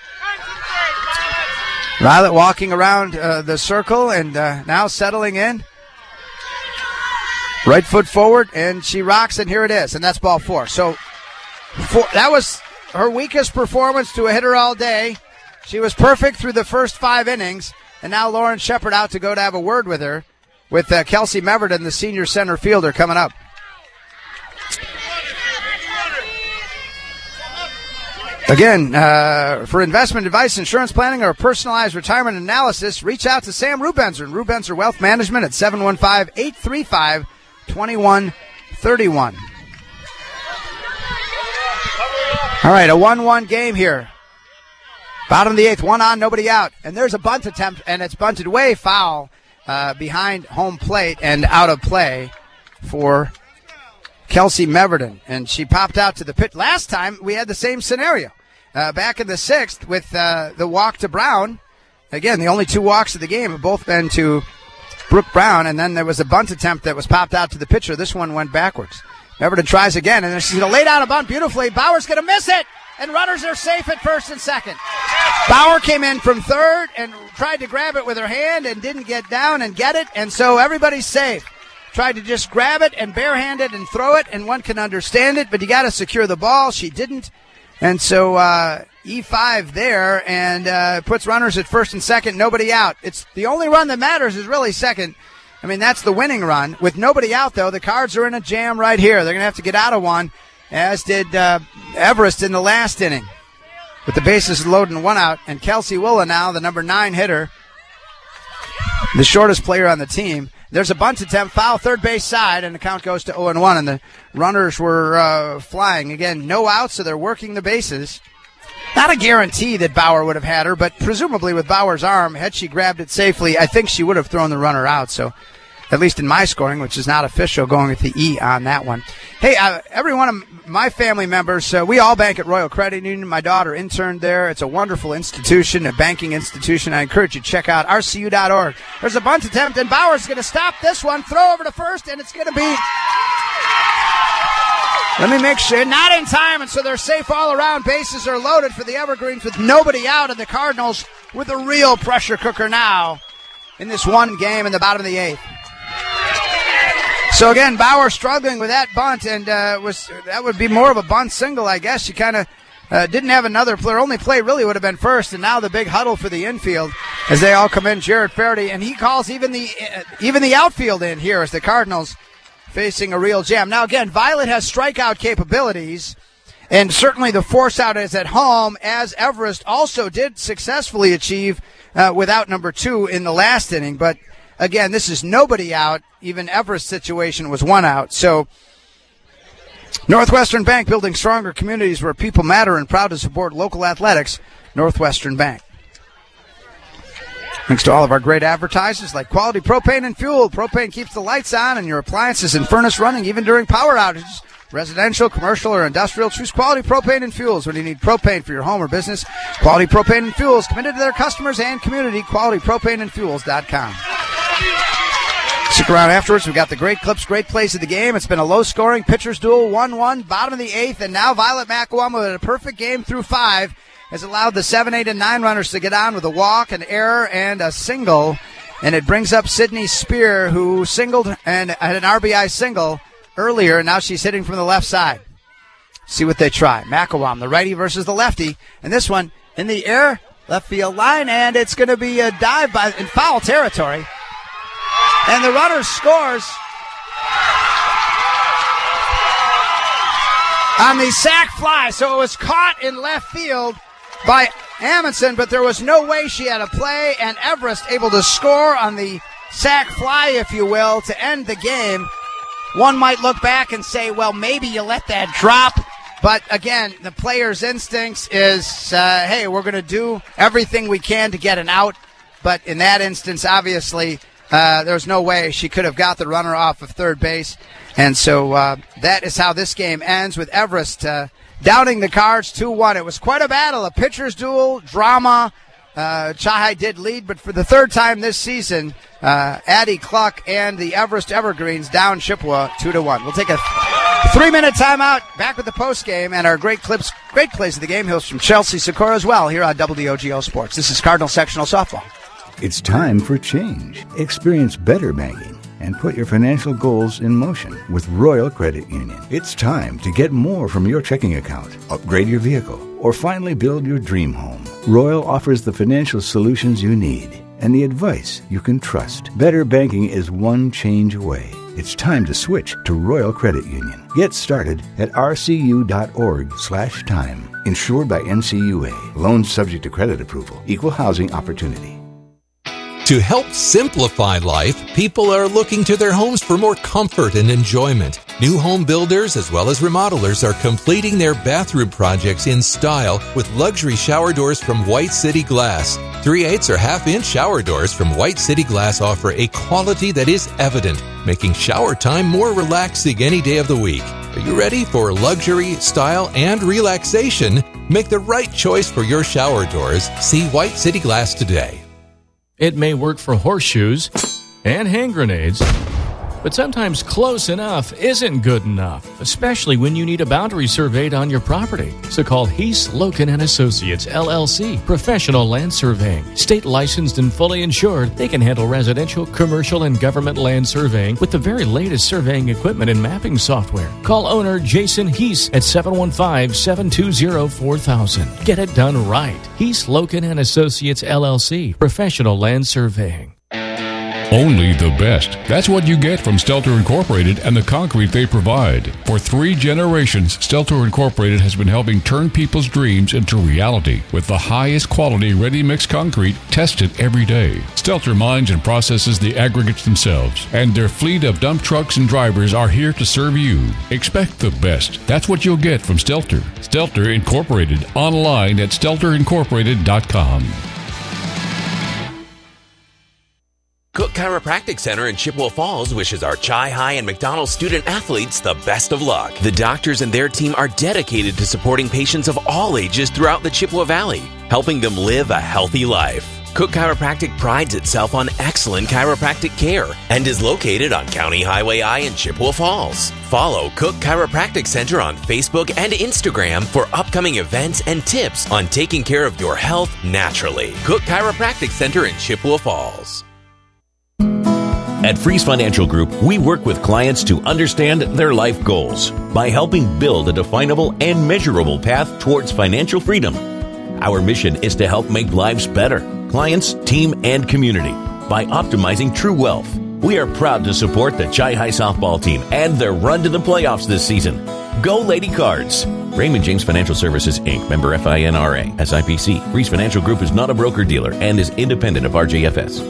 Violet walking around uh, the circle and uh, now settling in. Right foot forward, and she rocks, and here it is. And that's ball four. So four, that was her weakest performance to a hitter all day. She was perfect through the first five innings. And now Lauren Shepard out to go to have a word with her, with uh, Kelsey Meverton, the senior center fielder, coming up. Again, uh, for investment advice, insurance planning, or personalized retirement analysis, reach out to Sam Rubenzer and Rubenzer Wealth Management at seven one five, eight three five, two one three one. All right, a one one game here. Bottom of the eighth, one on, nobody out. And there's a bunt attempt, and it's bunted way foul uh, behind home plate and out of play for Kelsey Meverden. And she popped out to the pit. Last time, we had the same scenario. Uh, back in the sixth with uh, the walk to Brown. Again, the only two walks of the game have both been to Brooke Brown, and then there was a bunt attempt that was popped out to the pitcher. This one went backwards. Meverden tries again, and she's going to lay down a bunt beautifully. Bauer's going to miss it, and runners are safe at first and second. Bauer came in from third and tried to grab it with her hand and didn't get down and get it, and so everybody's safe. Tried to just grab it and barehand it and throw it, and one can understand it, but you got to secure the ball. She didn't. And so uh, E five there, and uh, puts runners at first and second, nobody out. It's the only run that matters is really second. I mean, that's the winning run. With nobody out, though, the Cards are in a jam right here. They're going to have to get out of one, as did uh, Everest in the last inning. With the bases loaded and one out, and Kelsey Willa now, the number nine hitter, the shortest player on the team. There's a bunt attempt, foul, third base side, and the count goes to oh and one, and the runners were uh, flying. Again, no outs, so they're working the bases. Not a guarantee that Bauer would have had her, but presumably with Bauer's arm, had she grabbed it safely, I think she would have thrown the runner out. So, at least in my scoring, which is not official, going with the E on that one. Hey, uh, every one of my family members, uh, we all bank at Royal Credit Union. My daughter interned there. It's a wonderful institution, a banking institution. I encourage you to check out R C U dot org. There's a bunt attempt, and Bauer's going to stop this one, throw over to first, and it's going to be... Let me make sure. Not in time, and so they're safe all around. Bases are loaded for the Evergreens with nobody out, and the Cardinals with a real pressure cooker now in this one game in the bottom of the eighth. So again, Bauer struggling with that bunt, and uh, was that would be more of a bunt single, I guess. She kind of uh, didn't have another player. Only play really would have been first, and now the big huddle for the infield as they all come in. Jared Faraday, and he calls even the uh, even the outfield in here as the Cardinals facing a real jam. Now again, Violet has strikeout capabilities, and certainly the force out is at home, as Everest also did successfully achieve uh, without number two in the last inning, but. Again, this is nobody out. Even Everest's situation was one out. So, Northwestern Bank, building stronger communities where people matter, and proud to support local athletics. Northwestern Bank. Thanks to all of our great advertisers like Quality Propane and Fuel. Propane keeps the lights on and your appliances and furnace running even during power outages. Residential, commercial, or industrial, choose Quality Propane and Fuels when you need propane for your home or business. Quality Propane and Fuels, committed to their customers and community. quality propane and fuels dot com. Stick around afterwards. We've got the great clips, great plays of the game. It's been a low-scoring pitcher's duel, one one, bottom of the eighth, and now Violet Macawama with a perfect game through five has allowed the seven, eight, and nine runners to get on with a walk, an error, and a single. And it brings up Sydney Spear, who singled and had an R B I single earlier, and now she's hitting from the left side. See what they try. Macawam, the righty versus the lefty, and this one in the air, left field line, and it's going to be a dive by in foul territory. And the runner scores on the sac fly. So it was caught in left field by Amundsen, but there was no way she had a play, and Everest able to score on the sac fly, if you will, to end the game. One might look back and say, well, maybe you let that drop. But, again, the player's instincts is, uh, hey, we're going to do everything we can to get an out. But in that instance, obviously, uh, there's no way she could have got the runner off of third base. And so uh, that is how this game ends, with Everest uh, downing the Cards two one. It was quite a battle, a pitcher's duel, drama. Uh, Chahai did lead, but for the third time this season, uh, Addie Cluck and the Everest Evergreens down Chippewa two to one. We'll take a three-minute timeout, back with the postgame and our great clips, great plays of the game. Hills from Chelsea Sikora as well here on W D O G O Sports. This is Cardinal Sectional Softball. It's time for change. Experience better banking and put your financial goals in motion with Royal Credit Union. It's time to get more from your checking account, upgrade your vehicle, or finally build your dream home. Royal offers the financial solutions you need and the advice you can trust. Better banking is one change away. It's time to switch to Royal Credit Union. Get started at rcu.org slash time. Insured by N C U A. Loans subject to credit approval. Equal housing opportunity. To help simplify life, people are looking to their homes for more comfort and enjoyment. New home builders as well as remodelers are completing their bathroom projects in style with luxury shower doors from White City Glass. three-eighths or half-inch shower doors from White City Glass offer a quality that is evident, making shower time more relaxing any day of the week. Are you ready for luxury, style, and relaxation? Make the right choice for your shower doors. See White City Glass today. It may work for horseshoes and hand grenades, but sometimes close enough isn't good enough, especially when you need a boundary surveyed on your property. So call Heath, Loken and Associates, L L C, Professional Land Surveying. State licensed and fully insured, they can handle residential, commercial, and government land surveying with the very latest surveying equipment and mapping software. Call owner Jason Heath at seven one five, seven two zero, four thousand. Get it done right. Heath, Loken and Associates, L L C, Professional Land Surveying. Only the best. That's what you get from Stelter Incorporated and the concrete they provide. For three generations, Stelter Incorporated has been helping turn people's dreams into reality with the highest quality ready-mix concrete tested every day. Stelter mines and processes the aggregates themselves, and their fleet of dump trucks and drivers are here to serve you. Expect the best. That's what you'll get from Stelter. Stelter Incorporated, online at stelter incorporated dot com. Cook Chiropractic Center in Chippewa Falls wishes our Chi High and McDonald student athletes the best of luck. The doctors and their team are dedicated to supporting patients of all ages throughout the Chippewa Valley, helping them live a healthy life. Cook Chiropractic prides itself on excellent chiropractic care and is located on County Highway I in Chippewa Falls. Follow Cook Chiropractic Center on Facebook and Instagram for upcoming events and tips on taking care of your health naturally. Cook Chiropractic Center in Chippewa Falls. At Freeze Financial Group, we work with clients to understand their life goals by helping build a definable and measurable path towards financial freedom. Our mission is to help make lives better, clients, team, and community by optimizing true wealth. We are proud to support the Chi High softball team and their run to the playoffs this season. Go Lady Cards! Raymond James Financial Services, Incorporated, member F I N R A, S I P C. Freeze Financial Group is not a broker-dealer and is independent of R J F S.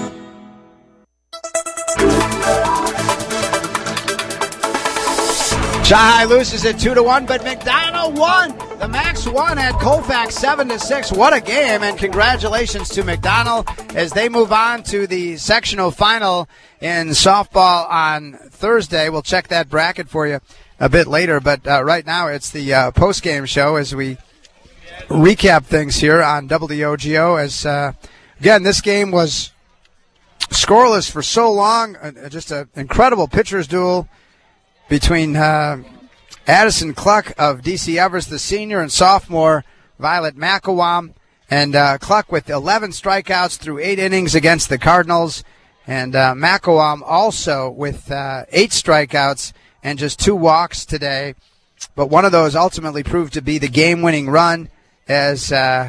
Chi High loses at two to one, but McDonald won. The Max won at Colfax seven to six. What a game, and congratulations to McDonald as they move on to the sectional final in softball on Thursday. We'll check that bracket for you a bit later, but uh, right now it's the uh, post-game show as we recap things here on W D O G O. As uh, again, this game was scoreless for so long, uh, just an incredible pitcher's duel between uh, Addison Cluck of D C Everest, the senior, and sophomore Violet McElwam. And uh, Cluck with eleven strikeouts through eight innings against the Cardinals. And uh, McElwam also with uh, eight strikeouts and just two walks today. But one of those ultimately proved to be the game-winning run as uh,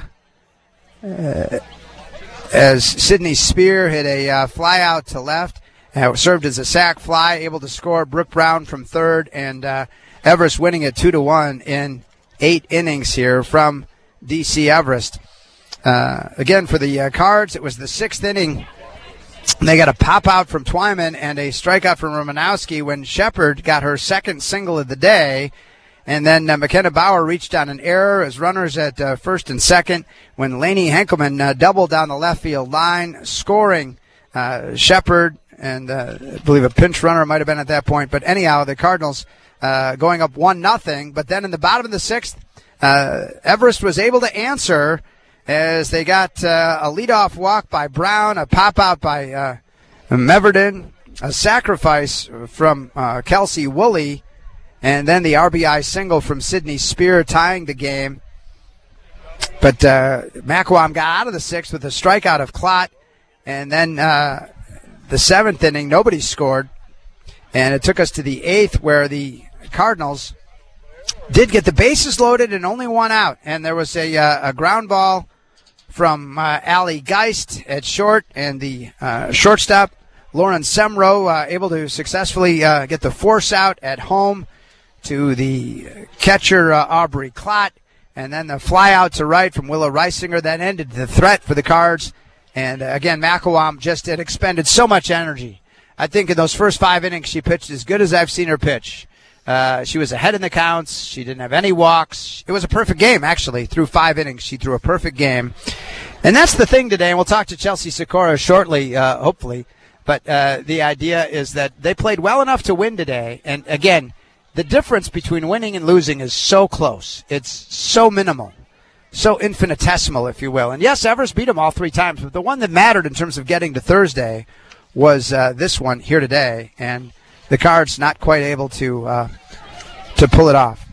uh, as Sidney Spear hit a uh, fly out to left. Uh, served as a sac fly, able to score. Brooke Brown from third, and uh, Everest winning it two to one in eight innings here from D C Everest. Uh, again, for the uh, Cards, it was the sixth inning. They got a pop out from Twyman and a strikeout from Romanowski when Shepard got her second single of the day. And then uh, McKenna Bauer reached on an error as runners at uh, first and second when Lainey Henkelman uh, doubled down the left field line, scoring uh, Shepard. And uh, I believe a pinch runner might have been at that point. But anyhow, the Cardinals uh, going up one nothing. But then in the bottom of the sixth, uh, Everest was able to answer as they got uh, a leadoff walk by Brown, a pop-out by uh, Meverden, a sacrifice from uh, Kelsey Woolley, and then the R B I single from Sidney Spear tying the game. But uh, McElwam got out of the sixth with a strikeout of Klott, and then uh, the seventh inning, nobody scored, and it took us to the eighth where the Cardinals did get the bases loaded and only one out, and there was a, uh, a ground ball from uh, Allie Geist at short, and the uh, shortstop Lauren Semro uh, able to successfully uh, get the force out at home to the catcher, uh, Aubrey Klott. And then the fly out to right from Willow Reisinger that ended the threat for the Cards. And uh, again, McElwain just had expended so much energy. I think in those first five innings, she pitched as good as I've seen her pitch. Uh, she was ahead in the counts. She didn't have any walks. It was a perfect game, actually. Through five innings, she threw a perfect game. And that's the thing today, and we'll talk to Chelsea Sikora shortly, uh, hopefully. But uh, the idea is that they played well enough to win today. And, again, the difference between winning and losing is so close. It's so minimal, so infinitesimal, if you will. And, yes, Evers beat them all three times, but the one that mattered in terms of getting to Thursday was uh, this one here today, and the Cards not quite able to uh, to pull it off.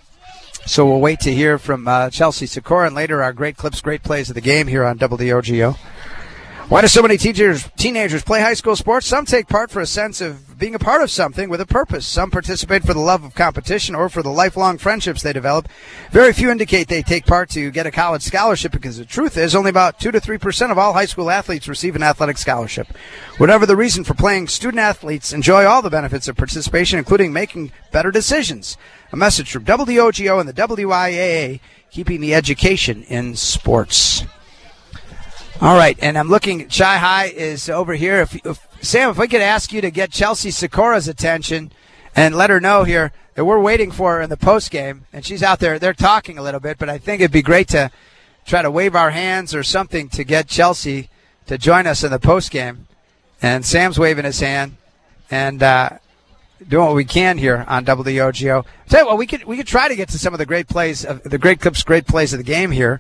So we'll wait to hear from uh, Chelsea Sikora, and later our great clips, great plays of the game here on W D O G O. Why do so many teenagers, teenagers play high school sports? Some take part for a sense of being a part of something with a purpose. Some participate for the love of competition or for the lifelong friendships they develop. Very few indicate they take part to get a college scholarship, because the truth is only about two to three percent of all high school athletes receive an athletic scholarship. Whatever the reason for playing, student athletes enjoy all the benefits of participation, including making better decisions. A message from W D O G O and the W I A A, keeping the education in sports. All right, and I'm looking, Chi High is over here. If, if Sam, if we could ask you to get Chelsea Sikora's attention and let her know here that we're waiting for her in the postgame, and she's out there, they're talking a little bit, but I think it'd be great to try to wave our hands or something to get Chelsea to join us in the postgame. And Sam's waving his hand and uh, doing what we can here on W D O G O. Tell you what, we could we could try to get to some of the great plays, of the great clips, great plays of the game here.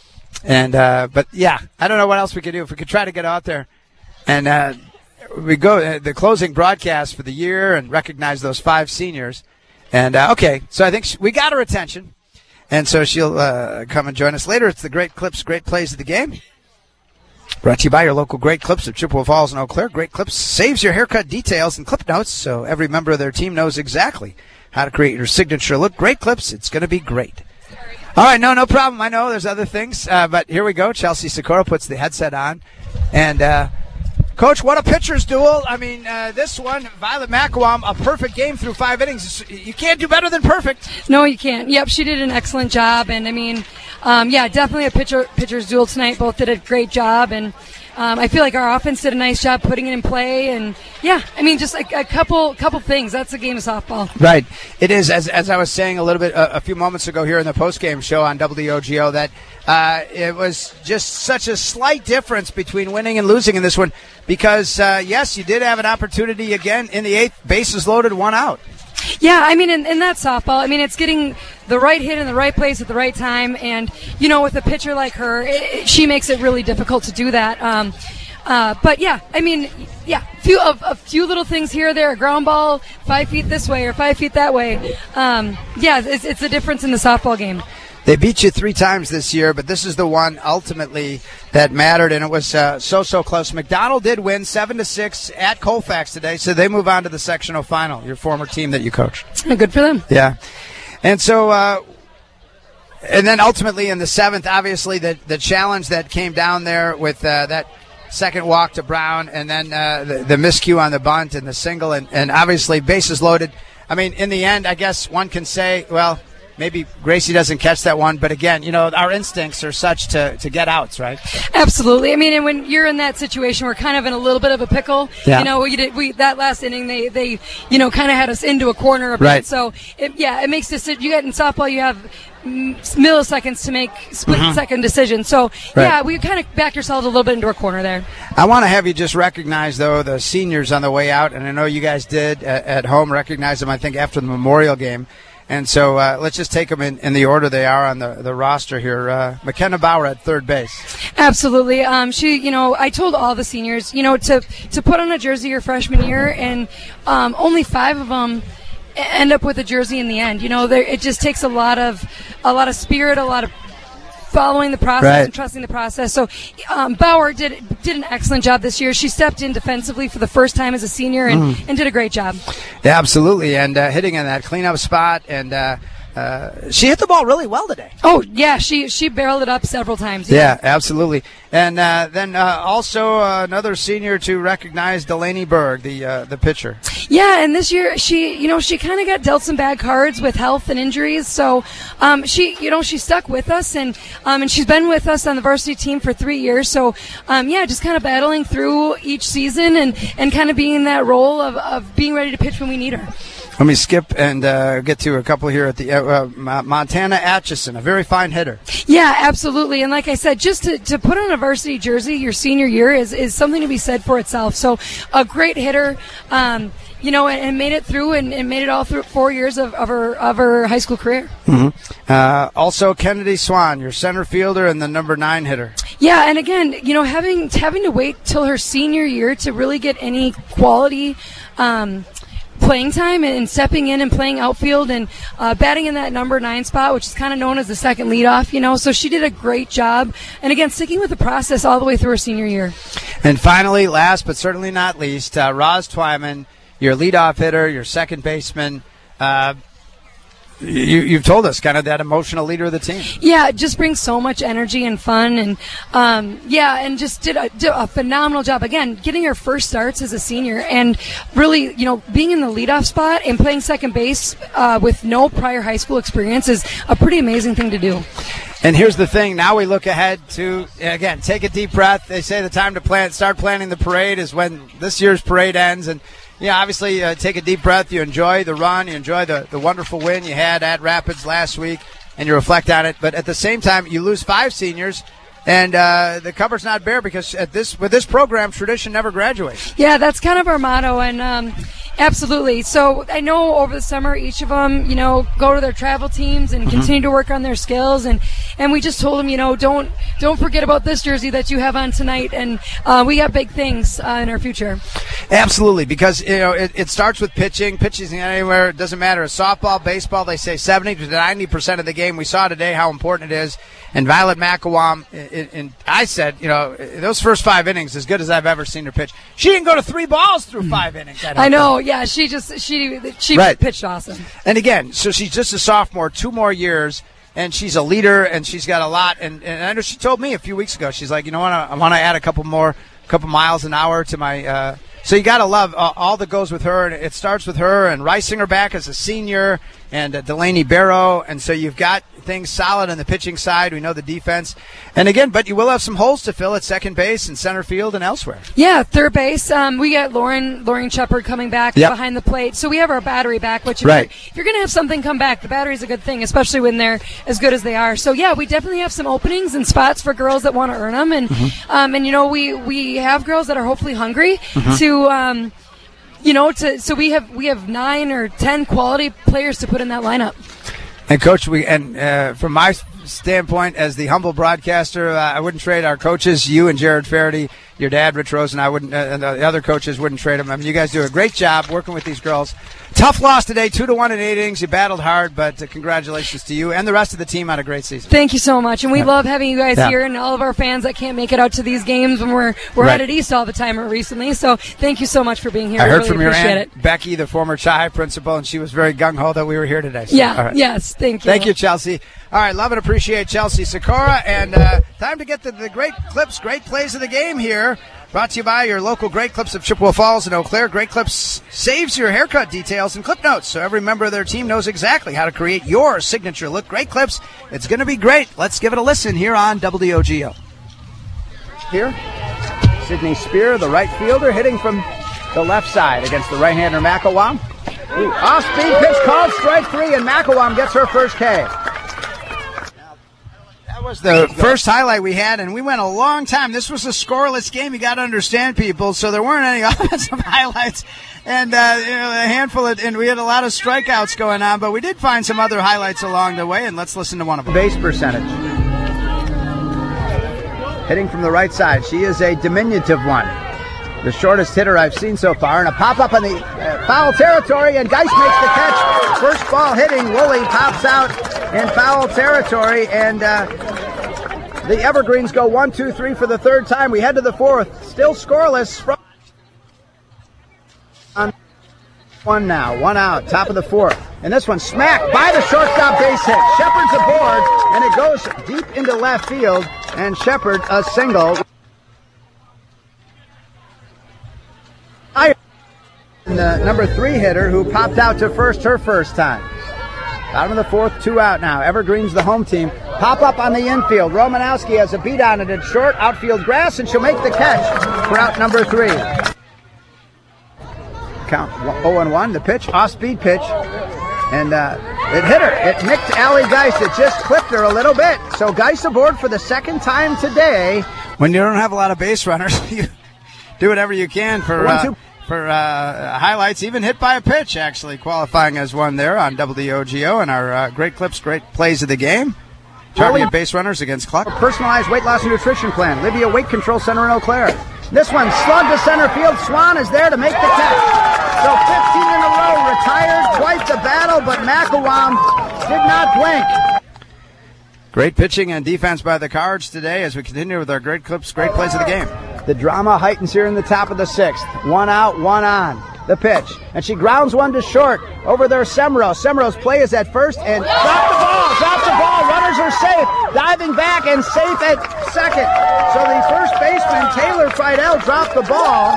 And uh, but yeah, I don't know what else we could do if we could try to get out there and uh, we go uh, the closing broadcast for the year and recognize those five seniors. And uh, okay, so I think she, we got her attention, and so she'll uh, come and join us later. It's the great clips, great plays of the game. Brought to you by your local Great Clips of Chippewa Falls and Eau Claire. Great Clips saves your haircut details and clip notes, so every member of their team knows exactly how to create your signature look. Great Clips, it's going to be great. All right, no, no problem. I know there's other things, uh, but here we go. Chelsea Sikora puts the headset on. And, uh, Coach, what a pitcher's duel. I mean, uh, this one, Violet McElwain, a perfect game through five innings. You can't do better than perfect. No, you can't. Yep, she did an excellent job. And, I mean, um, yeah, definitely a pitcher pitcher's duel tonight. Both did a great job. And um, I feel like our offense did a nice job putting it in play. And, yeah, I mean, just a, a couple couple things. That's a game of softball. Right. It is, as as I was saying a little bit uh, a few moments ago here in the postgame show on W D O G O, that uh, it was just such a slight difference between winning and losing in this one because, uh, yes, you did have an opportunity again in the eighth, bases loaded, one out. Yeah, I mean, and, and that's softball. I mean, it's getting the right hit in the right place at the right time. And, you know, with a pitcher like her, it, it, she makes it really difficult to do that. Um, uh, but, yeah, I mean, yeah, few, a, a few little things here or there, a ground ball five feet this way or five feet that way. Um, yeah, it's, it's a difference in the softball game. They beat you three times this year, but this is the one ultimately that mattered, and it was uh, so, so close. McDonald did win seven to six at Colfax today, so they move on to the sectional final, your former team that you coached. Good for them. Yeah. And so, uh, and then ultimately in the seventh, obviously the, the challenge that came down there with uh, that second walk to Brown, and then uh, the, the miscue on the bunt and the single, and, and obviously bases loaded. I mean, in the end, I guess one can say, well, maybe Gracie doesn't catch that one, but again, you know, our instincts are such to, to get outs, right? Absolutely. I mean, and when you're in that situation, we're kind of in a little bit of a pickle. Yeah. You know, we did we that last inning, they, they you know, kind of had us into a corner a bit. Right. So, it, yeah, it makes this, you get in softball, you have milliseconds to make split-second mm-hmm. decisions. So, right. yeah, we kind of backed ourselves a little bit into a corner there. I want to have you just recognize, though, the seniors on the way out, and I know you guys did at, at home recognize them, I think, after the Memorial game. And so uh, let's just take them in, in the order they are on the, the roster here. Uh, McKenna Bauer at third base. Absolutely. Um, she, you know, I told all the seniors, you know, to to put on a jersey your freshman year, and um, only five of them end up with a jersey in the end. You know, there, it just takes a lot of a lot of spirit, a lot of following the process right. and trusting the process. So um, Bauer did did an excellent job this year. She stepped in defensively for the first time as a senior and, mm. and did a great job. Yeah, absolutely. And uh, hitting in that cleanup spot and uh, uh, she hit the ball really well today. Oh, yeah, she she barreled it up several times. Yeah, Yeah, absolutely. And uh, then uh, also uh, another senior to recognize, Delaney Berg, the uh, the pitcher. Yeah, and this year she, you know, she kind of got dealt some bad cards with health and injuries. So um, she, you know, she stuck with us, and um, and she's been with us on the varsity team for three years. So um, yeah, just kind of battling through each season and, and kind of being in that role of, of being ready to pitch when we need her. Let me skip and uh, get to a couple here at the uh, uh, Montana Atchison, a very fine hitter. Yeah, absolutely. And like I said, just to, to put on a varsity jersey your senior year is, is something to be said for itself. So a great hitter, um, you know, and, and made it through and, and made it all through four years of, of her of her high school career. Mm-hmm. Uh, also, Kennedy Swan, your center fielder and the number nine hitter. Yeah, and again, you know, having having to wait till her senior year to really get any quality um, playing time and stepping in and playing outfield and uh, batting in that number nine spot, which is kind of known as the second leadoff, you know. So she did a great job. And again, sticking with the process all the way through her senior year. And finally, last but certainly not least, uh, Roz Twyman, your leadoff hitter, your second baseman. Uh, you, you've told us kind of that emotional leader of the team. Yeah, it just brings so much energy and fun, and um, yeah, and just did a, did a phenomenal job. Again, getting her first starts as a senior, and really, you know, being in the leadoff spot and playing second base uh, with no prior high school experience is a pretty amazing thing to do. And here's the thing. Now we look ahead to, again, take a deep breath. They say the time to plan, start planning the parade is when this year's parade ends. And, yeah, obviously uh, take a deep breath. You enjoy the run. You enjoy the, the wonderful win you had at Rapids last week, and you reflect on it. But at the same time, you lose five seniors, and uh, the cupboard's not bare because at this with this program, tradition never graduates. Yeah, that's kind of our motto, and um, absolutely. So I know over the summer, each of them, you know, go to their travel teams and mm-hmm. continue to work on their skills, and, and we just told them, you know, don't don't forget about this jersey that you have on tonight, and uh, we got big things uh, in our future. Absolutely, because you know it, it starts with pitching. Pitching anywhere, it doesn't matter. Softball, baseball, they say seventy to ninety percent of the game. We saw today how important it is. And Violet McElwain, and I said, you know, those first five innings, as good as I've ever seen her pitch. She didn't go to three balls through five innings. I, I know, think. yeah. She just she she right. pitched awesome. And again, so she's just a sophomore, two more years, and she's a leader, and she's got a lot. And, and I know she told me a few weeks ago, she's like, you know what, I want to add a couple more, couple miles an hour to my. Uh, so you got to love uh, all that goes with her, and it starts with her and Reisinger back as a senior, and uh, Delaney Barrow, and so you've got things solid on the pitching side. We know the defense. And again, but you will have some holes to fill at second base and center field and elsewhere. Yeah, third base. Um, we got Lauren Lauren Shepard coming back yep. behind the plate. So we have our battery back, which if right. you're, if you're going to have something come back, the battery's a good thing, especially when they're as good as they are. So, yeah, we definitely have some openings and spots for girls that want to earn them. And, mm-hmm. um, and you know, we, we have girls that are hopefully hungry mm-hmm. to um, – you know, to, so we have we have nine or ten quality players to put in that lineup. And Coach, we and uh, from my standpoint as the humble broadcaster, uh, I wouldn't trade our coaches, you and Jared Faraday, your dad, Rich Rosen. I wouldn't, uh, and the other coaches wouldn't trade them. I mean, you guys do a great job working with these girls. Tough loss today, two to one in eight innings. You battled hard, but uh, congratulations to you and the rest of the team on a great season. Thank you so much, and we yeah. love having you guys yeah. here, and all of our fans that can't make it out to these games when we're we're right. at East all the time recently. So thank you so much for being here. I we heard really from your appreciate aunt it. Becky, the former Chi principal, and she was very gung ho that we were here today. So, yeah. right. Yes. Thank you. Thank you, Chelsea. All right, love and appreciate Chelsea Sikora, and uh, time to get the, the great clips, great plays of the game here. Brought to you by your local Great Clips of Chippewa Falls and Eau Claire. Great Clips saves your haircut details and clip notes, so every member of their team knows exactly how to create your signature look. Great Clips, it's going to be great. Let's give it a listen here on W O G O. Here, Sydney Spear, the right fielder, hitting from the left side against the right-hander McElwain. Ooh, off-speed pitch called, strike three, and McElwain gets her first K. That was the first highlight we had, and we went a long time. This was a scoreless game. You got to understand, people. So there weren't any offensive highlights, and uh, you know, a handful of, and we had a lot of strikeouts going on. But we did find some other highlights along the way, and let's listen to one of them. Base percentage. Hitting from the right side, she is a diminutive one. The shortest hitter I've seen so far, and a pop-up in the uh, foul territory, and Geist makes the catch. First ball hitting, Woolley pops out in foul territory, and uh, the Evergreens go one, two, three for the third time. We head to the fourth, still scoreless. From one now, one out, top of the fourth. And this one smacked by the shortstop base hit. Shepard's aboard, and it goes deep into left field, and Shepard a single. And the number three hitter who popped out to first her first time. Bottom of the fourth, two out now. Evergreen's the home team. Pop up on the infield. Romanowski has a beat on it at short, outfield grass, and she'll make the catch for out number three. Count oh and one, the pitch, off-speed pitch. And uh, it hit her. It nicked Allie Geist. It just clipped her a little bit. So Geist aboard for the second time today. When you don't have a lot of base runners, you do whatever you can for uh, for uh, highlights. Even hit by a pitch, actually, qualifying as one there on W D O G O. And our uh, great clips, great plays of the game. Targeted base runners against Cluck. A personalized weight loss and nutrition plan. Livia Weight Control Center in Eau Claire. This one slugged to center field. Swan is there to make the catch. So fifteen in a row, retired. Quite the battle, but McElwain did not blink. Great pitching and defense by the Cards today as we continue with our great clips, great plays of the game. The drama heightens here in the top of the sixth. One out, one on. The pitch. And she grounds one to short. Over there, Semro. Semro's play is at first and drop the ball. Drop the ball. Runners are safe. Diving back and safe at second. So the first baseman, Taylor Friedel, dropped the ball.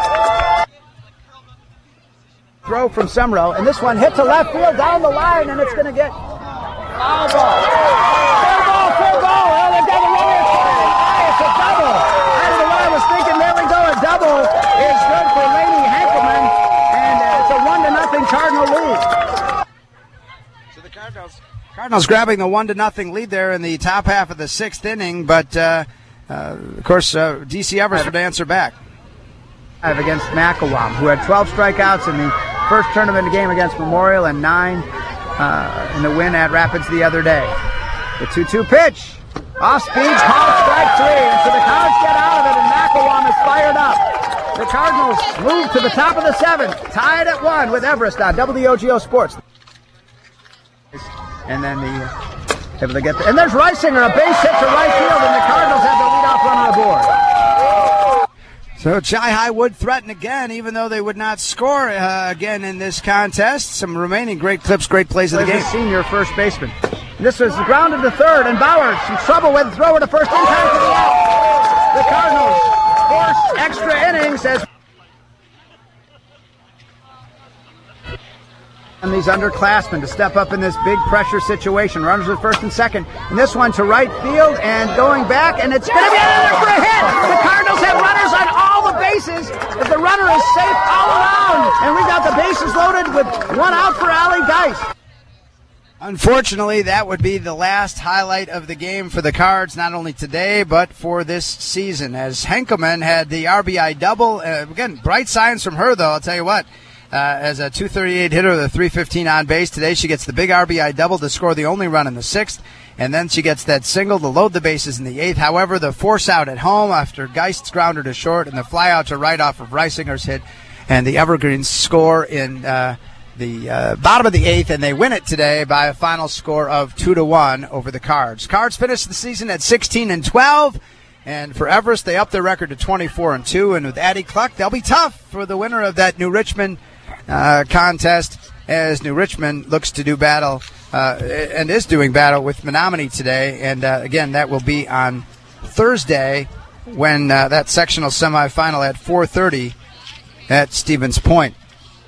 Throw from Semro, and this one hit to left field down the line, and it's going to get foul ball. Fair ball, fair ball. Oh, they've got a runner scoring. Ah, it's a double. I don't know what I was thinking. There we go. A double is good for Lainey Hankelman, and uh, it's a one to nothing Cardinal lead. So the Cardinals, Cardinals grabbing the one to nothing lead there in the top half of the sixth inning, but uh, uh, of course uh, D C Evers would answer back. Against McElwain, who had twelve strikeouts in the first tournament game against Memorial and nine uh, in the win at Rapids the other day. The two two pitch. Off speed, called strike three. And so the Cards get out of it, and McElwain is fired up. The Cardinals move to the top of the seventh, tied at one with Everest on W D O G O Sports. And then the able to get the, and there's Reisinger, a base hit to right field, and the Cardinals have the leadoff runner aboard. So Chi-Hi would threaten again, even though they would not score uh, again in this contest. Some remaining great clips, great plays of the game. Senior first baseman. This was grounded to third, and Bauer some trouble with the thrower to first in time for the out. The Cardinals force extra innings as and these underclassmen to step up in this big pressure situation. Runners at first and second. And this one to right field and going back, and it's going to be another for a hit. The Cardinals have runners on all the bases as the runner is safe all around. And we've got the bases loaded with one out for Allie Geist. Unfortunately, that would be the last highlight of the game for the Cards, not only today, but for this season, as Henkelman had the R B I double. Uh, again, bright signs from her, though, I'll tell you what. Uh, as a two thirty-eight hitter with a three fifteen on base. Today she gets the big R B I double to score the only run in the sixth, and then she gets that single to load the bases in the eighth. However, the force out at home after Geist's grounder to short and the fly out to right off of Reisinger's hit, and the Evergreens score in uh, the uh, bottom of the eighth, and they win it today by a final score of two to one over the Cards. Cards finished the season at sixteen and twelve. And for Everest, they upped their record to twenty-four and two. And with Addie Cluck, they'll be tough for the winner of that New Richmond uh, contest, as New Richmond looks to do battle uh, and is doing battle with Menominee today. And uh, again, that will be on Thursday when uh, that sectional semifinal at four thirty at Stevens Point.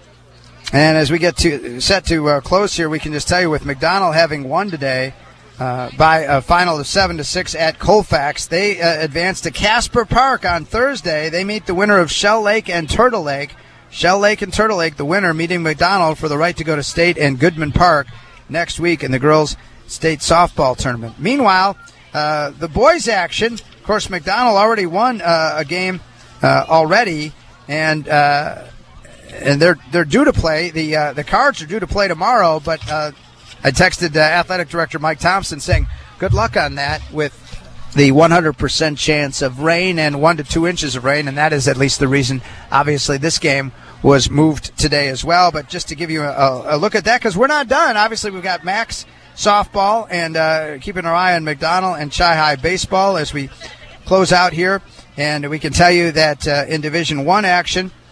And as we get to set to uh, close here, we can just tell you with McDonald having won today, Uh, by a final of seven to six at Colfax. They uh, advance to Casper Park on Thursday. They meet the winner of Shell Lake and Turtle Lake. Shell Lake and Turtle Lake, the winner, meeting McDonald for the right to go to state and Goodman Park next week in the girls' state softball tournament. Meanwhile, uh, the boys' action, of course, McDonald already won uh, a game uh, already, and uh, and they're they're due to play. The uh, the Cards are due to play tomorrow, but uh, I texted uh, athletic director Mike Thompson saying, good luck on that with the one hundred percent chance of rain and one to two inches of rain, and that is at least the reason, obviously, this game was moved today as well. But just to give you a, a look at that, because we're not done. Obviously, we've got Max softball and uh, keeping our eye on McDonald and Chi-Hi baseball as we close out here. And we can tell you that uh, in Division One action,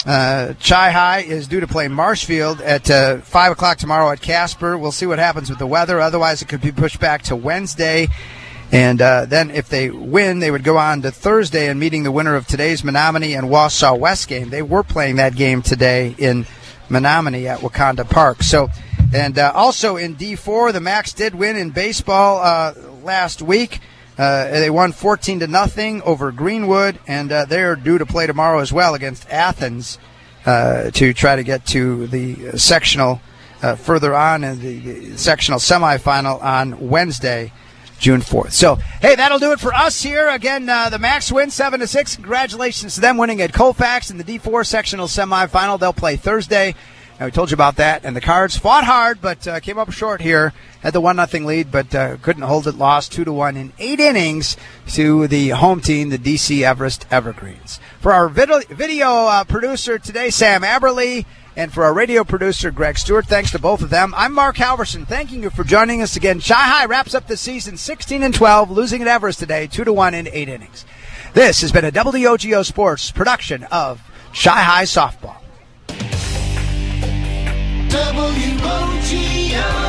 Uh, Chi High is due to play Marshfield at uh, five o'clock tomorrow at Casper. We'll see what happens with the weather. Otherwise, it could be pushed back to Wednesday. And uh, then if they win, they would go on to Thursday and meeting the winner of today's Menominee and Wausau West game. They were playing that game today in Menominee at Wakanda Park. So, and uh, also in D four, the Macs did win in baseball uh, last week. Uh, they won fourteen to nothing over Greenwood, and uh, they're due to play tomorrow as well against Athens uh, to try to get to the sectional uh, further on in the, the sectional semifinal on Wednesday, June fourth. So, hey, that'll do it for us here. Again, uh, the Macs win seven to six. Congratulations to them winning at Colfax in the D four sectional semifinal. They'll play Thursday. And we told you about that. And the Cards fought hard, but uh, came up short here. Had the one nothing lead, but uh, couldn't hold it. Lost two to one in eight innings to the home team, the D C Everest Evergreens. For our video, video uh, producer today, Sam Aberly, and for our radio producer, Greg Stewart, thanks to both of them. I'm Mark Halverson, thanking you for joining us again. Chi High wraps up the season sixteen and twelve, losing at Everest today, two to one in eight innings. This has been a W O G O Sports production of Chi High Softball. W O G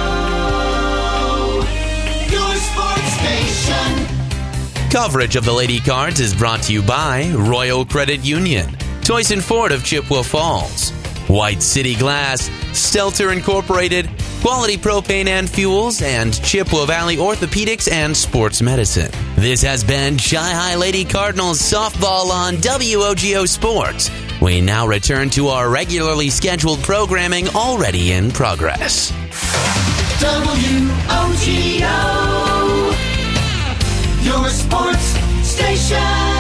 O, your sports station. Coverage of the Lady Cards is brought to you by Royal Credit Union, Toyson Ford of Chippewa Falls, White City Glass, Stelter Incorporated, Quality Propane and Fuels, and Chippewa Valley Orthopedics and Sports Medicine. This has been Chi High Lady Cardinals softball on W O G O Sports. We now return to our regularly scheduled programming already in progress. W O G O, your sports station.